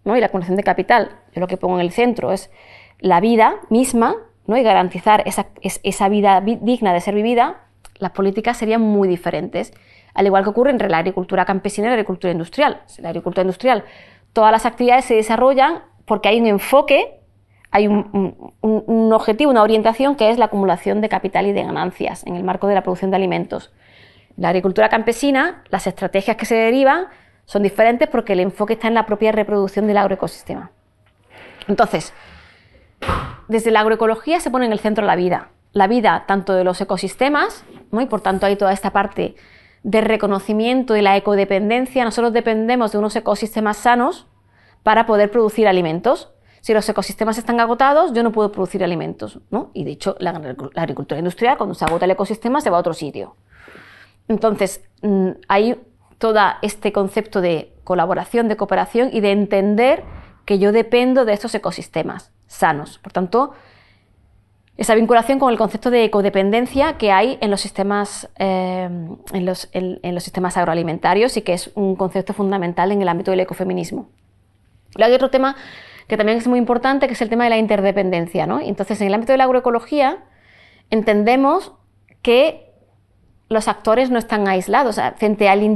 ¿no? Y la acumulación de capital, yo lo que pongo en el centro es la vida misma, ¿no? Y garantizar esa vida digna de ser vivida, las políticas serían muy diferentes. Al igual que ocurre entre la agricultura campesina y la agricultura industrial. La agricultura industrial, todas las actividades se desarrollan porque hay un enfoque, hay un objetivo, una orientación que es la acumulación de capital y de ganancias en el marco de la producción de alimentos. La agricultura campesina, las estrategias que se derivan son diferentes porque el enfoque está en la propia reproducción del agroecosistema. Entonces, desde la agroecología se pone en el centro la vida tanto de los ecosistemas, ¿no? Y por tanto hay toda esta parte de reconocimiento de la ecodependencia. Nosotros dependemos de unos ecosistemas sanos para poder producir alimentos. Si los ecosistemas están agotados, yo no puedo producir alimentos, ¿no? Y de hecho, la agricultura industrial, cuando se agota el ecosistema, se va a otro sitio. Entonces, hay todo este concepto de colaboración, de cooperación y de entender que yo dependo de estos ecosistemas sanos. Por tanto, esa vinculación con el concepto de ecodependencia que hay en los sistemas, en los sistemas agroalimentarios y que es un concepto fundamental en el ámbito del ecofeminismo. Luego hay otro tema que también es muy importante, que es el tema de la interdependencia, ¿no? Entonces, en el ámbito de la agroecología entendemos que los actores no están aislados, o sea, frente al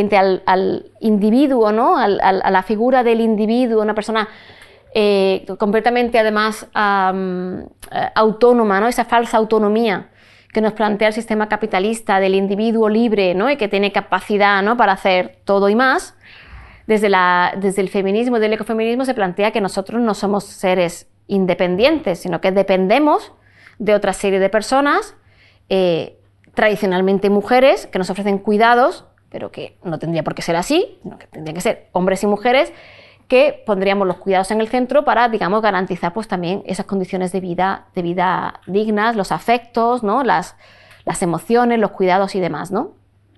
individuo, ¿no? A la figura del individuo, una persona completamente además autónoma, ¿no? Esa falsa autonomía que nos plantea el sistema capitalista del individuo libre, ¿no? Y que tiene capacidad, ¿no? Para hacer todo y más. Desde el feminismo, del ecofeminismo, se plantea que nosotros no somos seres independientes, sino que dependemos de otra serie de personas, tradicionalmente mujeres, que nos ofrecen cuidados, pero que no tendría por qué ser así, sino que tendrían que ser hombres y mujeres, que pondríamos los cuidados en el centro para, digamos, garantizar pues también esas condiciones de vida dignas, los afectos, ¿no? Las emociones, los cuidados y demás, ¿no?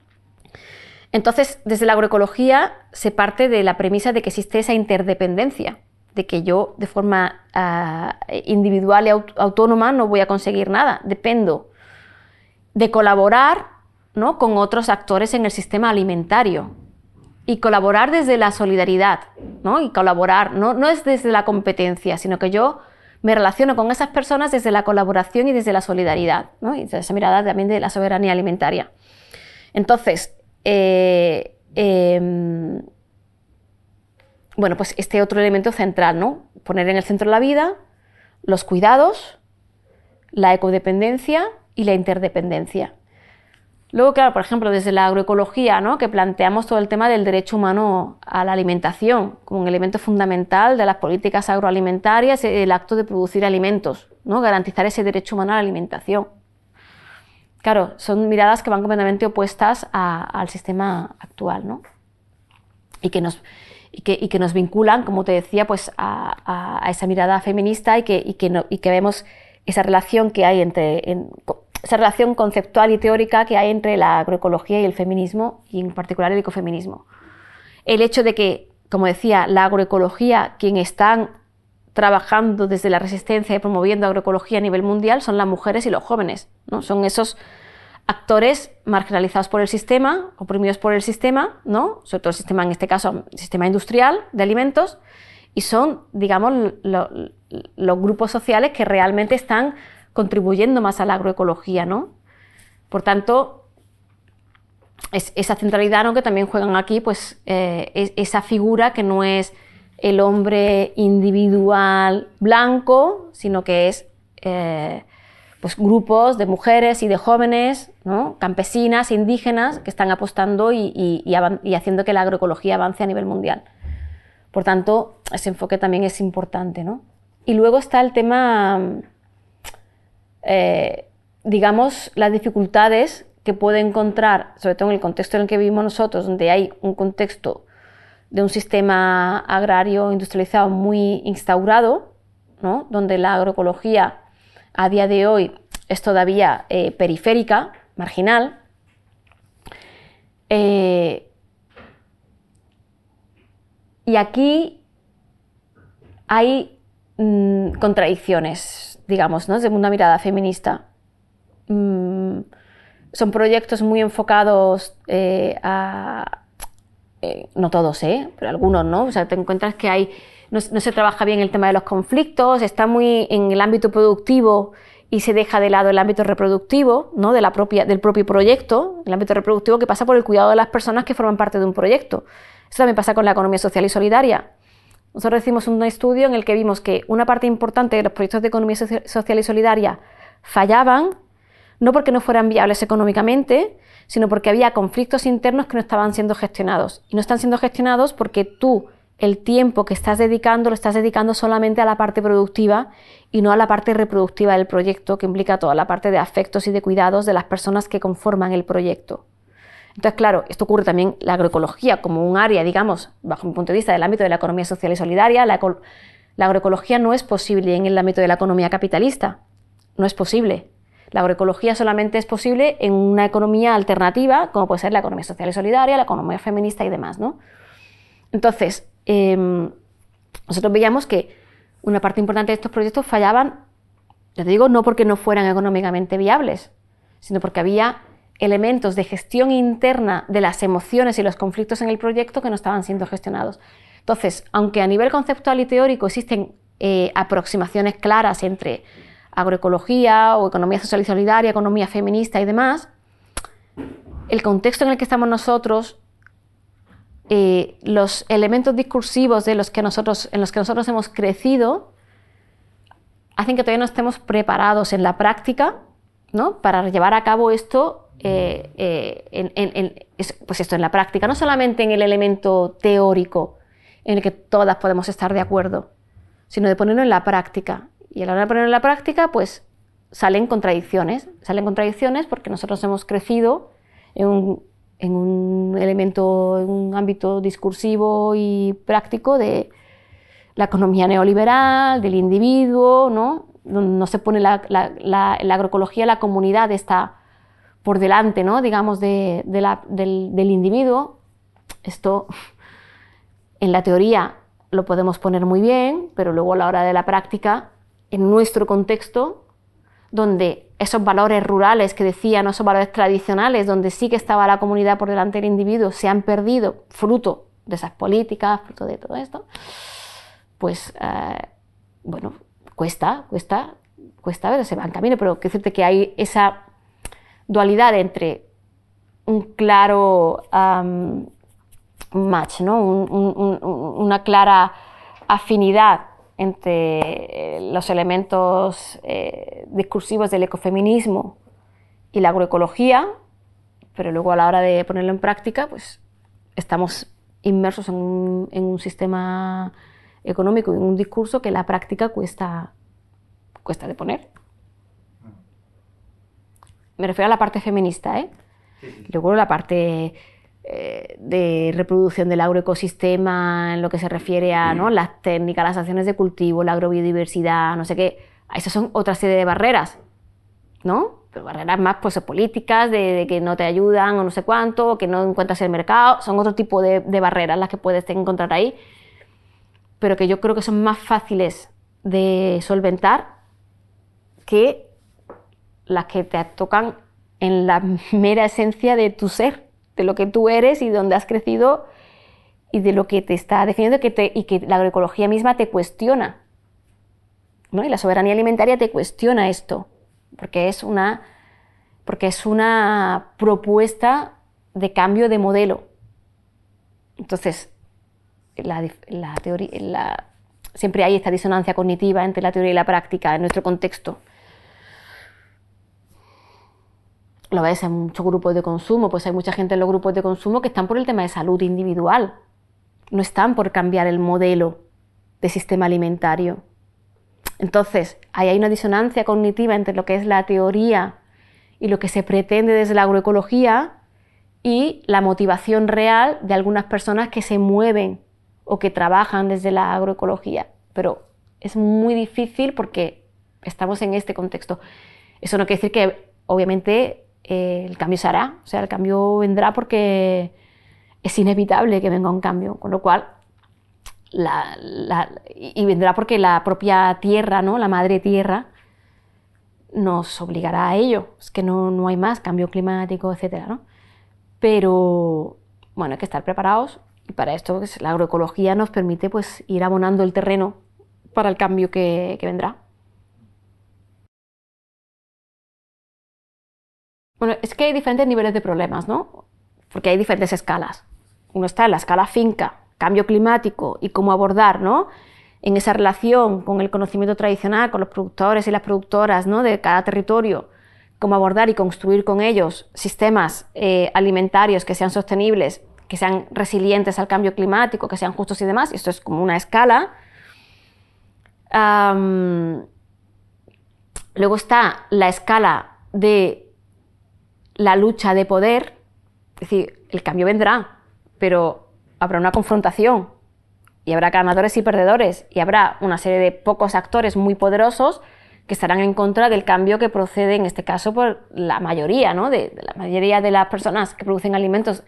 Entonces, desde la agroecología se parte de la premisa de que existe esa interdependencia, de que yo de forma individual y autónoma no voy a conseguir nada, dependo de colaborar, ¿no? Con otros actores en el sistema alimentario y colaborar desde la solidaridad, ¿no? Y colaborar no es desde la competencia, sino que yo me relaciono con esas personas desde la colaboración y desde la solidaridad, ¿no? Y desde esa mirada también de la soberanía alimentaria. Entonces, bueno, pues este otro elemento central, ¿no? Poner en el centro la vida, los cuidados, la ecodependencia y la interdependencia. Luego, claro, por ejemplo, desde la agroecología, ¿no? Que planteamos todo el tema del derecho humano a la alimentación como un elemento fundamental de las políticas agroalimentarias, el acto de producir alimentos, ¿no? Garantizar ese derecho humano a la alimentación. Claro, son miradas que van completamente opuestas al sistema actual, ¿no? Y que nos vinculan, como te decía, pues a esa mirada feminista y que vemos esa relación que hay esa relación conceptual y teórica que hay entre la agroecología y el feminismo, y en particular el ecofeminismo. El hecho de que, como decía, la agroecología, quienes están trabajando desde la resistencia y promoviendo agroecología a nivel mundial son las mujeres y los jóvenes, ¿no? Son esos actores marginalizados por el sistema, oprimidos por el sistema, ¿no? Sobre todo el sistema, en este caso, el sistema industrial de alimentos, y son, digamos, los grupos sociales que realmente están contribuyendo más a la agroecología, ¿no? Por tanto, esa centralidad, ¿no? Que también juegan aquí, pues, esa figura que no es el hombre individual blanco, sino que es pues grupos de mujeres y de jóvenes, ¿no? Campesinas, indígenas, que están apostando y haciendo que la agroecología avance a nivel mundial. Por tanto, ese enfoque también es importante, ¿no? Y luego está el tema, digamos, las dificultades que puede encontrar, sobre todo en el contexto en el que vivimos nosotros, donde hay un contexto de un sistema agrario industrializado muy instaurado, ¿no? Donde la agroecología a día de hoy es todavía periférica, marginal. Y aquí hay contradicciones, digamos, ¿no? Desde una mirada feminista. Son proyectos muy enfocados no todos, pero algunos, ¿no? O sea, te encuentras que no se trabaja bien el tema de los conflictos, está muy en el ámbito productivo y se deja de lado el ámbito reproductivo, ¿no? Del propio proyecto, el ámbito reproductivo que pasa por el cuidado de las personas que forman parte de un proyecto. Eso también pasa con la economía social y solidaria. Nosotros hicimos un estudio en el que vimos que una parte importante de los proyectos de economía social y solidaria fallaban, no porque no fueran viables económicamente, sino porque había conflictos internos que no estaban siendo gestionados. Y no están siendo gestionados porque tú el tiempo que estás dedicando lo estás dedicando solamente a la parte productiva y no a la parte reproductiva del proyecto, que implica toda la parte de afectos y de cuidados de las personas que conforman el proyecto. Entonces, claro, esto ocurre también en la agroecología como un área, digamos, bajo mi punto de vista, del ámbito de la economía social y solidaria. La agroecología no es posible en el ámbito de la economía capitalista. No es posible. La agroecología solamente es posible en una economía alternativa, como puede ser la economía social y solidaria, la economía feminista y demás, ¿no? Entonces, nosotros veíamos que una parte importante de estos proyectos fallaban, ya te digo, no porque no fueran económicamente viables, sino porque había elementos de gestión interna de las emociones y los conflictos en el proyecto que no estaban siendo gestionados. Entonces, aunque a nivel conceptual y teórico existen aproximaciones claras entre agroecología o economía social y solidaria, economía feminista y demás, el contexto en el que estamos nosotros, los elementos discursivos en los que nosotros hemos crecido hacen que todavía no estemos preparados en la práctica, ¿no? Para llevar a cabo esto, pues esto en la práctica, no solamente en el elemento teórico en el que todas podemos estar de acuerdo, sino de ponerlo en la práctica. Y a la hora de ponerlo en la práctica, pues salen contradicciones porque nosotros hemos crecido en un elemento, en un ámbito discursivo y práctico de la economía neoliberal, del individuo, ¿no? No se pone la agroecología, la comunidad está por delante, ¿no? Digamos, del individuo. Esto en la teoría lo podemos poner muy bien, pero luego a la hora de la práctica, en nuestro contexto, donde esos valores rurales que decían, esos valores tradicionales, donde sí que estaba la comunidad por delante del individuo, se han perdido fruto de esas políticas, fruto de todo esto, pues, bueno, cuesta, a veces se va en camino, pero quiero decirte que hay esa dualidad entre un claro match, ¿no? Una clara afinidad entre los elementos discursivos del ecofeminismo y la agroecología, pero luego a la hora de ponerlo en práctica, pues estamos inmersos en un sistema económico y en un discurso que la práctica cuesta de poner. Me refiero a la parte feminista, ¿eh? Luego la parte de reproducción del agroecosistema en lo que se refiere a, ¿no?, las técnicas, las acciones de cultivo, la agrobiodiversidad, no sé qué. Esas son otra serie de barreras, ¿no? Pero barreras más pues políticas, de que no te ayudan o no sé cuánto, o que no encuentras el mercado. Son otro tipo de barreras las que puedes encontrar ahí, pero que yo creo que son más fáciles de solventar que las que te tocan en la mera esencia de tu ser, de lo que tú eres y donde has crecido y de lo que te está definiendo y que la agroecología misma te cuestiona, ¿no? Y la soberanía alimentaria te cuestiona esto, porque es una propuesta de cambio de modelo. Entonces, la teoría, siempre hay esta disonancia cognitiva entre la teoría y la práctica en nuestro contexto. Lo ves en muchos grupos de consumo, pues hay mucha gente en los grupos de consumo que están por el tema de salud individual, no están por cambiar el modelo de sistema alimentario. Entonces, ahí hay una disonancia cognitiva entre lo que es la teoría y lo que se pretende desde la agroecología y la motivación real de algunas personas que se mueven o que trabajan desde la agroecología. Pero es muy difícil porque estamos en este contexto. Eso no quiere decir que, obviamente, el cambio se hará, o sea, el cambio vendrá porque es inevitable que venga un cambio, con lo cual, y vendrá porque la propia tierra, ¿no?, la madre tierra, nos obligará a ello, es que no hay más, cambio climático, etcétera, ¿no? Pero, bueno, hay que estar preparados Y para esto pues, la agroecología nos permite pues, ir abonando el terreno para el cambio que vendrá. Bueno, es que hay diferentes niveles de problemas, ¿no? Porque hay diferentes escalas. Uno está en la escala finca, cambio climático y cómo abordar, ¿no? En esa relación con el conocimiento tradicional, con los productores y las productoras, ¿no? De cada territorio, cómo abordar y construir con ellos sistemas alimentarios que sean sostenibles, que sean resilientes al cambio climático, que sean justos y demás. Esto es como una escala. Luego está la escala de la lucha de poder, es decir, el cambio vendrá, pero habrá una confrontación y habrá ganadores y perdedores y habrá una serie de pocos actores muy poderosos que estarán en contra del cambio que procede, en este caso, por la mayoría, ¿no? de la mayoría de las personas que producen alimentos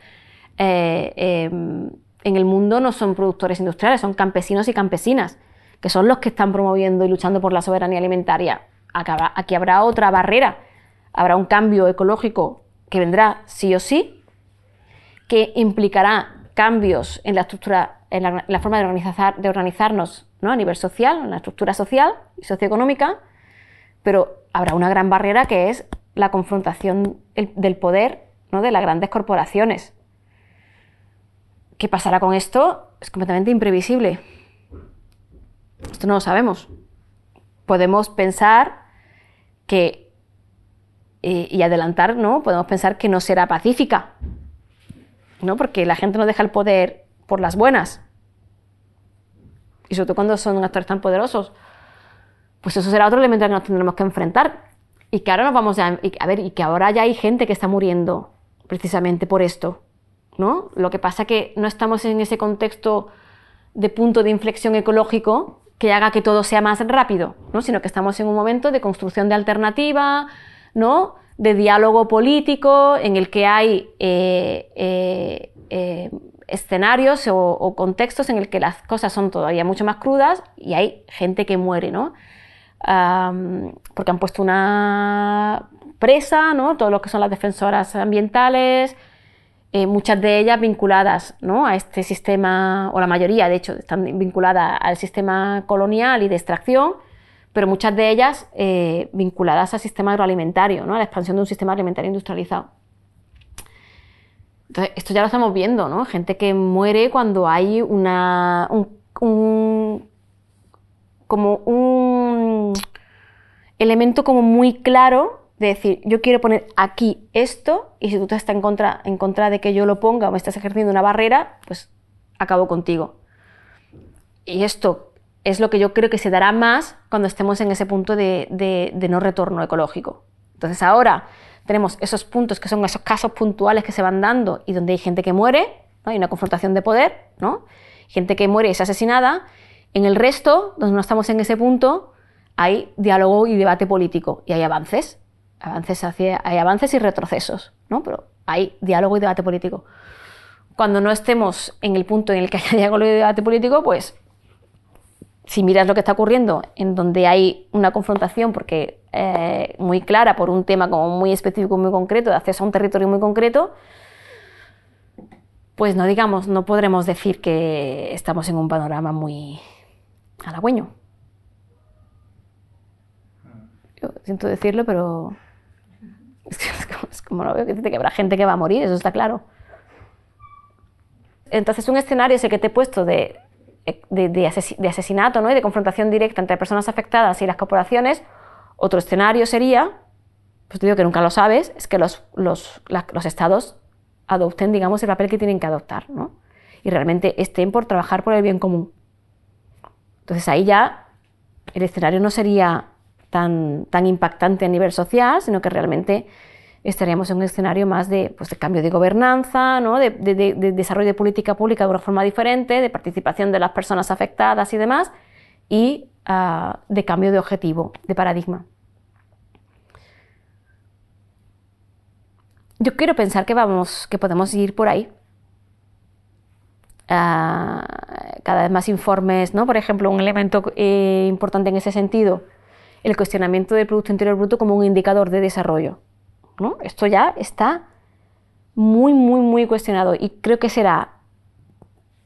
en el mundo no son productores industriales, son campesinos y campesinas, que son los que están promoviendo y luchando por la soberanía alimentaria. Aquí habrá otra barrera, habrá un cambio ecológico que vendrá sí o sí, que implicará cambios en la estructura, en la forma de organizarnos, ¿no? A nivel social, en la estructura social y socioeconómica, pero habrá una gran barrera que es la confrontación del poder, ¿no? De las grandes corporaciones. ¿Qué pasará con esto? Es completamente imprevisible. Esto no lo sabemos. Podemos pensar que y adelantar, ¿no? Podemos pensar que no será pacífica, ¿no? Porque la gente no deja el poder por las buenas. Y sobre todo cuando son actores tan poderosos. Pues eso será otro elemento al que nos tendremos que enfrentar. Y que ahora nos vamos y que ahora ya hay gente que está muriendo precisamente por esto, ¿no? Lo que pasa es que no estamos en ese contexto de punto de inflexión ecológico que haga que todo sea más rápido, ¿no? Sino que estamos en un momento de construcción de alternativa, ¿no? De diálogo político en el que hay escenarios o contextos en el que las cosas son todavía mucho más crudas y hay gente que muere, ¿no? Porque han puesto una presa, ¿no? Todo lo que son las defensoras ambientales, muchas de ellas vinculadas, ¿no? A este sistema, o la mayoría de hecho están vinculadas al sistema colonial y de extracción, pero muchas de ellas vinculadas al sistema agroalimentario, ¿no? A la expansión de un sistema alimentario industrializado. Entonces, esto ya lo estamos viendo, ¿no? Gente que muere cuando hay como un elemento como muy claro de decir, yo quiero poner aquí esto y si tú estás en contra de que yo lo ponga o me estás ejerciendo una barrera, pues acabo contigo. Y esto es lo que yo creo que se dará más cuando estemos en ese punto de no retorno ecológico. Entonces ahora tenemos esos puntos que son esos casos puntuales que se van dando y donde hay gente que muere, ¿no? Hay una confrontación de poder, ¿no? Gente que muere y es asesinada. En el resto, donde no estamos en ese punto, hay diálogo y debate político y hay avances. Hay avances y retrocesos, ¿no? Pero hay diálogo y debate político. Cuando no estemos en el punto en el que haya diálogo y debate político, pues si miras lo que está ocurriendo, en donde hay una confrontación porque muy clara por un tema como muy específico, muy concreto, de acceso a un territorio muy concreto, pues no podremos decir que estamos en un panorama muy halagüeño. Yo siento decirlo, pero es como no veo que habrá gente que va a morir, eso está claro. Entonces un escenario ese que te he puesto de asesinato, ¿no? Y de confrontación directa entre personas afectadas y las corporaciones. Otro escenario sería, pues te digo que nunca lo sabes, es que los estados adopten, digamos, el papel que tienen que adoptar, ¿no? Y realmente estén por trabajar por el bien común. Entonces ahí ya el escenario no sería tan impactante a nivel social, sino que realmente estaríamos en un escenario más de cambio de gobernanza, ¿no? de desarrollo de política pública de una forma diferente, de participación de las personas afectadas y demás, y de cambio de objetivo, de paradigma. Yo quiero pensar que podemos ir por ahí. Cada vez más informes, ¿no? Por ejemplo, un elemento importante en ese sentido, el cuestionamiento del Producto Interior Bruto como un indicador de desarrollo, ¿no? Esto ya está muy, muy, muy cuestionado y creo que será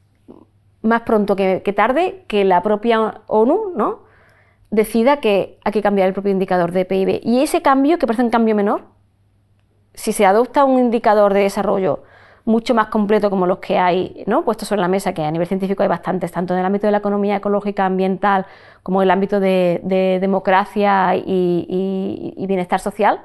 más pronto que tarde que la propia ONU, ¿no?, decida que hay que cambiar el propio indicador de PIB. Y ese cambio, que parece un cambio menor, si se adopta un indicador de desarrollo mucho más completo como los que hay, ¿no?, puestos sobre la mesa, que a nivel científico hay bastantes, tanto en el ámbito de la economía ecológica, ambiental, como en el ámbito de democracia y bienestar social,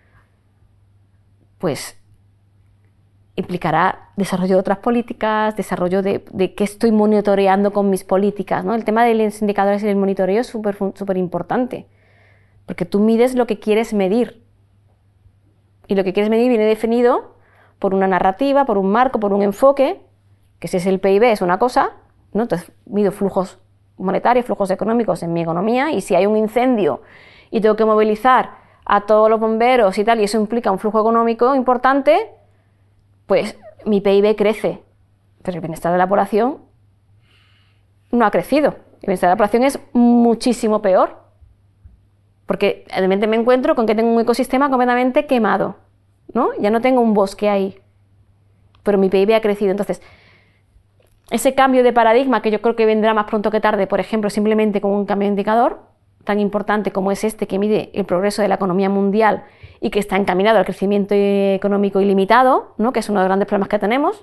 pues implicará desarrollo de otras políticas, desarrollo de qué estoy monitoreando con mis políticas, ¿no? El tema de los indicadores y el monitoreo es súper importante, porque tú mides lo que quieres medir, y lo que quieres medir viene definido por una narrativa, por un marco, por un enfoque, que si es el PIB es una cosa, ¿no? Entonces mido flujos monetarios, flujos económicos en mi economía, y si hay un incendio y tengo que movilizar a todos los bomberos y tal, y eso implica un flujo económico importante, pues mi PIB crece, pero el bienestar de la población no ha crecido. El bienestar de la población es muchísimo peor, porque realmente me encuentro con que tengo un ecosistema completamente quemado, ¿no? Ya no tengo un bosque ahí, pero mi PIB ha crecido. Entonces, ese cambio de paradigma, que yo creo que vendrá más pronto que tarde, por ejemplo, simplemente con un cambio de indicador tan importante como es este, que mide el progreso de la economía mundial y que está encaminado al crecimiento económico ilimitado, ¿no?, que es uno de los grandes problemas que tenemos,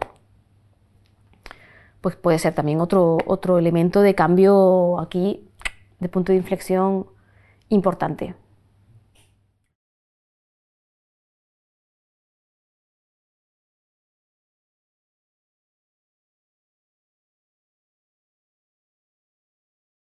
pues puede ser también otro elemento de cambio aquí, de punto de inflexión importante.